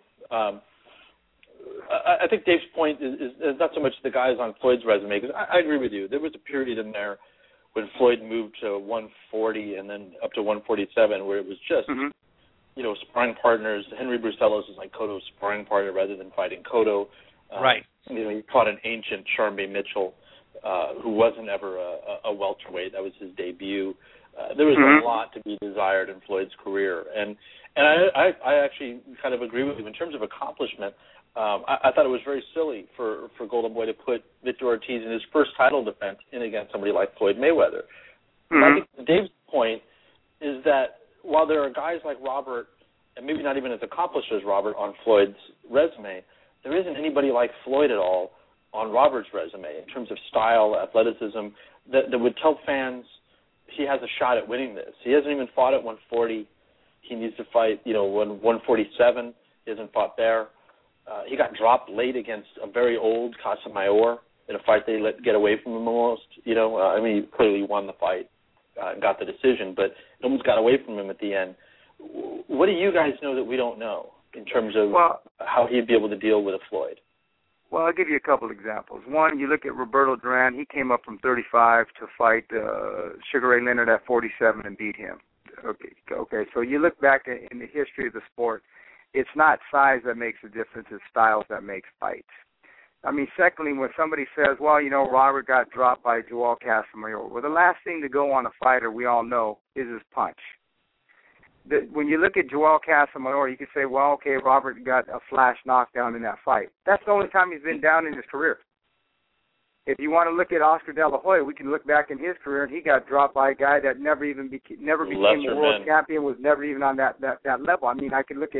D: I think Dave's point is not so much the guys on Floyd's resume, because I agree with you. There was a period in there when Floyd moved to 140 and then up to 147 where it was just, you know, sparring partners. Henry Brusellos is like Cotto's sparring partner rather than fighting Cotto.
C: Right.
D: You know, he fought an ancient Charmbe Mitchell, who wasn't ever a welterweight. That was his debut. There was a lot to be desired in Floyd's career, and I actually kind of agree with you in terms of accomplishment. I thought it was very silly for Golden Boy to put Victor Ortiz in his first title defense in against somebody like Floyd Mayweather. I think Dave's point is that while there are guys like Robert, and maybe not even as accomplished as Robert on Floyd's resume, there isn't anybody like Floyd at all on Robert's resume in terms of style, athleticism, that would tell fans he has a shot at winning this. He hasn't even fought at 140. He needs to fight, you know, 147. He hasn't fought there. He got dropped late against a very old Casamayor in a fight they let get away from him almost. You know, I mean, he clearly won the fight and got the decision, but it almost got away from him at the end. What do you guys know that we don't know in terms of how he'd be able to deal with a Floyd?
G: Well, I'll give you a couple examples. One, you look at Roberto Duran. He came up from 35 to fight Sugar Ray Leonard at 47 and beat him. Okay. So you look back in the history of the sport, it's not size that makes a difference, it's styles that makes fights. I mean, secondly, when somebody says, well, you know, Robert got dropped by Joel Casamayor, well, the last thing to go on a fighter, we all know, is his punch. When you look at Joel Casamayor, you can say, well, okay, Robert got a flash knockdown in that fight. That's the only time he's been down in his career. If you want to look at Oscar De La Hoya, we can look back in his career, and he got dropped by a guy that never became a world champion, was never even on that level. I mean, I could look at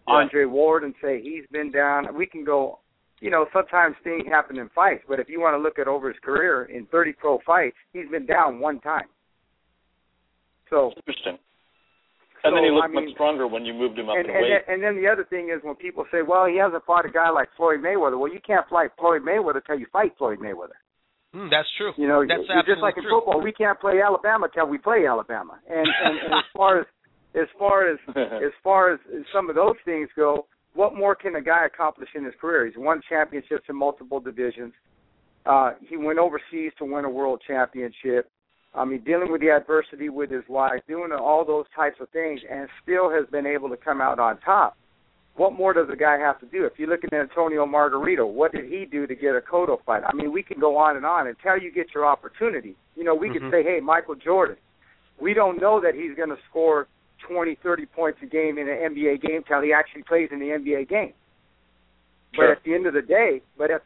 G: Andre Ward and say he's been down. We can go, sometimes things happen in fights, but if you want to look at over his career, in 30 pro fights, he's been down one time. So
D: interesting. And then he looked much stronger when you moved him up in weight.
G: And then the other thing is when people say, well, he hasn't fought a guy like Floyd Mayweather. Well, you can't fight Floyd Mayweather until you fight Floyd Mayweather.
C: That's true.
G: That's just like in football, we can't play Alabama until we play Alabama. And as far as some of those things go, what more can a guy accomplish in his career? He's won championships in multiple divisions. He went overseas to win a world championship. Dealing with the adversity with his wife, doing all those types of things, and still has been able to come out on top. What more does a guy have to do? If you look at Antonio Margarito, what did he do to get a Cotto fight? We can go on until you get your opportunity. We could say, hey, Michael Jordan, we don't know that he's going to score 20, 30 points a game in an NBA game till he actually plays in the NBA game. Sure. But at the end of the day,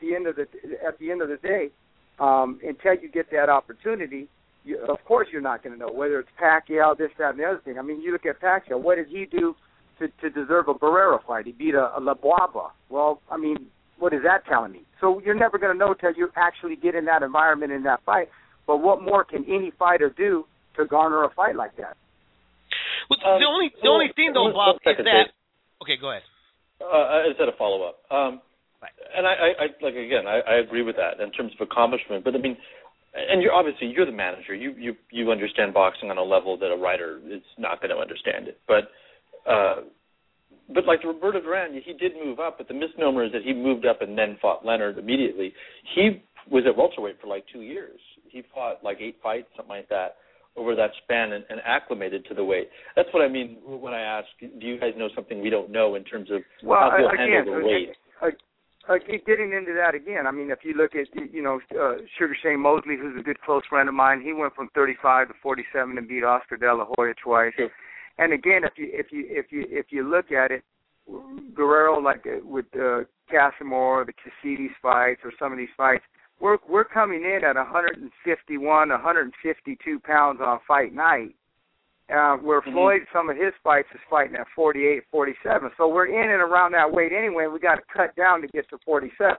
G: until you get that opportunity, of course you're not going to know whether it's Pacquiao, this, that, and the other thing. You look at Pacquiao. What did he do to deserve a Barrera fight? He beat a La Boaba. Well, what is that telling me? So you're never going to know until you actually get in that environment in that fight. But what more can any fighter do to garner a fight like that?
C: Well, the only thing, though, Bob, is that... Okay, go ahead.
D: I just had a follow-up. And I agree with that in terms of accomplishment. But, and you're the manager. You understand boxing on a level that a writer is not going to understand it. But like Roberto Duran, he did move up, but the misnomer is that he moved up and then fought Leonard immediately. He was at welterweight for like 2 years. He fought like 8 fights, something like that, over that span and acclimated to the weight. That's what I mean when I ask, do you guys know something we don't know in terms of how he'll handle the weight?
G: Getting into that again, if you look at, Sugar Shane Mosley, who's a good close friend of mine, he went from 35 to 47 and beat Oscar De La Hoya twice. Sure. And again, if you look at it, Guerrero, like with Casimir, the Casides fights, or some of these fights, we're coming in at 151, 152 pounds on fight night, where Floyd, some of his fights, is fighting at 48, 47. So we're in and around that weight anyway. We got to cut down to get to 47.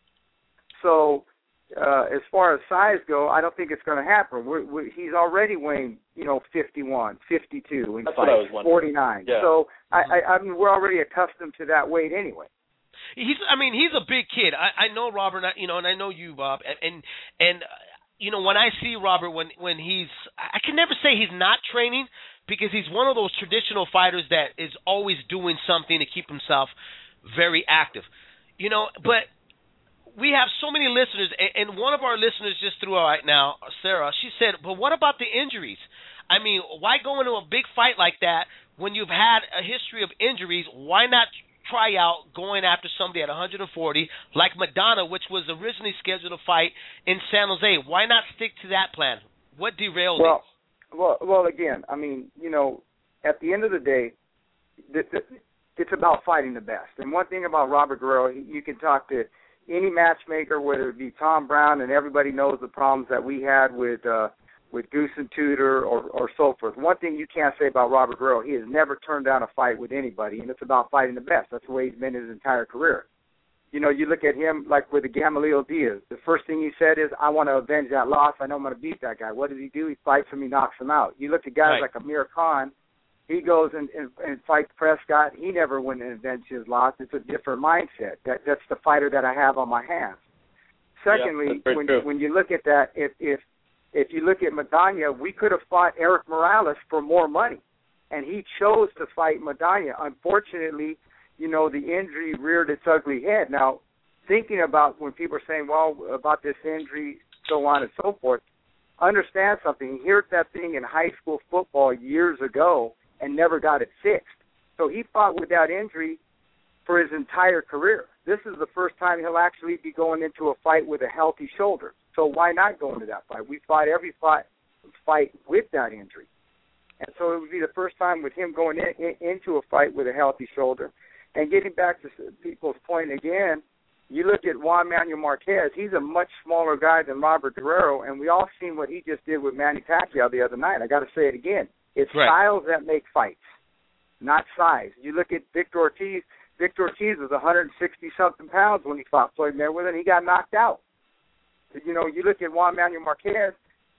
G: So as far as size go, I don't think it's going to happen. He's already weighing, 51, 52, in fights, 49. Yeah. So we're already accustomed to that weight anyway.
C: He's a big kid. I know Robert, and I know you, Bob, and when I see Robert when he's, I can never say he's not training, because he's one of those traditional fighters that is always doing something to keep himself very active, but we have so many listeners, and one of our listeners just threw out right now, Sarah, she said, but what about the injuries? Why go into a big fight like that when you've had a history of injuries? Why not try out going after somebody at 140 like Madonna, which was originally scheduled to fight in San Jose? Why not stick to that plan? What derailed it?
G: Well, again, at the end of the day, it's about fighting the best. And one thing about Robert Guerrero, you can talk to any matchmaker, whether it be Tom Brown, and everybody knows the problems that we had with Goose and Tudor or so forth. One thing you can't say about Robert Guerrero, he has never turned down a fight with anybody, and it's about fighting the best. That's the way he's been his entire career. You look at him like with the Gamaliel Diaz. The first thing he said is, I want to avenge that loss. I know I'm going to beat that guy. What does he do? He fights him. He knocks him out. You look at guys like Amir Khan. He goes and fights Prescott. He never went and avenged his loss. It's a different mindset. That's the fighter that I have on my hands. Secondly, when you look at that, if you look at Maidana, we could have fought Eric Morales for more money, and he chose to fight Maidana. Unfortunately, the injury reared its ugly head. Now, thinking about when people are saying, well, about this injury, so on and so forth, understand something. He hurt that thing in high school football years ago and never got it fixed. So he fought with that injury for his entire career. This is the first time he'll actually be going into a fight with a healthy shoulder. So why not go into that fight? We fought every fight with that injury. And so it would be the first time with him going into a fight with a healthy shoulder. And getting back to people's point again, you look at Juan Manuel Marquez, he's a much smaller guy than Robert Guerrero, and we all seen what he just did with Manny Pacquiao the other night. I got to say it again. It's styles that make fights. not size. You look at Victor Ortiz. Victor Ortiz was 160-something pounds when he fought Floyd Mayweather, and he got knocked out. You know, you look at Juan Manuel Marquez.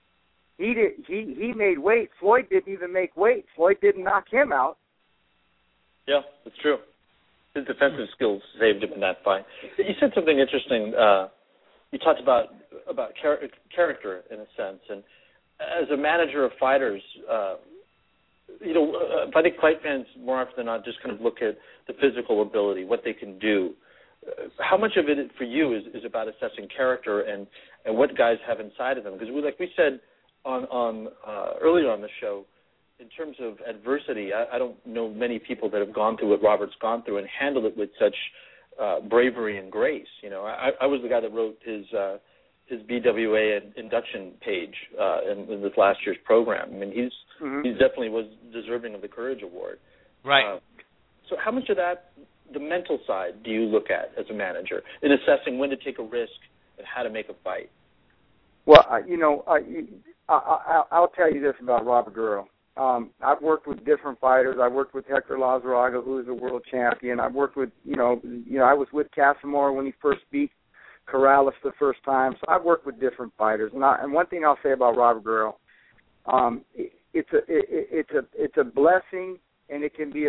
G: He made weight. Floyd didn't even make weight. Floyd didn't knock him out.
D: Yeah, that's true. His defensive skills saved him in that fight. You said something interesting. You talked about character in a sense, and as a manager of fighters, you know, I think fight fans more often than not just kind of look at the physical ability, what they can do. How much of it for you is about assessing character and what guys have inside of them? Because like we said on earlier on the show, in terms of adversity, I don't know many people that have gone through what Robert's gone through and handled it with such bravery and grace. You know, I was the guy that wrote his BWA induction page in this last year's program. I mean, he definitely was deserving of the Courage Award.
C: Right.
D: So how much of that, the mental side, do you look at as a manager in assessing when to take a risk and how to make a fight?
G: Well, you know, I'll tell you this about Robert Guerrero. I've worked with different fighters. I worked with Hector Lazaraga, who is a world champion. I've worked with, you know, I was with Casamore when he first beat Corrales the first time. So I've worked with different fighters. And one thing I'll say about Robert Guerrero, it's a blessing, and it can be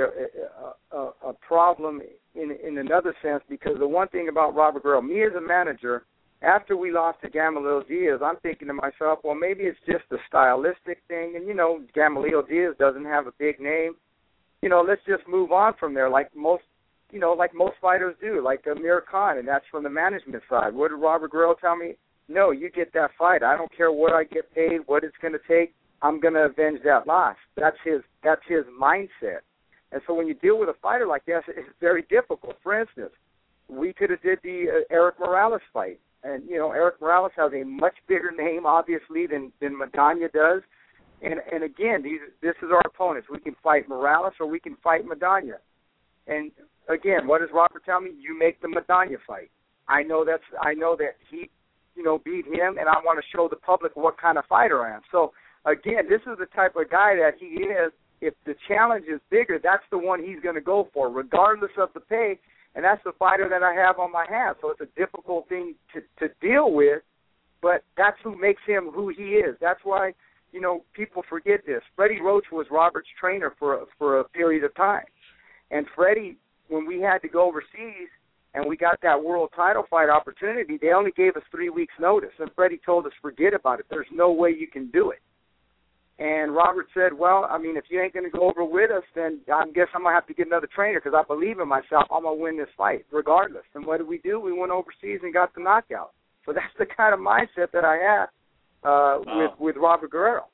G: a problem in another sense, because the one thing about Robert Guerrero, me as a manager, after we lost to Gamaliel Diaz, I'm thinking to myself, well, maybe it's just a stylistic thing. And, you know, Gamaliel Diaz doesn't have a big name. You know, let's just move on from there like most fighters do, like Amir Khan, and that's from the management side. What did Robert Guerrero tell me? No, you get that fight. I don't care what I get paid, what it's going to take. I'm going to avenge that loss. That's his mindset. And so when you deal with a fighter like that, it's very difficult. For instance, we could have did the Eric Morales fight. And, you know, Eric Morales has a much bigger name, obviously, than Maidana does. And again, this is our opponents. We can fight Morales or we can fight Maidana. And, again, what does Robert tell me? You make the Maidana fight. I know that he, you know, beat him, and I want to show the public what kind of fighter I am. So, again, this is the type of guy that he is. If the challenge is bigger, that's the one he's going to go for, regardless of the pay. And that's the fighter that I have on my hands. So it's a difficult thing to deal with, but that's who makes him who he is. That's why, you know, people forget this. Freddie Roach was Robert's trainer for a period of time. And Freddie, when we had to go overseas and we got that world title fight opportunity, they only gave us 3 weeks' notice. And Freddie told us, forget about it. There's no way you can do it. And Robert said, well, I mean, if you ain't going to go over with us, then I guess I'm going to have to get another trainer because I believe in myself. I'm going to win this fight regardless. And what did we do? We went overseas and got the knockout. So that's the kind of mindset that I have with Robert Guerrero.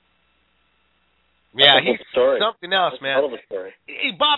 C: Yeah, he's something else, man.
D: Hell of a story.
C: Hey, Bob,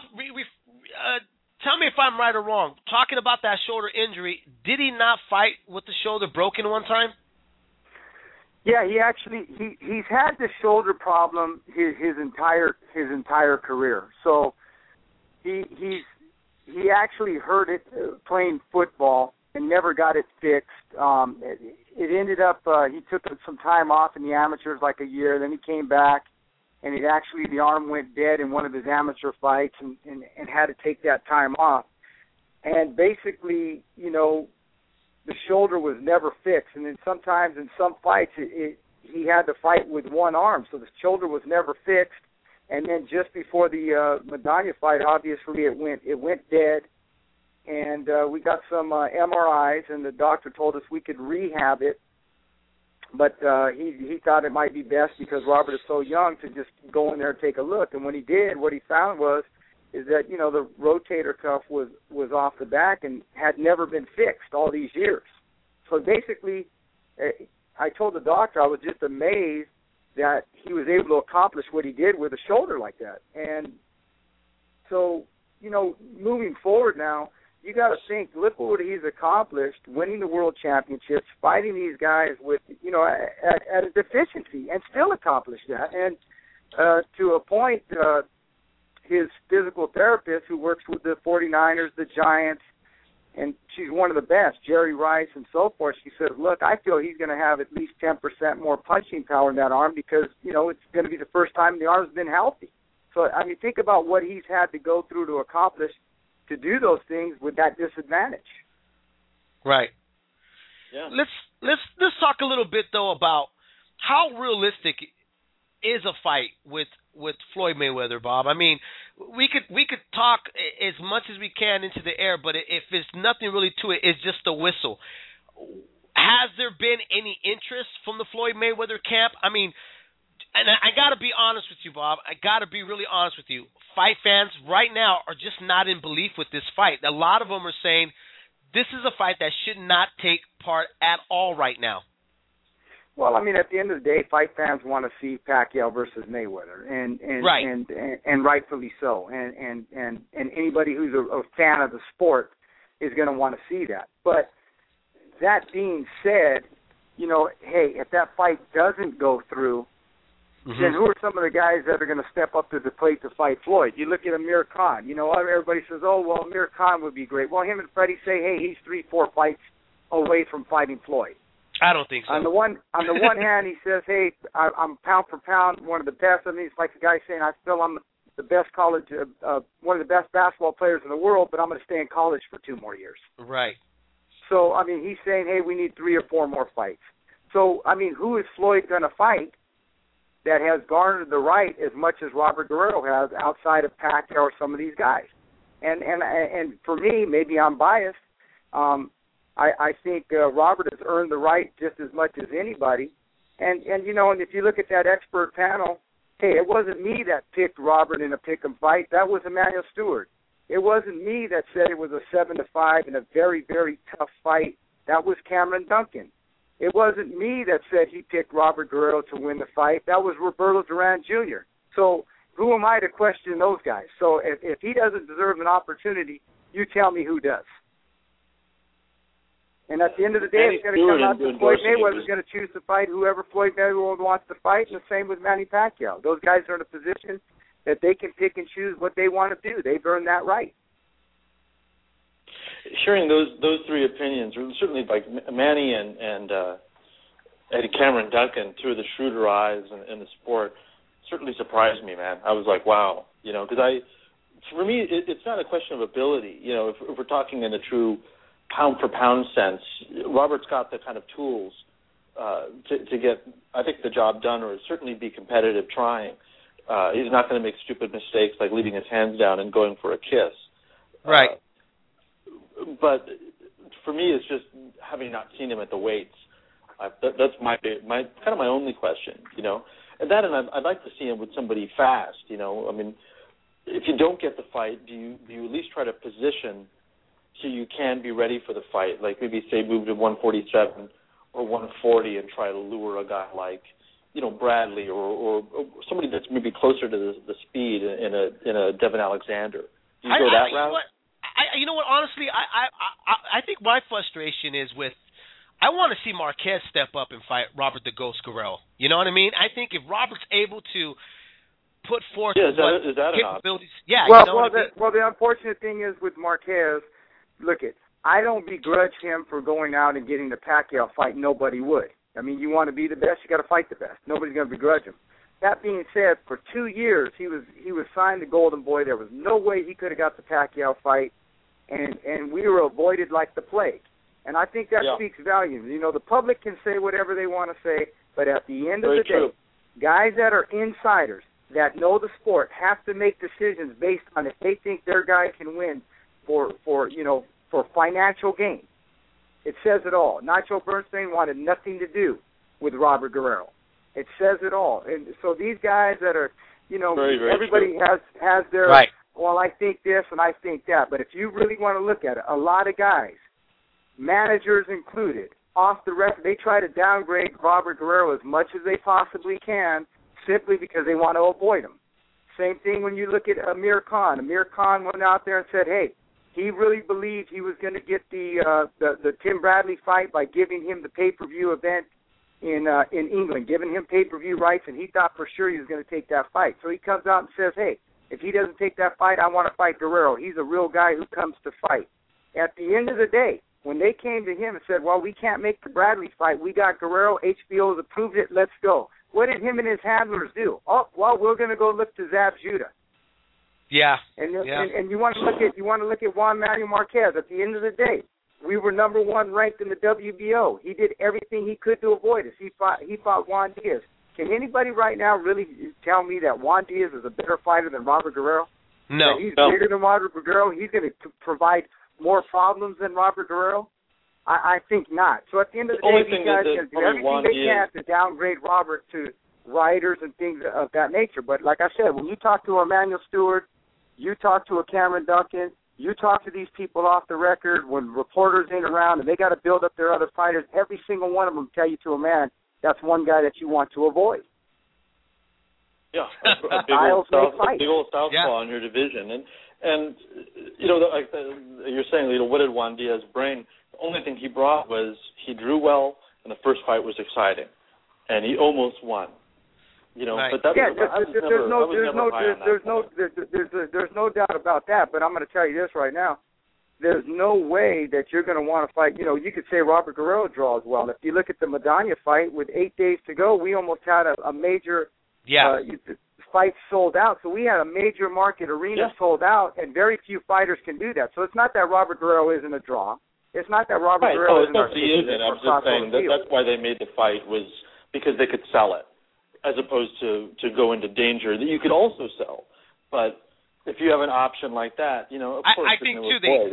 C: tell me if I'm right or wrong. Talking about that shoulder injury, did he not fight with the shoulder broken one time?
G: Yeah, he's had the shoulder problem his entire career. So he actually hurt it playing football and never got it fixed. It ended up he took some time off in the amateurs, like a year. Then he came back, and the arm went dead in one of his amateur fights, and had to take that time off. And basically, you know, the shoulder was never fixed, and then sometimes in some fights he had to fight with one arm, so the shoulder was never fixed. And then just before the Maidana fight, obviously it went dead, and we got some MRIs, and the doctor told us we could rehab it, but he thought it might be best because Robert is so young to just go in there and take a look. And when he did, what he found is that, you know, the rotator cuff was off the back and had never been fixed all these years. So basically, I told the doctor I was just amazed that he was able to accomplish what he did with a shoulder like that. And so, you know, moving forward now, you got to think, look what he's accomplished, winning the world championships, fighting these guys with, you know, at a deficiency, and still accomplish that. And to a point, his physical therapist who works with the 49ers, the Giants, and she's one of the best, Jerry Rice and so forth, she said, look, I feel he's going to have at least 10% more punching power in that arm because, you know, it's going to be the first time the arm's been healthy. So, I mean, think about what he's had to go through to accomplish to do those things with that disadvantage.
C: Right.
D: Yeah.
C: Let's talk a little bit though about how realistic is a fight with Floyd Mayweather, Bob. I mean, we could talk as much as we can into the air, but if there's nothing really to it, it's just a whistle. Has there been any interest from the Floyd Mayweather camp? I mean, and I got to be honest with you, Bob. I got to be really honest with you. Fight fans right now are just not in belief with this fight. A lot of them are saying this is a fight that should not take part at all right now.
G: Well, I mean, at the end of the day, fight fans want to see Pacquiao versus Mayweather, and
C: right.
G: and rightfully so. And anybody who's a fan of the sport is going to want to see that. But that being said, you know, hey, if that fight doesn't go through, then who are some of the guys that are going to step up to the plate to fight Floyd? You look at Amir Khan. You know, everybody says, oh, well, Amir Khan would be great. Well, him and Freddie say, hey, he's 3-4 fights away from fighting Floyd.
C: I don't think so.
G: On the one hand, he says, hey, I'm pound for pound one of the best. I mean, it's like the guy saying, I feel I'm the best college, one of the best basketball players in the world, but I'm going to stay in college for 2 more years.
C: Right.
G: So, I mean, he's saying, hey, we need 3 or 4 more fights. So, I mean, who is Floyd going to fight that has garnered the right as much as Robert Guerrero has outside of Pacquiao or some of these guys? And for me, maybe I'm biased. I think Robert has earned the right just as much as anybody. And you know, and if you look at that expert panel, hey, it wasn't me that picked Robert in a pick'em fight. That was Emmanuel Stewart. It wasn't me that said it was a 7-5 in a very, very tough fight. That was Cameron Duncan. It wasn't me that said he picked Robert Guerrero to win the fight. That was Roberto Duran Jr. So who am I to question those guys? So if he doesn't deserve an opportunity, you tell me who does. And at the end of the day, it's going to come out to Floyd Mayweather's going to choose to fight whoever Floyd Mayweather wants to fight, and the same with Manny Pacquiao. Those guys are in a position that they can pick and choose what they want to do. They've earned that right.
D: Hearing those 3 opinions, certainly like Manny and Cameron Duncan, 2 of the shrewder eyes in the sport, certainly surprised me, man. I was like, wow, you know, because for me, it's not a question of ability. You know, if we're talking in a true pound-for-pound sense, Robert's got the kind of tools to get, I think, the job done, or certainly be competitive trying. He's not going to make stupid mistakes like leaving his hands down and going for a kiss.
C: Right.
D: But for me, it's just having not seen him at the weights. That's my kind of my only question, you know. And I'd like to see him with somebody fast, you know. I mean, if you don't get the fight, do you at least try to position so you can be ready for the fight? Like maybe say move to 147 or 140 and try to lure a guy like, you know, Bradley or somebody that's maybe closer to the speed in a Devin Alexander. Do you go that route?
C: You know what? Honestly, I think my frustration is with, I want to see Marquez step up and fight Robert the Ghost Guerrero. You know what I mean? I think if Robert's able to put forth
D: is that
C: capabilities, yeah.
G: Well,
C: you know
G: the unfortunate thing is with Marquez, look it, I don't begrudge him for going out and getting the Pacquiao fight. Nobody would. I mean, you want to be the best, you got to fight the best. Nobody's going to begrudge him. That being said, for 2 years he was signed to Golden Boy. There was no way he could have got the Pacquiao fight, and we were avoided like the plague. And I think that speaks volumes. You know, the public can say whatever they want to say, but at the end of the day, guys that are insiders that know the sport have to make decisions based on if they think their guy can win for financial gain. It says it all. Nacho Bernstein wanted nothing to do with Robert Guerrero. It says it all. And so these guys that are, you know,
D: very, very
G: everybody
D: true.
G: has their,
C: right.
G: Well, I think this and I think that. But if you really want to look at it, a lot of guys, managers included, off the record, they try to downgrade Robert Guerrero as much as they possibly can simply because they want to avoid him. Same thing when you look at Amir Khan. Amir Khan went out there and said, hey, he really believed he was going to get the Tim Bradley fight by giving him the pay-per-view event in England, giving him pay-per-view rights, and he thought for sure he was going to take that fight. So he comes out and says, hey, if he doesn't take that fight, I want to fight Guerrero. He's a real guy who comes to fight. At the end of the day, when they came to him and said, well, we can't make the Bradley fight, we got Guerrero, HBO's approved it, let's go. What did him and his handlers do? Oh, well, we're going to go look to Zab Judah.
C: Yeah.
G: And you want to look at Juan Manuel Marquez. At the end of the day, we were number one ranked in the WBO. He did everything he could to avoid us. He fought Juan Diaz. Can anybody right now really tell me that Juan Diaz is a better fighter than Robert Guerrero?
C: No.
G: That he's bigger than Robert Guerrero? He's going to provide more problems than Robert Guerrero? I think not. So at the end of the day, these guys can do everything they can to downgrade Robert to writers and things of that nature. But like I said, when you talk to Emmanuel Stewart, you talk to a Cameron Duncan, you talk to these people off the record when reporters ain't around and they got to build up their other fighters, every single one of them tell you to a man, that's one guy that you want to avoid.
D: Yeah, a big old southpaw in your division. And you know, like you're saying, what did Juan Diaz bring? The only thing he brought was he drew well, and the first fight was exciting, and he almost won. You know, but that there's no doubt about that. But I'm going to tell you this right now: there's no way that you're going to want to fight. You know, you could say Robert Guerrero draws well. If you look at the Maidana fight with 8 days to go, we almost had a major fight sold out. So we had a major market arena sold out, and very few fighters can do that. So it's not that Robert Guerrero isn't a draw. It's not that Robert Guerrero isn't a draw. I'm just saying that's why they made the fight, was because they could sell it, as opposed to go into danger that you could also sell. But if you have an option like that, you know, of course,
C: I think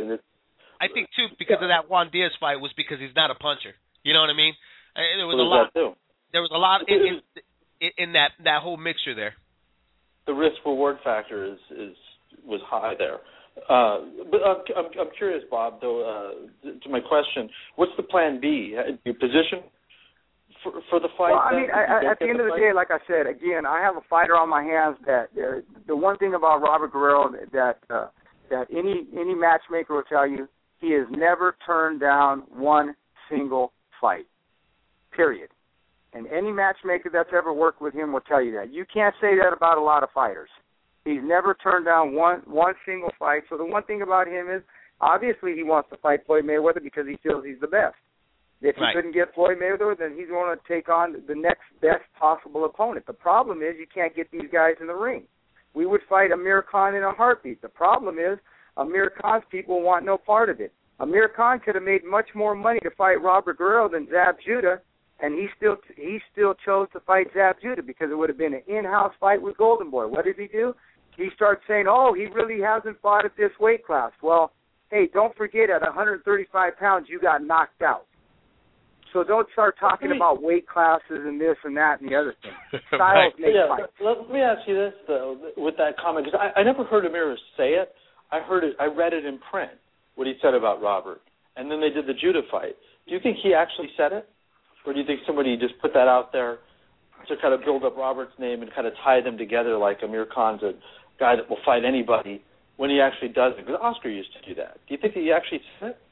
C: too because of that Juan Diaz fight was because he's not a puncher. You know what I mean? There was a lot. There was a lot in that whole mixture there.
D: The risk reward factor was high there. But I'm curious, Bob. Though, to my question, what's the plan B? Your position for the fight?
G: Well, I mean, at the end of the day, like I said, again, I have a fighter on my hands. That the one thing about Robert Guerrero that any matchmaker will tell you, he has never turned down one single fight. Period. And any matchmaker that's ever worked with him will tell you that. You can't say that about a lot of fighters. He's never turned down one single fight. So the one thing about him is, obviously, he wants to fight Floyd Mayweather because he feels he's the best. If he couldn't get Floyd Mayweather, then he's going to take on the next best possible opponent. The problem is you can't get these guys in the ring. We would fight Amir Khan in a heartbeat. The problem is Amir Khan's people want no part of it. Amir Khan could have made much more money to fight Robert Guerrero than Zab Judah, and he still chose to fight Zab Judah because it would have been an in-house fight with Golden Boy. What did he do? He starts saying, oh, he really hasn't fought at this weight class. Well, hey, don't forget, at 135 pounds, you got knocked out. So don't start talking about weight classes and this and that and the other thing. Styles make fights.
D: Let me ask you this, though, with that comment, because I never heard Amir say it. I read it in print, what he said about Robert. And then they did the Judah fight. Do you think he actually said it? Or do you think somebody just put that out there to kind of build up Robert's name and kind of tie them together like Amir Khan's a guy that will fight anybody when he actually does it? Because Oscar used to do that. Do you think that he actually said it?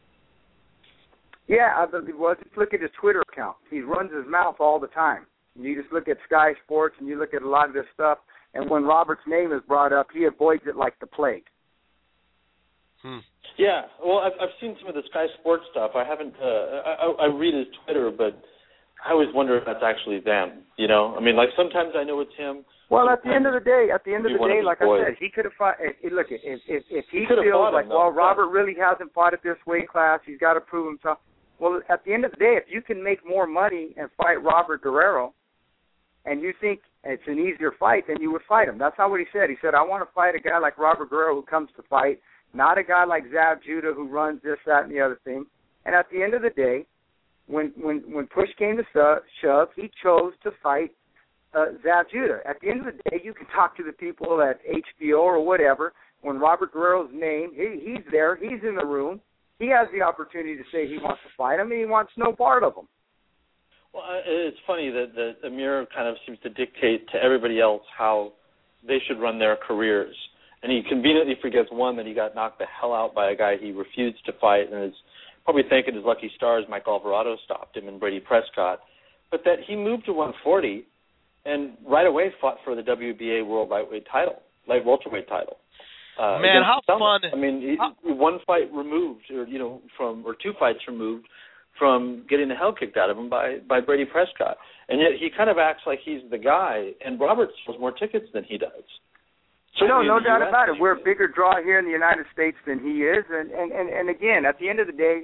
G: Yeah, well, just look at his Twitter account. He runs his mouth all the time. You just look at Sky Sports and you look at a lot of this stuff, and when Robert's name is brought up, he avoids it like the plague.
D: Yeah, well, I've seen some of the Sky Sports stuff. I haven't. I read his Twitter, but I always wonder if that's actually them. You know, I mean, like sometimes I know it's him.
G: Well, at the end of the day, like I said, he could have fought. Look, if he feels like, well, Robert really hasn't fought at this weight class, he's got to prove himself. Well, at the end of the day, if you can make more money and fight Robert Guerrero, and you think it's an easier fight, then you would fight him. That's not what he said. He said, I want to fight a guy like Robert Guerrero who comes to fight, not a guy like Zab Judah who runs this, that, and the other thing. And at the end of the day, when push came to shove, he chose to fight Zab Judah. At the end of the day, you can talk to the people at HBO or whatever. When Robert Guerrero's name, he's there, he's in the room. He has the opportunity to say he wants to fight him, and he wants no part of him.
D: Well, it's funny that Amir kind of seems to dictate to everybody else how they should run their careers. And he conveniently forgets, one, that he got knocked the hell out by a guy he refused to fight and is probably thanking his lucky stars Mike Alvarado stopped him and Brady Prescott, but that he moved to 140 and right away fought for the WBA World Lightweight title, light welterweight title.
C: Man, how fun!
D: I mean, one fight removed, or or 2 fights removed from getting the hell kicked out of him by Brady Prescott, and yet he kind of acts like he's the guy. And Robert sells more tickets than he does.
G: No doubt about it. We're a bigger draw here in the United States than he is, and again, at the end of the day,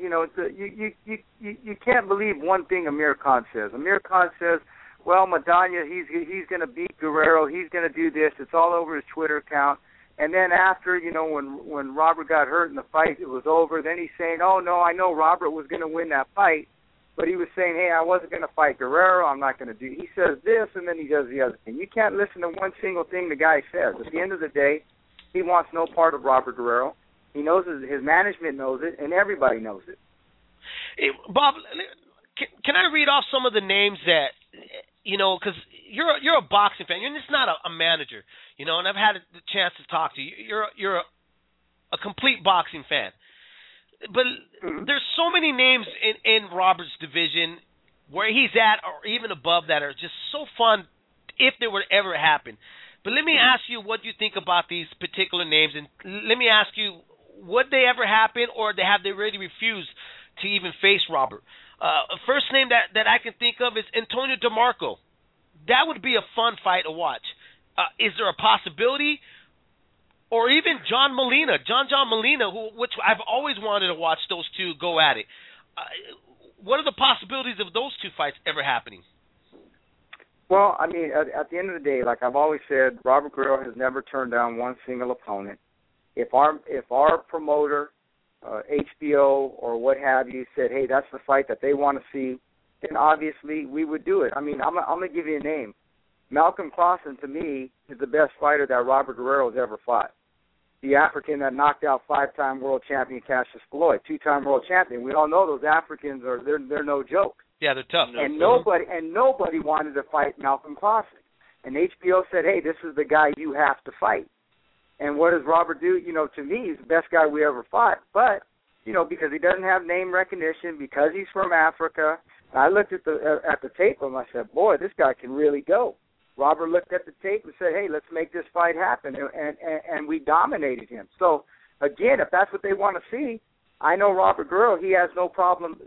G: you can't believe one thing Amir Khan says. Amir Khan says, well, Maidana, he's going to beat Guerrero, he's going to do this. It's all over his Twitter account. And then after, when Robert got hurt in the fight, it was over. Then he's saying, oh no, I know Robert was going to win that fight, but he was saying, hey, I wasn't going to fight Guerrero. I'm not going to do. He says this, and then he does the other thing. You can't listen to one single thing the guy says. At the end of the day, he wants no part of Robert Guerrero. He knows it, his management knows it, and everybody knows it.
C: Hey, Bob, can I read off some of the names that, because you're a boxing fan. You're just not a manager, and I've had the chance to talk to you. You're a complete boxing fan. But there's so many names in Robert's division where he's at or even above that are just so fun if they were to ever happen. But let me ask you what you think about these particular names, and let me ask you, would they ever happen, or have they already refused to even face Robert? First name that I can think of is Antonio DeMarco. That would be a fun fight to watch. Is there a possibility? Or even John Molina, John Molina, which I've always wanted to watch those two go at it. What are the possibilities of those two fights ever happening?
G: Well, I mean, at the end of the day, like I've always said, Robert Guerrero has never turned down one single opponent. If our promoter, HBO or what have you, said, hey, that's the fight that they want to see, then obviously we would do it. I mean, I'm going to give you a name. Malcolm Clausen, to me, is the best fighter that Robert Guerrero has ever fought. The African that knocked out 5-time world champion Cassius Floyd, 2-time world champion. We all know those Africans they're no joke.
C: Yeah, they're tough.
G: And nobody wanted to fight Malcolm Clausen. And HBO said, hey, this is the guy you have to fight. And what does Robert do? To me, he's the best guy we ever fought. But, because he doesn't have name recognition, because he's from Africa, I looked at the tape and I said, boy, this guy can really go. Robert looked at the tape and said, hey, let's make this fight happen, and we dominated him. So, again, if that's what they want to see, I know Robert Guerrero, he has no problem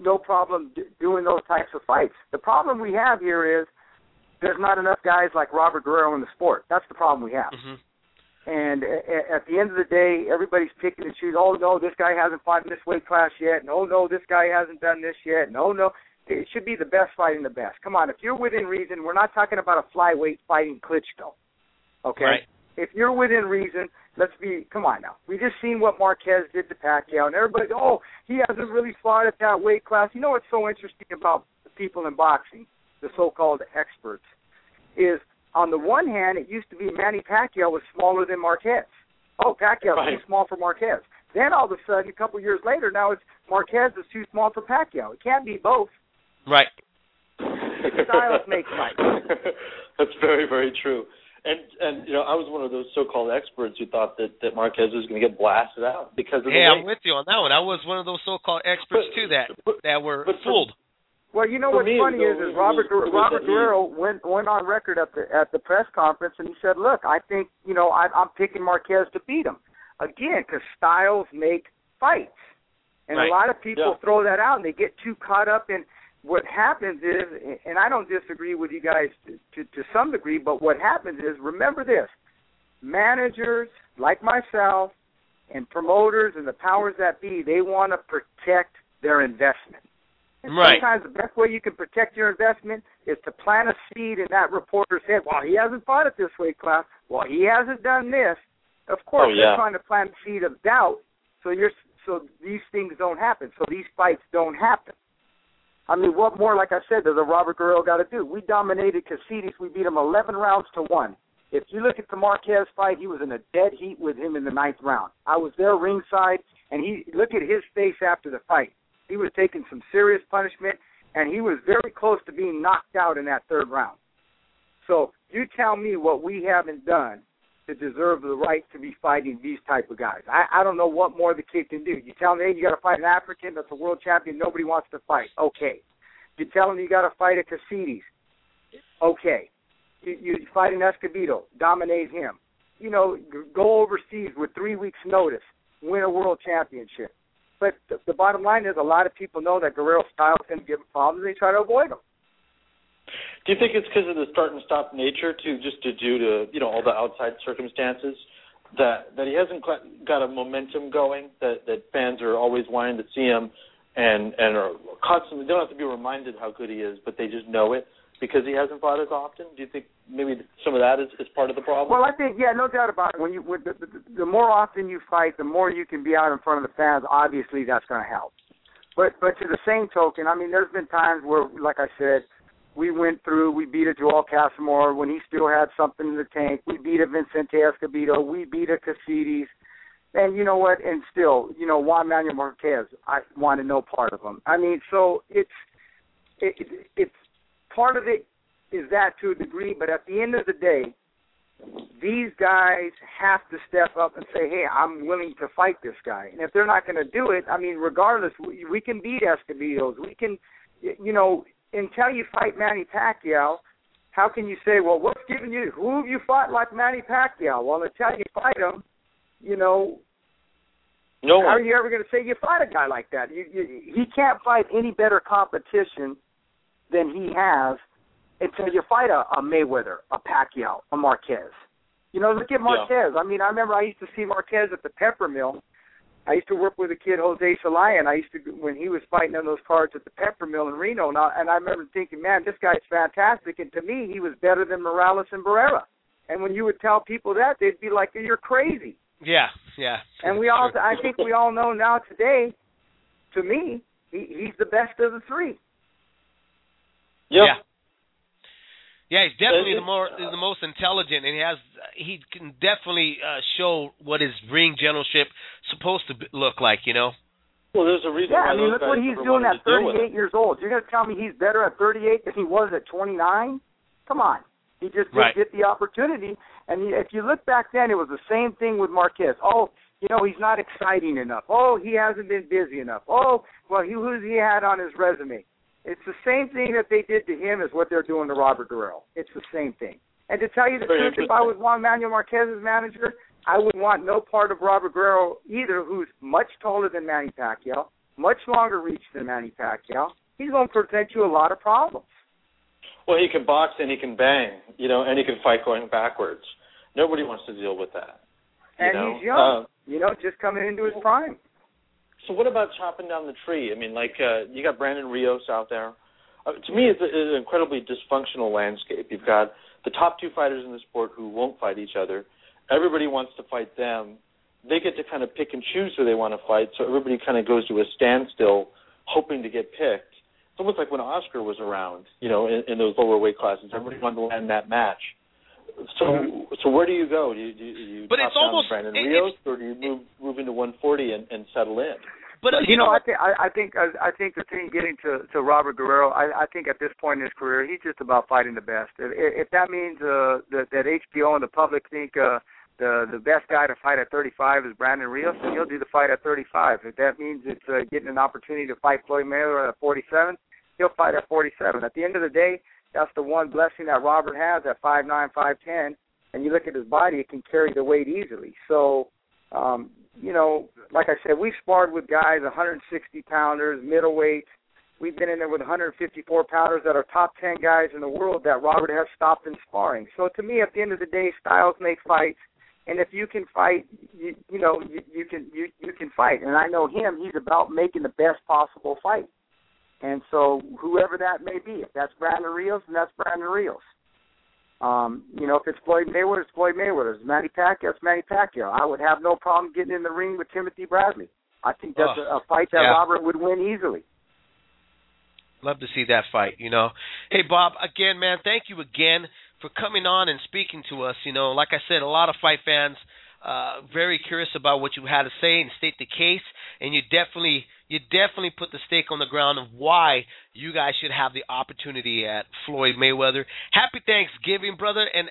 G: doing those types of fights. The problem we have here is there's not enough guys like Robert Guerrero in the sport. That's the problem we have. Mm-hmm. And at the end of the day, everybody's picking and choosing, oh, no, this guy hasn't fought in this weight class yet. No, this guy hasn't done this yet. No. It should be the best fighting the best. Come on, if you're within reason, we're not talking about a flyweight fighting Klitschko, okay?
C: Right.
G: If you're within reason, come on now. We just seen what Marquez did to Pacquiao, and everybody, he hasn't really fought at that weight class. You know what's so interesting about the people in boxing, the so-called experts, is on the one hand, it used to be Manny Pacquiao was smaller than Marquez. Oh, Pacquiao was too small for Marquez. Then all of a sudden, a couple years later, now it's Marquez is too small for Pacquiao. It can't be both.
C: Right.
G: Styles make fights.
D: That's very, very true. And I was one of those so-called experts who thought that Marquez was going to get blasted out because of the weight.
C: I'm with you on that one. I was one of those so-called experts too that were fooled.
G: Well, what's funny is Robert Guerrero went on record at the press conference and he said, "Look, I think I'm picking Marquez to beat him again because styles make fights." And
C: right.
G: A lot of people throw that out and they get too caught up in what happens is, and I don't disagree with you guys to some degree, but what happens is, remember this, managers like myself and promoters and the powers that be, they want to protect their investment. And
C: right.
G: Sometimes the best way you can protect your investment is to plant a seed in that reporter's head. Well, he hasn't fought at this weight class. Well, he hasn't done this. Of course, they're trying to plant a seed of doubt so these things don't happen, so these fights don't happen. I mean, what more, like I said, does a Robert Guerrero got to do? We dominated Casitas. We beat him 11 rounds to 1. If you look at the Marquez fight, he was in a dead heat with him in the 9th round. I was there ringside, and look at his face after the fight. He was taking some serious punishment, and he was very close to being knocked out in that 3rd round. So you tell me what we haven't done to deserve the right to be fighting these type of guys. I don't know what more the kid can do. You tell him, hey, you got to fight an African that's a world champion nobody wants to fight. Okay. You tell him you got to fight a Casitas. Okay. You fight an Escobedo. Dominate him. Go overseas with 3 weeks' notice. Win a world championship. But the bottom line is a lot of people know that Guerrero's style is going to give them problems. They try to avoid them.
D: Do you think it's because of the start and stop nature, due to all the outside circumstances, that he hasn't got a momentum going, that fans are always wanting to see him and are constantly, they don't have to be reminded how good he is, but they just know it because he hasn't fought as often? Do you think maybe some of that is part of the problem?
G: Well, I think, no doubt about it. The more often you fight, the more you can be out in front of the fans. Obviously, that's going to help. But to the same token, I mean, there's been times where, like I said, we beat a Joel Casamore when he still had something in the tank. We beat a Vicente Escobedo. We beat a Casides. And you know what? And still, Juan Manuel Marquez, I wanted no part of him. I mean, so it's part of it is that to a degree, but at the end of the day, these guys have to step up and say, hey, I'm willing to fight this guy. And if they're not going to do it, I mean, regardless, we can beat Escobedos. We can, until you fight Manny Pacquiao, how can you say, well, who have you fought like Manny Pacquiao? Well, until you fight him,
D: no
G: one. How are you ever going to say you fight a guy like that? He can't fight any better competition than he has until you fight a Mayweather, a Pacquiao, a Marquez. Look at Marquez. Yeah. I mean, I remember I used to see Marquez at the Pepper Mill. I used to work with a kid, Jose Celaya, and when he was fighting on those cards at the Pepper Mill in Reno, and I remember thinking, man, this guy's fantastic, and to me, he was better than Morales and Barrera. And when you would tell people that, they'd be like, you're crazy.
C: Yeah.
G: And I think we all know now today, to me, he's the best of the three.
D: Yep.
C: Yeah, he's definitely the most intelligent, and he can definitely show what his ring generalship supposed to look like,
D: Well, there's a reason.
G: Yeah, I mean, look what he's doing at 38 years old. You're going to tell me he's better at 38 than he was at 29? Come on. He just didn't get the opportunity. And if you look back then, it was the same thing with Marquez. Oh, he's not exciting enough. Oh, he hasn't been busy enough. Oh, well, who's he had on his resume? It's the same thing that they did to him as what they're doing to Robert Guerrero. It's the same thing. And to tell you the truth, if I was Juan Manuel Marquez's manager, I would want no part of Robert Guerrero either, who's much taller than Manny Pacquiao, much longer reach than Manny Pacquiao. He's going to present you a lot of problems.
D: Well, he can box and he can bang, and he can fight going backwards. Nobody wants to deal with that.
G: And he's young, just coming into his prime.
D: So what about chopping down the tree? I mean, you got Brandon Rios out there. To me, it's an incredibly dysfunctional landscape. You've got the top two fighters in the sport who won't fight each other. Everybody wants to fight them. They get to kind of pick and choose who they want to fight, so everybody kind of goes to a standstill hoping to get picked. It's almost like when Oscar was around, in those lower weight classes. Everybody wanted to land that match. So where do you go? Do you
C: but
D: top
C: it's
D: down
C: almost,
D: Brandon Rios, or do you move into 140 and settle in?
C: But
G: I think the thing getting to Robert Guerrero, I think at this point in his career, he's just about fighting the best. If that means that HBO and the public think the best guy to fight at 35 is Brandon Rios, then he'll do the fight at 35. If that means it's getting an opportunity to fight Floyd Mayweather at 47, he'll fight at 47. At the end of the day, that's the one blessing that Robert has at 5'9", 5'10", and you look at his body, it can carry the weight easily. So, like I said, we've sparred with guys, 160-pounders, middleweights. We've been in there with 154-pounders that are top 10 guys in the world that Robert has stopped in sparring. So to me, at the end of the day, styles make fights, and if you can fight, you can fight. And I know him; he's about making the best possible fight. And so whoever that may be, if that's Brandon Rios, then that's Brandon Rios. If it's Floyd Mayweather, it's Floyd Mayweather. If it's Manny Pacquiao, it's Manny Pacquiao. I would have no problem getting in the ring with Timothy Bradley. I think that's a fight that Robert would win easily.
C: Love to see that fight, Hey, Bob, again, man, thank you again for coming on and speaking to us. Like I said, a lot of fight fans very curious about what you had to say and state the case, and you definitely put the stake on the ground of why you guys should have the opportunity at Floyd Mayweather. Happy Thanksgiving, brother, and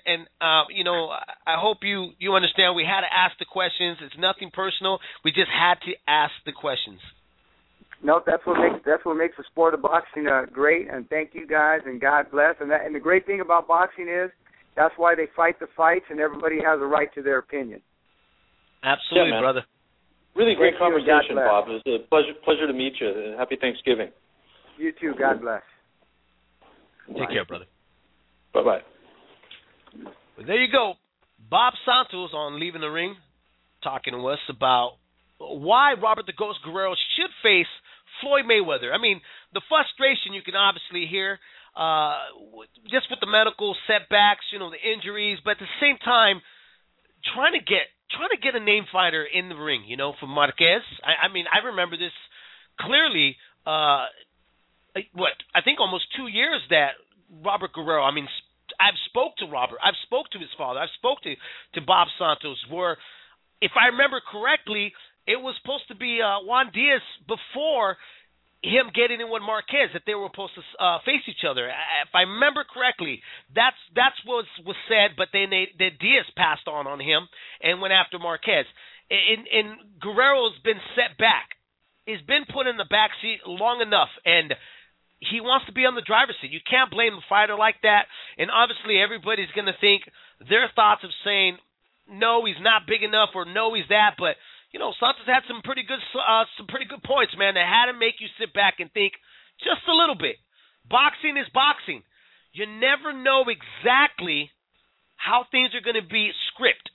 C: I hope you understand we had to ask the questions. It's nothing personal. We just had to ask the questions.
G: No, that's what makes the sport of boxing great, and thank you guys, and God bless. And the great thing about boxing is that's why they fight the fights, and everybody has a right to their opinion.
C: Absolutely, brother.
D: Really great conversation, Bob. It was a pleasure to meet you. Happy Thanksgiving.
G: You too. God bless.
C: Take care, brother.
D: Bye-bye.
C: Well, there you go. Bob Santos on Leaving the Ring talking to us about why Robert the Ghost Guerrero should face Floyd Mayweather. I mean, the frustration you can obviously hear just with the medical setbacks, you know, the injuries, but at the same time, trying to get a name fighter in the ring, you know, for Marquez. I mean, I remember this clearly. I think almost 2 years that Robert Guerrero. I mean, I've spoke to Robert. I've spoke to his father. I've spoke to Bob Santos. Where, if I remember correctly, it was supposed to be Juan Diaz before him getting in with Marquez, that they were supposed to face each other. If I remember correctly, that's what was said. But then Diaz passed on him and went after Marquez. And Guerrero's been set back. He's been put in the back seat long enough, and he wants to be on the driver's seat. You can't blame a fighter like that. And obviously, everybody's going to think their thoughts of saying, no, he's not big enough, or no, he's that. But you know, Santos had some pretty good points, man, that had to make you sit back and think just a little bit. Boxing is boxing. You never know exactly how things are going to be scripted.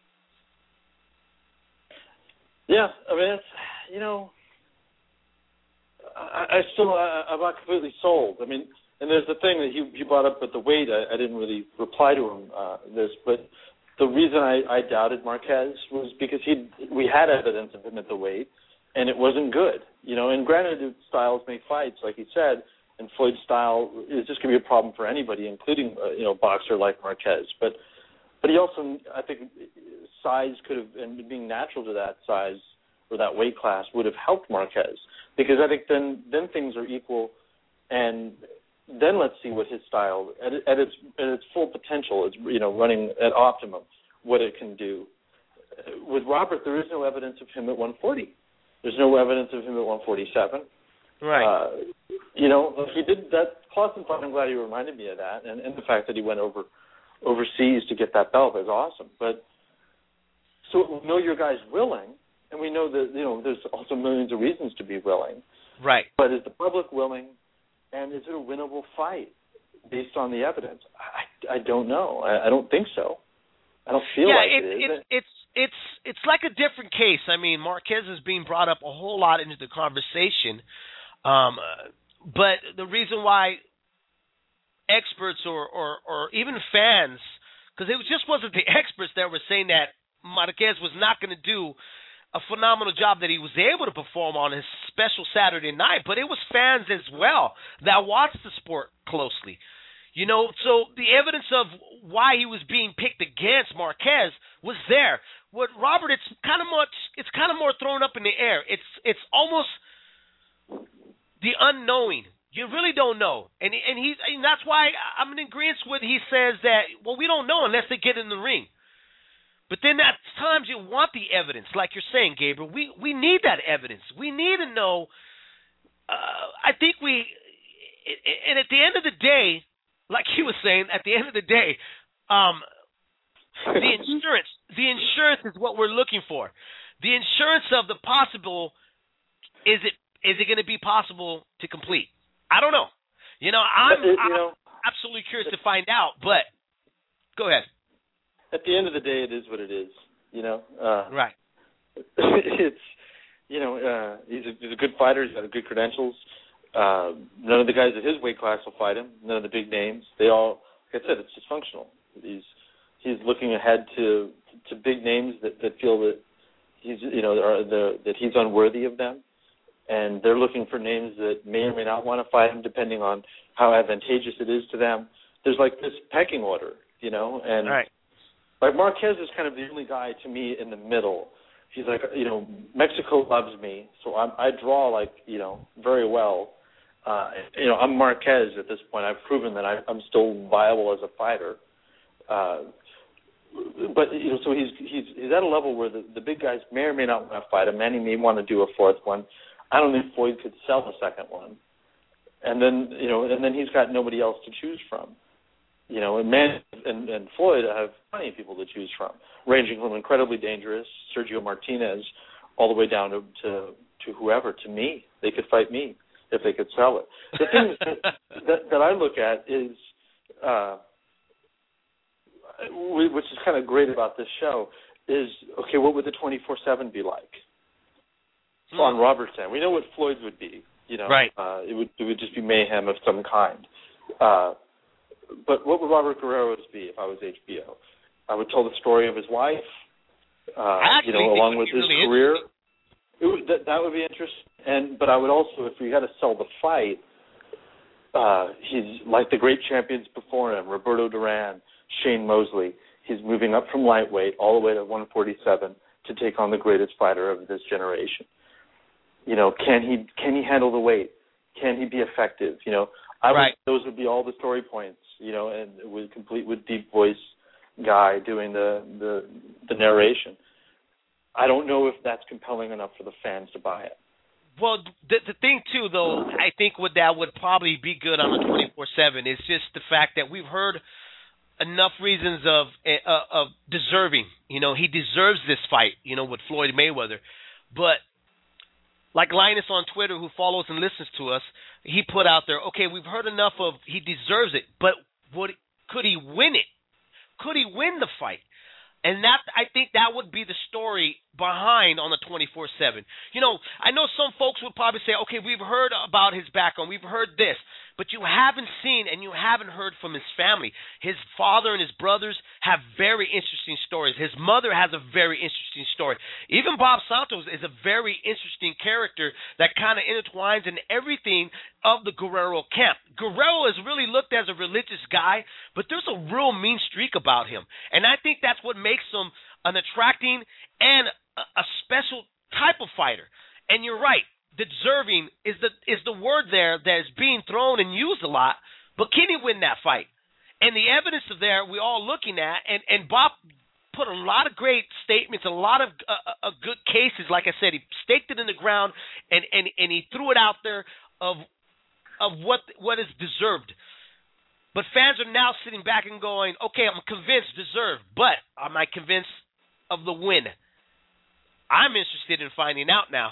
D: Yeah, I mean, it's, you know, I'm not completely sold. I mean, and there's the thing that you brought up with the weight. I didn't really reply to him but the reason I doubted Marquez was because we had evidence of him at the weight, and it wasn't good. You know, and granted, styles make fights, like he said, and Floyd's style is just going to be a problem for anybody, including a boxer like Marquez. But he also, I think, size could have, and being natural to that size or that weight class would have helped Marquez, because I think then things are equal, and then let's see what his style at its full potential is, you know, running at optimum, what it can do. With Robert, there is no evidence of him at 140. There's no evidence of him at 147.
C: Right.
D: You know, he did that Clausen fight. I'm glad he reminded me of that, and the fact that he went overseas to get that belt is awesome. But so we know your guy's willing, and we know that, you know, there's also millions of reasons to be willing.
C: Right.
D: But is the public willing? And is it a winnable fight based on the evidence? I don't know. I don't think so. I don't feel like it is.
C: It's like a different case. I mean, Marquez is being brought up a whole lot into the conversation, but the reason why experts or even fans, because it just wasn't the experts that were saying that Marquez was not going to do a phenomenal job that he was able to perform on his special Saturday night, but it was fans as well that watched the sport closely. You know, so the evidence of why he was being picked against Marquez was there. With Robert, it's kind of more thrown up in the air. It's almost the unknowing. You really don't know, and that's why I'm in agreement with he says that, well, we don't know unless they get in the ring. But then at times you want the evidence, like you're saying, Gabriel. We need that evidence. We need to know. I think and at the end of the day, like he was saying, at the end of the day, the insurance is what we're looking for. The insurance of the possible, is it going to be possible to complete? I don't know. You know, I'm absolutely curious to find out. But go ahead.
D: At the end of the day, it is what it is, you know.
C: Right.
D: It's, you know, he's a good fighter. He's got good credentials. None of the guys at his weight class will fight him. None of the big names. They all, like I said, it's dysfunctional. He's looking ahead to big names that feel that he's, you know, that he's unworthy of them, and they're looking for names that may or may not want to fight him, depending on how advantageous it is to them. There's like this pecking order, you know, and.
C: Right.
D: Like Marquez is kind of the only guy to me in the middle. He's like, you know, Mexico loves me, so I draw, like, you know, very well. You know, I'm Marquez at this point. I've proven that I'm still viable as a fighter. But you know, so he's at a level where the big guys may or may not want to fight him. Manny may want to do a fourth one. I don't think Floyd could sell a second one. And then, you know, and then he's got nobody else to choose from. You know, and Manny and Floyd have plenty of people to choose from, ranging from incredibly dangerous Sergio Martinez all the way down to whoever. To me, they could fight me if they could sell it. The thing that I look at is which is kind of great about this show, is, okay, what would the 24/7 be like? On Robert's end. We know what Floyd's would be, you know.
C: Right.
D: It would just be mayhem of some kind. But what would Robert Guerrero's be if I was HBO? I would tell the story of his wife, you know, along with his
C: really
D: career. That would be interesting. But I would also, if we got to sell the fight, he's like the great champions before him, Roberto Duran, Shane Mosley. He's moving up from lightweight all the way to 147 to take on the greatest fighter of this generation. You know, can he handle the weight? Can he be effective? You know, those would be all the story points. You know, and complete with deep voice guy doing the narration. I don't know if that's compelling enough for the fans to buy it.
C: Well, the thing too, though, I think what that would probably be good on a 24/7 is just the fact that we've heard enough reasons of deserving. You know, he deserves this fight. You know, with Floyd Mayweather, but like Linus on Twitter, who follows and listens to us, he put out there, okay, we've heard enough of he deserves it, but could he win it? Could he win the fight? And that, I think that would be the story behind on the 24/7. You know, I know some folks would probably say, okay, we've heard about his background, we've heard this, but you haven't seen and you haven't heard from his family. His father and his brothers have very interesting stories. His mother has a very interesting story. Even Bob Santos is a very interesting character that kind of intertwines in everything of the Guerrero camp. Guerrero is really looked as a religious guy, but there's a real mean streak about him. And I think that's what makes him an attracting and a special type of fighter. And you're right. Deserving is the word there that is being thrown and used a lot, but can he win that fight? And the evidence of there we're all looking at, and Bob put a lot of great statements, a lot of good cases. Like I said, he staked it in the ground and he threw it out there of what is deserved. But fans are now sitting back and going, okay, I'm convinced deserved, but am I convinced of the win? I'm interested in finding out now.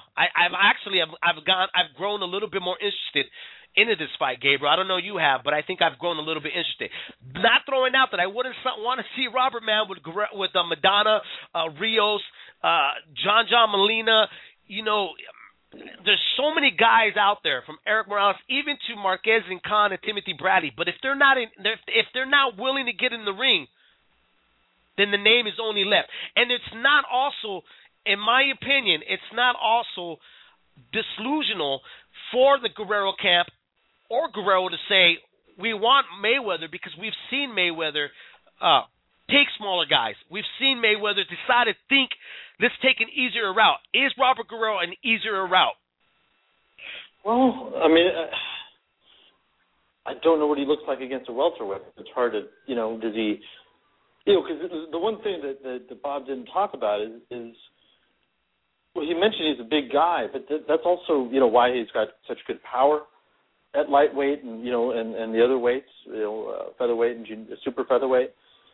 C: I've grown a little bit more interested into this fight, Gabriel. I don't know you have, but I think I've grown a little bit interested. Not throwing out that I wouldn't want to see Robert, man, with Madonna, Rios, John Molina. You know, there's so many guys out there, from Eric Morales even to Marquez and Khan and Timothy Bradley. But if they're not willing to get in the ring, then the name is only left. And it's not also, in my opinion, it's not also disillusional for the Guerrero camp or Guerrero to say, we want Mayweather, because we've seen Mayweather take smaller guys. We've seen Mayweather decide to think, let's take an easier route. Is Robert Guerrero an easier route?
D: Well, I mean, I don't know what he looks like against a welterweight. It's hard to, does he, because the one thing that Bob didn't talk about is well, he mentioned he's a big guy, but that's also, why he's got such good power at lightweight and, and the other weights, featherweight and super featherweight.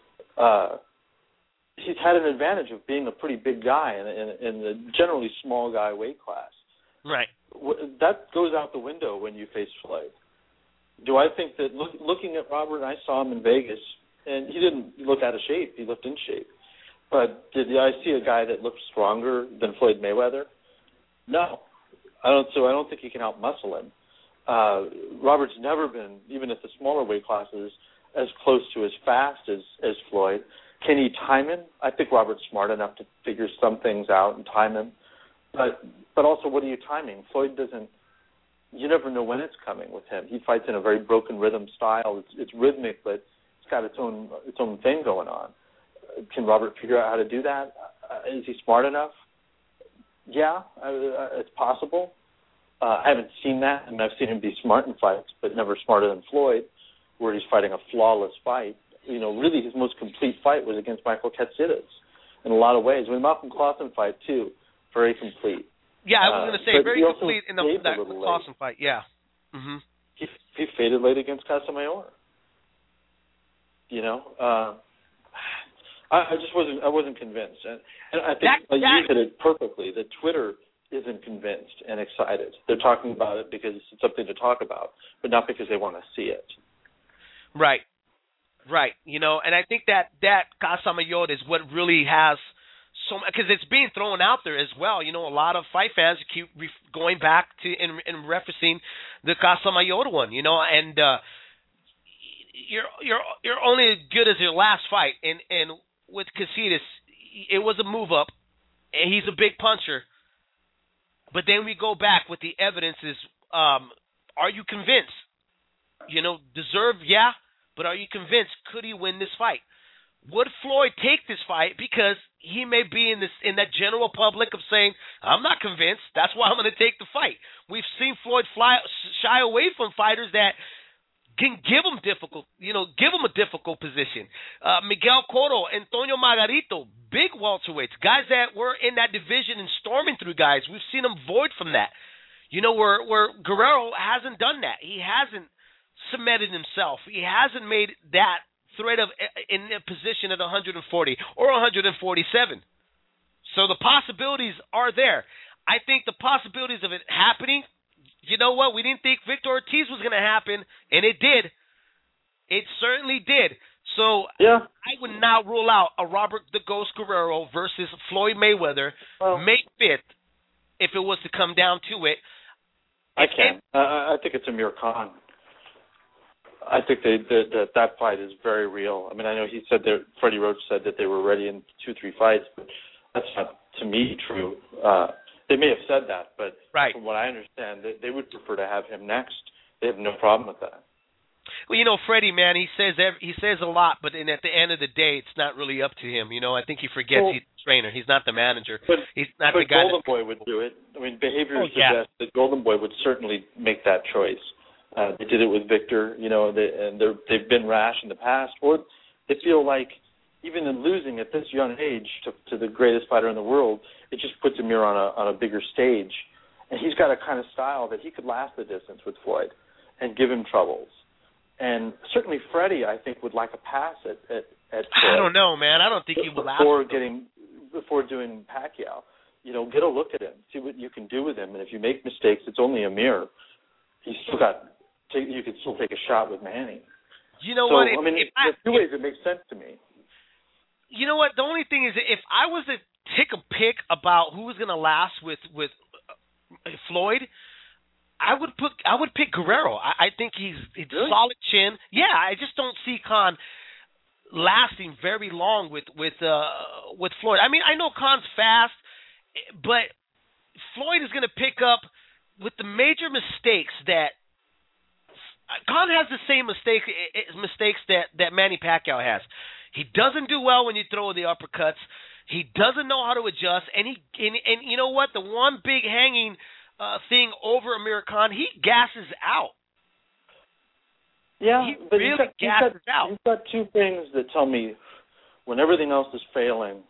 D: He's had an advantage of being a pretty big guy in the generally small guy weight class.
C: Right.
D: That goes out the window when you face Floyd. Do I think that looking at Robert, I saw him in Vegas, and he didn't look out of shape. He looked in shape. But did I see a guy that looked stronger than Floyd Mayweather? No. I don't think he can out-muscle him. Robert's never been, even at the smaller weight classes, as close to as fast as Floyd. Can he time him? I think Robert's smart enough to figure some things out and time him. But also, what are you timing? Floyd doesn't. You never know when it's coming with him. He fights in a very broken rhythm style. It's rhythmic, but it's got its own thing going on. Can Robert figure out how to do that? Is he smart enough? Yeah, it's possible. I haven't seen that. I mean, I've seen him be smart in fights, but never smarter than Floyd, where he's fighting a flawless fight. Really his most complete fight was against Michael Katsidas in a lot of ways. When Malcolm Clausen fight, too, very complete.
C: Yeah, I was going to say, very complete in that Clausen fight, yeah. Mm-hmm.
D: He faded late against Casamayor. I wasn't convinced. And I think you hit it perfectly, that Twitter isn't convinced and excited. They're talking about it because it's something to talk about, but not because they want to see it.
C: Right. Right. And I think that Casa Mayor is what really has because it's being thrown out there as well. A lot of fight fans keep going back to and referencing the Casa Mayor one. And you're only as good as your last fight. And with Casillas, it was a move up, and he's a big puncher. But then we go back with the evidence is, are you convinced? Deserve, yeah, but are you convinced? Could he win this fight? Would Floyd take this fight? Because he may be in that general public of saying, I'm not convinced. That's why I'm going to take the fight. We've seen Floyd shy away from fighters that can give him a difficult position. Miguel Cotto, Antonio Margarito, big welterweights, guys that were in that division and storming through guys. We've seen him void from that. Where Guerrero hasn't done that. He hasn't cemented himself. He hasn't made that threat in a position at 140 or 147. So the possibilities are there. I think the possibilities of it happening, you know what? We didn't think Victor Ortiz was going to happen, and it did. It certainly did. So
D: yeah.
C: I would not rule out a Robert the Ghost Guerrero versus Floyd Mayweather May 5th if it was to come down to it.
D: I can. I think it's Amir Khan. I think that fight is very real. I mean, I know he said that Freddie Roach said that they were ready in 2-3 fights, but that's not, to me, true. They may have said that, but
C: right.
D: From what I understand, they would prefer to have him next. They have no problem with that.
C: Well, Freddie, man, he says a lot, but at the end of the day, it's not really up to him. I think he forgets he's the trainer. He's not the manager. He's not the guy.
D: Golden Boy would do it. I mean, behavior suggests that Golden Boy would certainly make that choice. They did it with Victor, and they've been rash in the past, or they feel like even in losing at this young age to the greatest fighter in the world, it just puts Amir on a bigger stage. And he's got a kind of style that he could last the distance with Floyd and give him troubles. And certainly Freddie, I think, would like a pass at Floyd.
C: I don't know, man. I don't think he would last.
D: Before doing Pacquiao, get a look at him, see what you can do with him. And if you make mistakes, it's only Amir. You could still take a shot with Manny.
C: You know what?
D: There's two ways it makes sense to me.
C: You know what? The only thing is, if I was to take a pick about who was going to last with Floyd, I would pick Guerrero. I think he's
D: really?
C: Solid chin. Yeah, I just don't see Khan lasting very long with Floyd. I mean, I know Khan's fast, but Floyd is going to pick up with the major mistakes that Khan has the same mistakes that Manny Pacquiao has. He doesn't do well when you throw the uppercuts. He doesn't know how to adjust, and you know what? The one big hanging thing over Amir Khan, he gasses out.
D: Yeah,
C: he
D: but
C: really gasses out.
D: He's got two things that tell me when everything else is failing,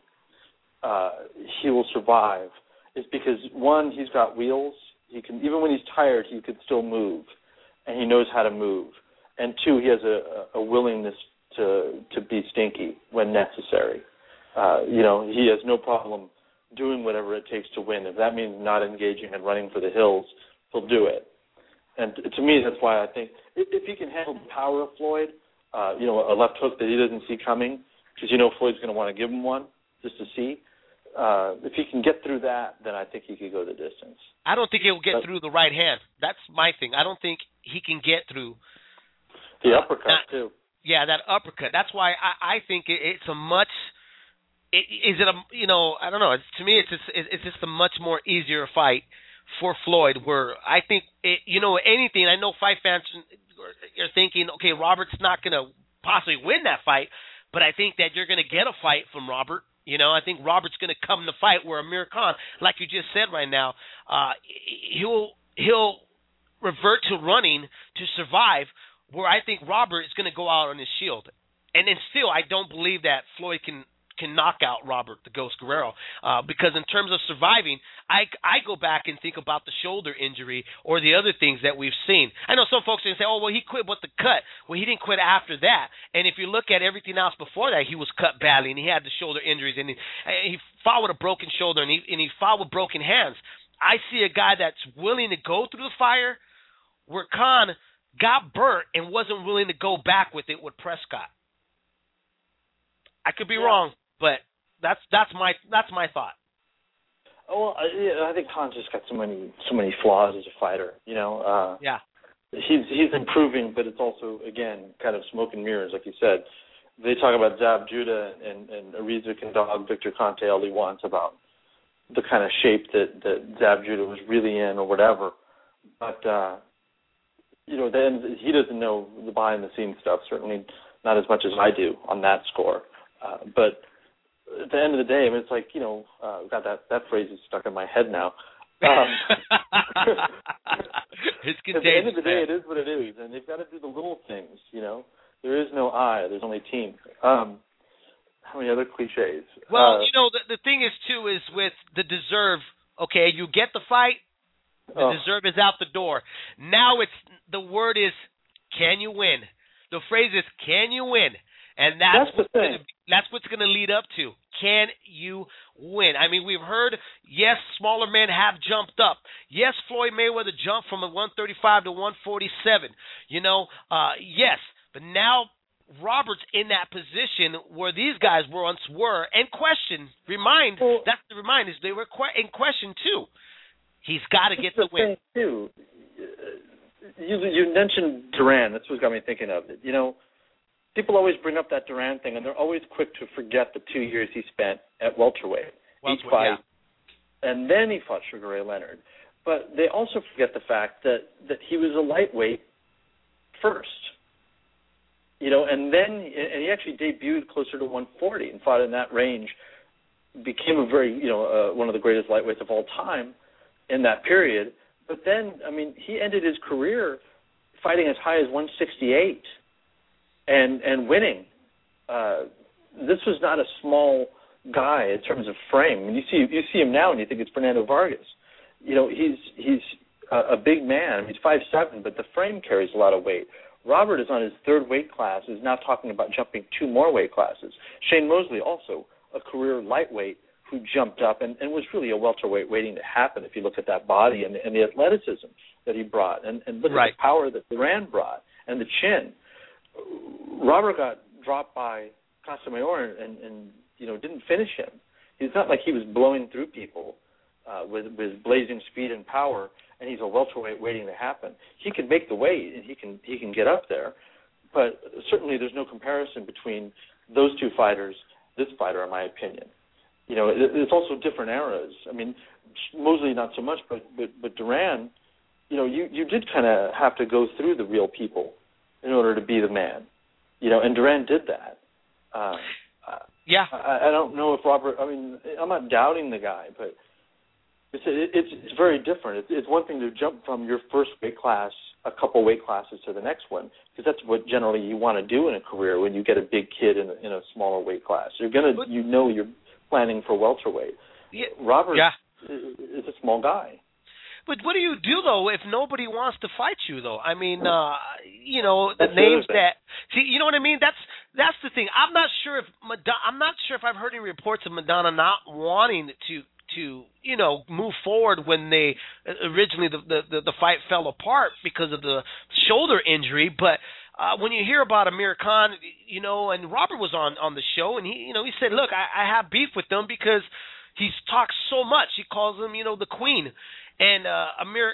D: he will survive. Is because one, he's got wheels. He can, even when he's tired, he can still move, and he knows how to move. And two, he has a willingness to be stinky when necessary. He has no problem doing whatever it takes to win. If that means not engaging and running for the hills, he'll do it. And to me, that's why I think if he can handle the power of Floyd, a left hook that he doesn't see coming, because Floyd's going to want to give him one just to see. If he can get through that, then I think he could go the distance.
C: I don't think he'll get through the right hand. That's my thing. I don't think he can get through
D: the uppercut too.
C: Yeah, that uppercut. That's why I think it's a much. I don't know. To me, it's just a much more easier fight for Floyd. Where I think anything. I know fight fans are thinking, okay, Robert's not going to possibly win that fight, but I think that you're going to get a fight from Robert. I think Robert's going to come to fight where Amir Khan, like you just said right now, he'll revert to running to survive, where I think Robert is going to go out on his shield. And then still, I don't believe that Floyd can knock out Robert the Ghost Guerrero because in terms of surviving, I go back and think about the shoulder injury or the other things that we've seen. I know some folks are going to say, oh, well, he quit with the cut. Well, he didn't quit after that. And if you look at everything else before that, he was cut badly, and he had the shoulder injuries, and he fought with a broken shoulder, and he fought with broken hands. I see a guy that's willing to go through the fire where Khan got burnt and wasn't willing to go back with it with Prescott. I could be wrong, but that's my thought.
D: Well, I think Khan's just got so many flaws as a fighter.
C: Yeah.
D: He's improving, but it's also, again, kind of smoke and mirrors, like you said. They talk about Zab Judah and Ariza can dog Victor Conte all he wants about the kind of shape that Zab Judah was really in or whatever. But, then he doesn't know the behind-the-scenes stuff, certainly not as much as I do on that score. But at the end of the day, I mean, it's like, got that phrase is stuck in my head now.
C: It's contagious.
D: At the end of the day, it is what it is, and they've got to do the little things, There is no I, there's only team. How many other cliches?
C: Well, the thing is, too, is with the deserve, okay, you get the fight, the deserve is out the door. Now the word is, can you win? The phrase is, can you win? And that's what's going to lead up to. Can you win? I mean, we've heard, yes, smaller men have jumped up. Yes, Floyd Mayweather jumped from a 135 to 147. Yes. But now Robert's in that position where these guys once were, and that's the remind is they were in question too. He's got to get the win.
D: Too. You mentioned Duran. That's what got me thinking of it. People always bring up that Duran thing, and they're always quick to forget the 2 years he spent at welterweight. Each fight, and then he fought Sugar Ray Leonard. But they also forget the fact that he was a lightweight first. And then he actually debuted closer to 140 and fought in that range, became a very, one of the greatest lightweights of all time in that period. But then, I mean, he ended his career fighting as high as 168 and winning. This was not a small guy in terms of frame. I mean, you see him now and you think it's Fernando Vargas. He's a big man. I mean, he's 5'7", but the frame carries a lot of weight. Robert is on his third weight class, is now talking about jumping 2 more weight classes. Shane Mosley, also a career lightweight who jumped up and was really a welterweight waiting to happen if you look at that body and the athleticism that he brought and look at the power that Duran brought and the chin. Robert got dropped by Casamayor and didn't finish him. It's not like he was blowing through people with blazing speed and power, and he's a welterweight waiting to happen. He can make the weight, and he can get up there, but certainly there's no comparison between those two fighters, this fighter, in my opinion. It's also different eras. I mean, Mosley not so much, but Duran, you did kind of have to go through the real people in order to be the man, and Duran did that.
C: Yeah.
D: I don't know if Robert, I mean, I'm not doubting the guy, but it's very different. It's one thing to jump from your first weight class a couple weight classes to the next one, because that's what generally you want to do in a career when you get a big kid in a smaller weight class. You're you're planning for welterweight.
C: Yeah.
D: Robert is a small guy.
C: But what do you do, though, if nobody wants to fight you, though? I mean, the
D: that's
C: names that – see, you know what I mean? That's the thing. I'm not sure if I've heard any reports of Madonna not wanting to move forward when they originally the fight fell apart because of the shoulder injury. But when you hear about Amir Khan, and Robert was on the show, and he said, look, I have beef with them because he's talked so much. He calls them, the queen. And Amir,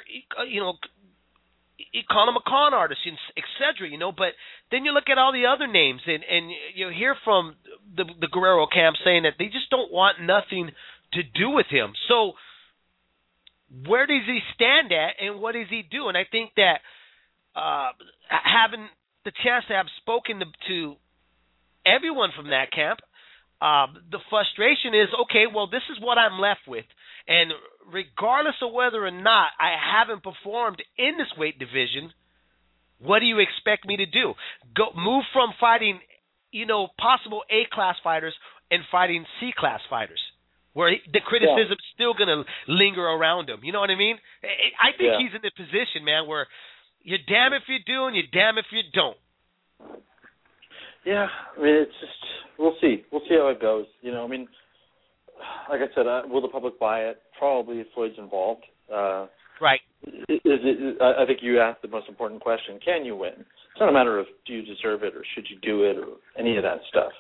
C: he called him a con artist, etc. But then you look at all the other names, and you hear from the Guerrero camp saying that they just don't want nothing to do with him. So where does he stand at, and what does he do? And I think that having the chance to have spoken to everyone from that camp, the frustration is, okay, well, this is what I'm left with. And regardless of whether or not I haven't performed in this weight division, what do you expect me to do? Move from fighting, possible A-class fighters and fighting C-class fighters, where the criticism's still going to linger around him. You know what I mean? I think he's in the position, man, where you're damn if you do and you're damn if you don't.
D: Yeah, I mean, it's just, we'll see. We'll see how it goes. I mean, like I said, will the public buy it? Probably if Floyd's involved.
C: Right.
D: I think you asked the most important question. Can you win? It's not a matter of do you deserve it or should you do it or any of that stuff.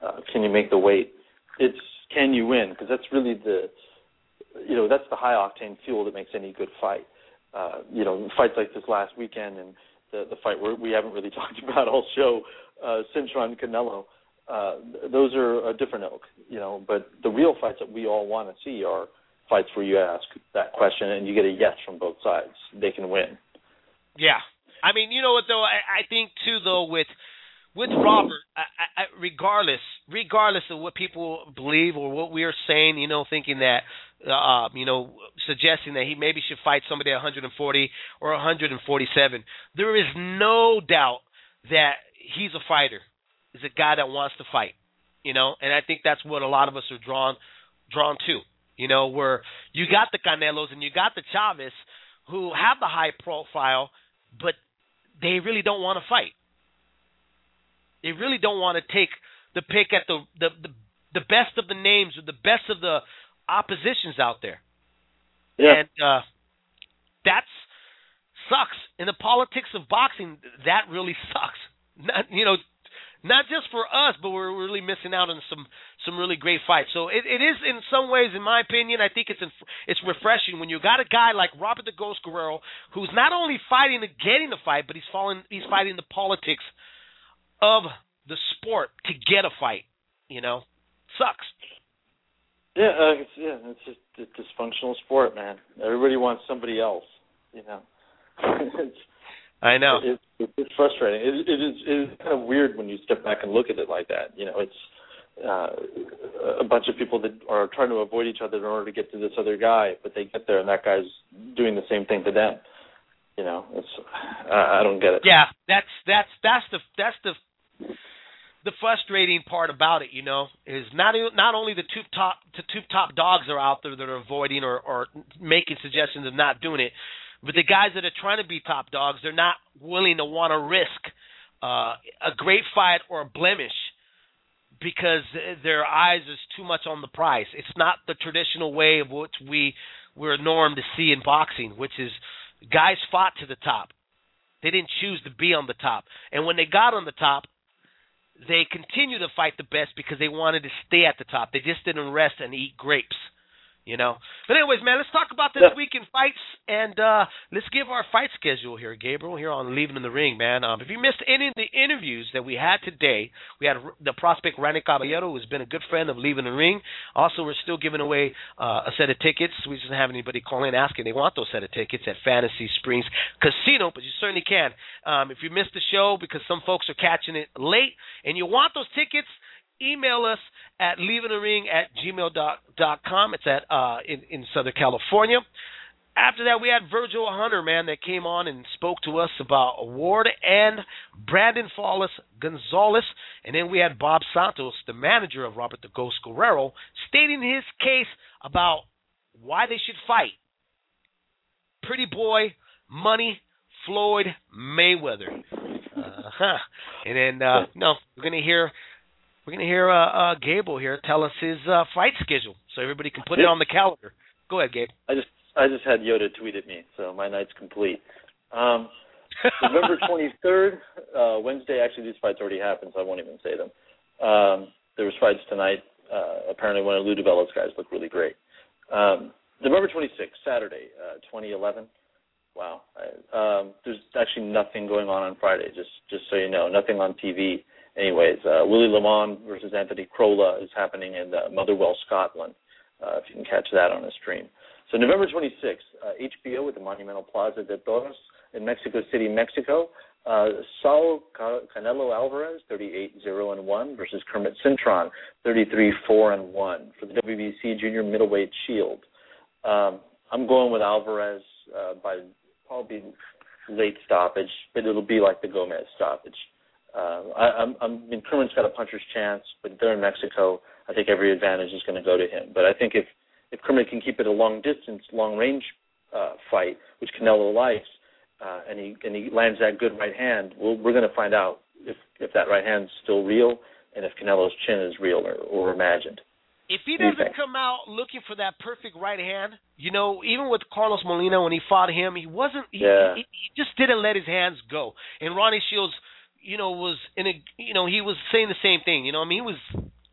D: can you make the weight? It's can you win? Because that's really that's the high octane fuel that makes any good fight. Fights like this last weekend and the fight we haven't really talked about all show, Cintron Canelo. Those are a different ilk, But the real fights that we all want to see are fights where you ask that question and you get a yes from both sides. They can win.
C: Yeah, I mean, you know what though? I think too though with Robert, I regardless of what people believe or what we are saying, thinking that, suggesting that he maybe should fight somebody at 140 or 147. There is no doubt that he's a fighter. He's a guy that wants to fight, and I think that's what a lot of us are drawn to, where you got the Canelos and you got the Chavez who have the high profile, but they really don't want to fight. They really don't want to take the pick at the best of the names or the best of the oppositions out there. Yeah. And that sucks. In the politics of boxing, that really sucks. Not just for us, but we're really missing out on some really great fights. So it is in some ways, in my opinion, I think it's refreshing when you got a guy like Robert the Ghost Guerrero who's not only fighting to getting the fight, but he's fighting the politics of the sport to get a fight. Sucks.
D: Yeah, it's just a dysfunctional sport, man. Everybody wants somebody else.
C: I know.
D: It's frustrating. It is kind of weird when you step back and look at it like that. It's a bunch of people that are trying to avoid each other in order to get to this other guy, but they get there and that guy's doing the same thing to them. It's I don't get it.
C: Yeah, that's the frustrating part about it. Is not only the two top dogs are out there that are avoiding or making suggestions of not doing it. But the guys that are trying to be top dogs, they're not willing to want to risk a great fight or a blemish because their eyes is too much on the prize. It's not the traditional way of what we're normed to see in boxing, which is guys fought to the top. They didn't choose to be on the top. And when they got on the top, they continued to fight the best because they wanted to stay at the top. They just didn't rest and eat grapes. But anyways, man, let's talk about this week in fights, and let's give our fight schedule here, Gabriel, here on Leaving in the Ring, man. If you missed any of the interviews that we had today, we had the prospect Randy Caballero, who's been a good friend of Leaving the Ring. Also, we're still giving away a set of tickets. We just don't have anybody calling asking they want those set of tickets at Fantasy Springs Casino, but you certainly can. If you missed the show because some folks are catching it late and you want those tickets, email us at leavingthering@gmail.com. It's at in Southern California. After that, we had Virgil Hunter, man, that came on and spoke to us about Ward and Brandon Flawless Gonzalez. And then we had Bob Santos, the manager of Robert the Ghost Guerrero, stating his case about why they should fight. Pretty boy, money, Floyd Mayweather. And then, we're going to hear Gable here tell us his fight schedule so everybody can put it on the calendar. Go ahead, Gabe.
D: I just had Yoda tweet at me, so my night's complete. November 23rd, Wednesday. Actually, these fights already happened, so I won't even say them. There was fights tonight. Apparently, one of Lou DiBella's guys looked really great. November 26th, Saturday, 2011. Wow. There's actually nothing going on Friday, just so you know. Nothing on TV. Anyways, Willie Lamond versus Anthony Crolla is happening in Motherwell, Scotland, if you can catch that on a stream. So November 26th, HBO at the Monumental Plaza de Toros in Mexico City, Mexico. Saul Canelo Alvarez, 38-0-1 versus Kermit Cintron, 33-4-1 for the WBC Junior Middleweight Shield. I'm going with Alvarez by probably late stoppage, but it'll be like the Gomez stoppage. Kermit's got a puncher's chance, but they're in Mexico. I think every advantage is going to go to him. But I think if Kermit can keep it a long-distance, long-range fight, which Canelo likes, and he lands that good right hand, we're going to find out if that right hand's still real and if Canelo's chin is real or imagined.
C: If he doesn't come out looking for that perfect right hand, even with Carlos Molina when he fought him, he just didn't let his hands go. And Ronnie Shields, was he was saying the same thing. He was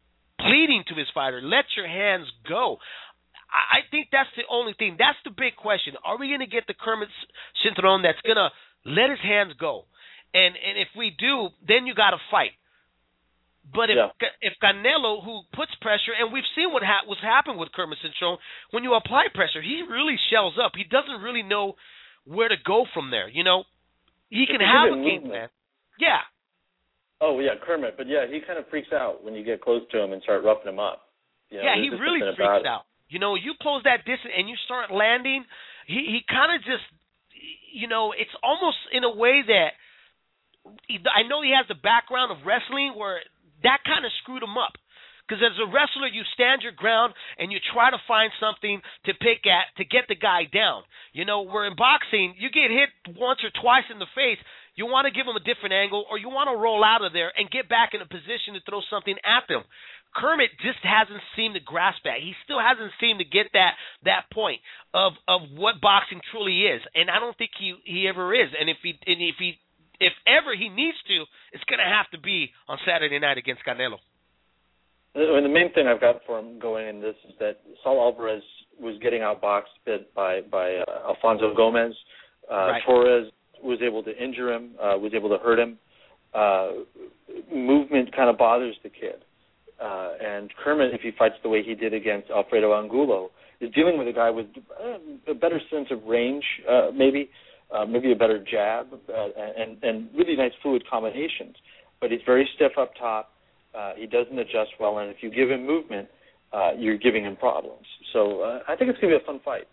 C: pleading to his fighter, let your hands go. I think that's the only thing. That's the big question. Are we going to get the Kermit Cinturón that's going to let his hands go? And if we do, then you got to fight. But if Canelo, who puts pressure, and we've seen what's happened with Kermit Cinturón, when you apply pressure, he really shells up. He doesn't really know where to go from there. You know, he can have a game plan. Yeah.
D: Oh yeah, Kermit. But yeah, he kind of freaks out when you get close to him and start roughing him up. You know,
C: yeah, he really freaks out. You know, you close that distance and you start landing, he kind of just, you know, it's almost in a way that I know he has the background of wrestling where that kind of screwed him up. Because as a wrestler, you stand your ground and you try to find something to pick at to get the guy down. You know, where in boxing, you get hit once or twice in the face, you want to give him a different angle or you want to roll out of there and get back in a position to throw something at them. Kermit just hasn't seemed to grasp that. He still hasn't seemed to get that point of what boxing truly is, and I don't think he ever is. And if ever he needs to, it's going to have to be on Saturday night against Canelo.
D: And the main thing I've got for him going in this is that Saul Alvarez was getting outboxed by Alfonso Gomez.
C: Right.
D: Torres was able to injure him, was able to hurt him. Movement kind of bothers the kid. And Kermit, if he fights the way he did against Alfredo Angulo, is dealing with a guy with a better sense of range, maybe a better jab, and really nice fluid combinations. But he's very stiff up top. He doesn't adjust well, and if you give him movement, you're giving him problems. So I think it's going to be a fun fight.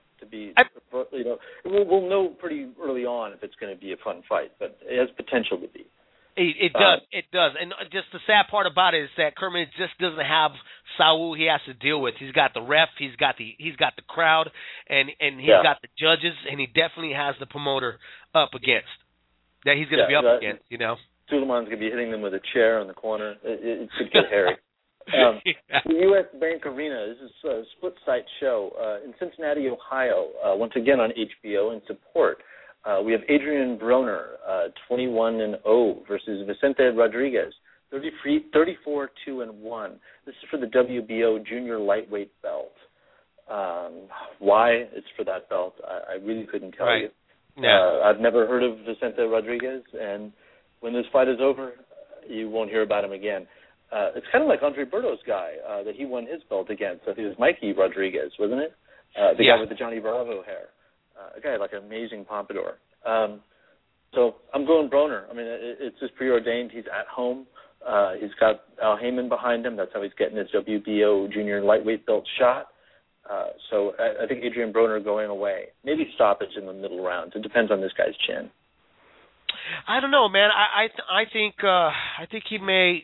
D: We'll know pretty early on if it's going to be a fun fight, but it has potential to be.
C: It does. And just the sad part about it is that Kermit just doesn't have Saul he has to deal with. He's got the ref, he's got the crowd, and he's got the judges, and he definitely has the promoter up against that he's going to be up against. You know,
D: Suleiman's going to be hitting them with a chair in the corner. It could get hairy. The U.S. Bank Arena. This is a split-site show in Cincinnati, Ohio. Once again on HBO in support. We have Adrian Broner, 21-0 versus Vicente Rodriguez, 34-2-1. This is for the WBO junior lightweight belt. Why it's for that belt, I really couldn't tell you.
C: No.
D: I've never heard of Vicente Rodriguez, and when this fight is over, you won't hear about him again. It's kind of like Andre Berto's guy that he won his belt against. I think it was Mikey Rodriguez, wasn't it? The guy with the Johnny Bravo hair. A guy like an amazing pompadour. So I'm going Broner. I mean, it's just preordained. He's at home. He's got Al Heyman behind him. That's how he's getting his WBO junior lightweight belt shot. So I think Adrian Broner going away. Maybe stoppage in the middle rounds. It depends on this guy's chin.
C: I don't know, man. I think he may.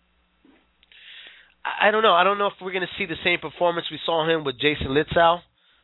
C: I don't know. I don't know if we're going to see the same performance we saw him with Jason Litzau.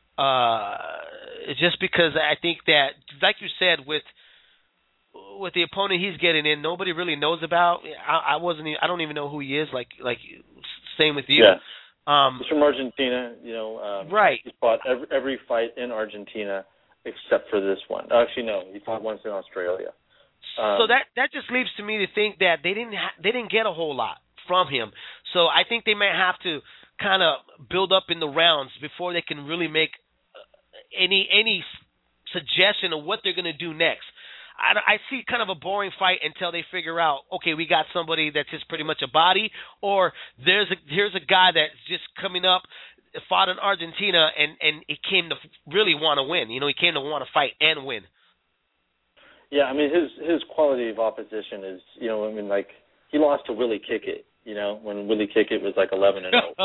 C: Just because I think that, like you said, with the opponent he's getting in, nobody really knows about. I don't even know who he is. Like same with you.
D: Yeah. He's from Argentina. You know.
C: Right.
D: He's fought every fight in Argentina except for this one. Actually, no. He fought once in Australia.
C: So that just leaves to me to think that they didn't get a whole lot from him. So I think they might have to kind of build up in the rounds before they can really make any suggestion of what they're going to do next. I see kind of a boring fight until they figure out, okay, we got somebody that's just pretty much a body, or here's a guy that's just coming up, fought in Argentina, and he came to really want to win. You know, he came to want to fight and win.
D: Yeah, I mean, his quality of opposition is, you know, I mean, like, he lost to Willie Kickett, you know, when Willie Kickett was like 11-0.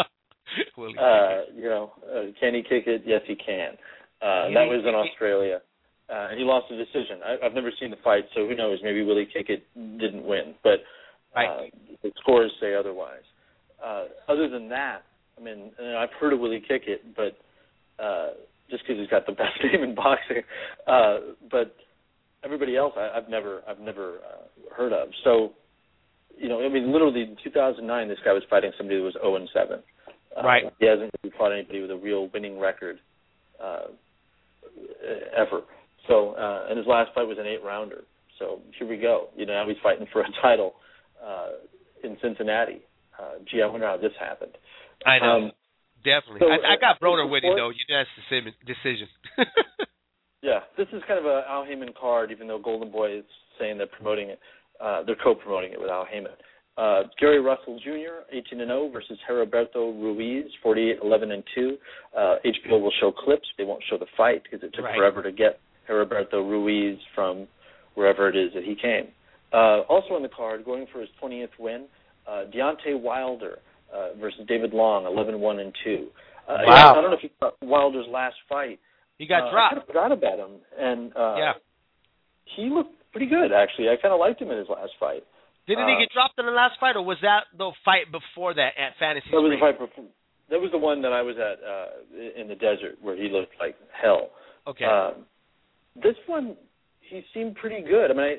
D: You know, can he kick it? Yes, he can. That was in Australia. And he lost a decision. I've never seen the fight, so who knows? Maybe Willie Kickett didn't win. But the scores say otherwise. Other than that, I mean, I've heard of Willie Kickett, but just because he's got the best name in boxing. But everybody else I've never heard of. So, you know, I mean, literally in 2009, this guy was fighting somebody who was 0-7.
C: Right.
D: He hasn't really fought anybody with a real winning record ever. So, and his last fight was an 8-rounder. So here we go. You know, now he's fighting for a title in Cincinnati. gee, I wonder how this happened.
C: I know. Definitely.
D: So,
C: I got Broder with you, though. That's the decision.
D: Yeah, this is kind of a Al Heyman card, even though Golden Boy is saying they're promoting it. They're co-promoting it with Al Heyman. Gary Russell Jr., 18-0 versus Heriberto Ruiz, 48-11-2. HBO will show clips. They won't show the fight because it took forever to get Heriberto Ruiz from wherever it is that he came. Also on the card, going for his 20th win, Deontay Wilder versus David Long, 11-1-2.
C: Wow.
D: I don't know if you saw Wilder's last fight.
C: He got dropped.
D: I kind of forgot about him, and
C: yeah,
D: he looked pretty good, actually. I kind of liked him in his last fight.
C: Didn't he get dropped in the last fight, or was that the fight before that at Fantasy
D: That was
C: Spring?
D: the fight before. That was the one that I was at in the desert where he looked like hell.
C: Okay.
D: This one, he seemed pretty good. I mean,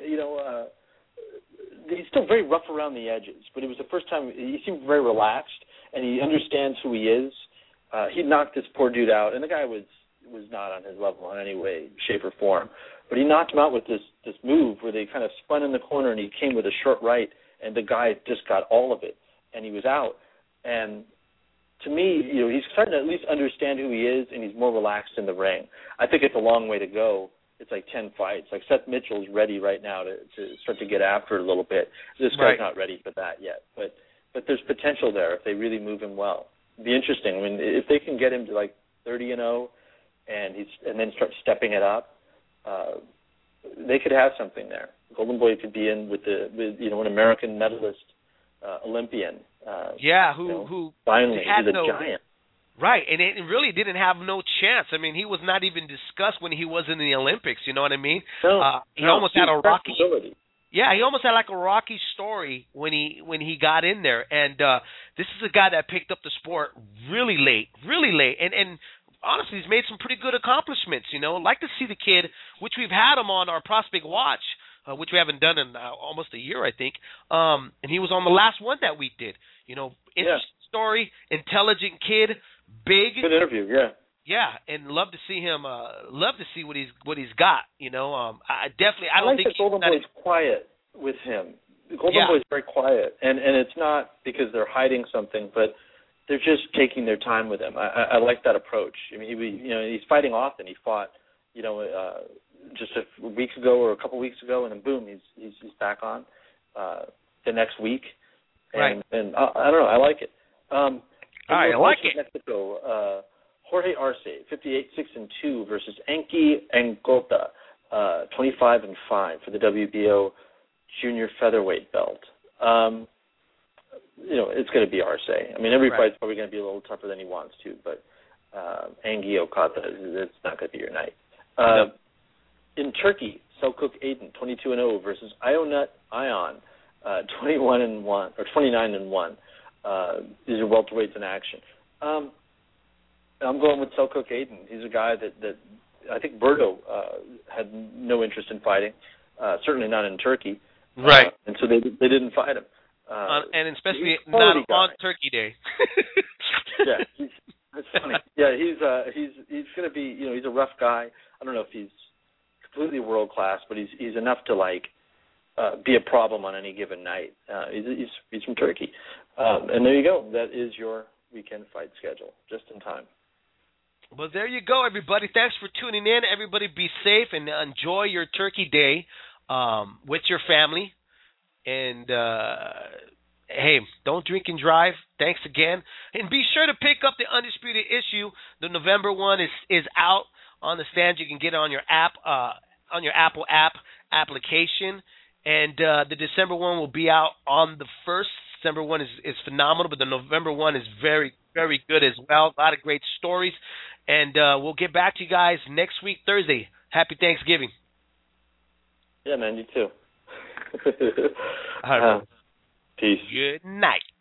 D: he's still very rough around the edges, but it was the first time he seemed very relaxed, and he understands who he is. He knocked this poor dude out, and the guy was not on his level in any way, shape, or form. But he knocked him out with this move where they kind of spun in the corner, and he came with a short right, and the guy just got all of it, and he was out. And to me, he's starting to at least understand who he is, and he's more relaxed in the ring. I think it's a long way to go. It's like 10 fights. Like Seth Mitchell's ready right now to start to get after it a little bit. This guy's not ready for that yet. But there's potential there if they really move him well. It'd be interesting. I mean, if they can get him to like 30-0 and then start stepping it up, they could have something there. Golden Boy could be in with an American medalist Olympian.
C: Who
D: finally
C: had
D: he's a giant.
C: Right, and it really didn't have no chance. I mean, he was not even discussed when he was in the Olympics. You know what I mean? He almost had a rocky. Yeah, he almost had like a rocky story when he got in there. And this is a guy that picked up the sport really late, and honestly, he's made some pretty good accomplishments. I'd like to see the kid, which we've had him on our Prospect Watch, which we haven't done in almost a year, I think. And he was on the last one that we did. Interesting story, intelligent kid, big.
D: Good interview, yeah.
C: Yeah, and love to see him. Love to see what he's got. I don't
D: like
C: think
D: that Golden Boy's quiet with him. Golden Boy's very quiet, and it's not because they're hiding something, but they're just taking their time with him. I like that approach. I mean, he's fighting often. He fought, just a week ago or a couple weeks ago, and then boom, he's back on the next week. And I don't know. I like it.
C: I like it.
D: Mexico, Jorge Arce, 58-6-2 versus Enki Angota, 25-5 for the WBO junior featherweight belt. It's going to be Arce. I mean, every fight's probably going to be a little tougher than he wants to, but Angie Okada, it's not going to be your night. In Turkey, Selçuk Aydin, 22-0 versus Ionut Ion, 21-1 or 29-1. These are welterweights in action. I'm going with Selçuk Aydin. He's a guy that I think Berto had no interest in fighting, certainly not in Turkey.
C: Right.
D: And so they didn't fight him.
C: And especially not on Turkey Day.
D: Yeah, that's funny. Yeah, he's going to be, he's a rough guy. I don't know if he's completely world class, but he's enough to be a problem on any given night. He's from Turkey, and there you go. That is your weekend fight schedule, just in time.
C: Well, there you go, everybody. Thanks for tuning in. Everybody be safe and enjoy your Turkey Day with your family. And, hey, don't drink and drive. Thanks again. And be sure to pick up the Undisputed Issue. The November one is out on the stand. You can get it on your app, on your Apple app application. And the December one will be out on the 1st. December one is phenomenal, but the November one is very, very good as well. A lot of great stories. And we'll get back to you guys next week, Thursday. Happy Thanksgiving.
D: Yeah, man, you too.
C: All right.
D: Peace.
C: Good night.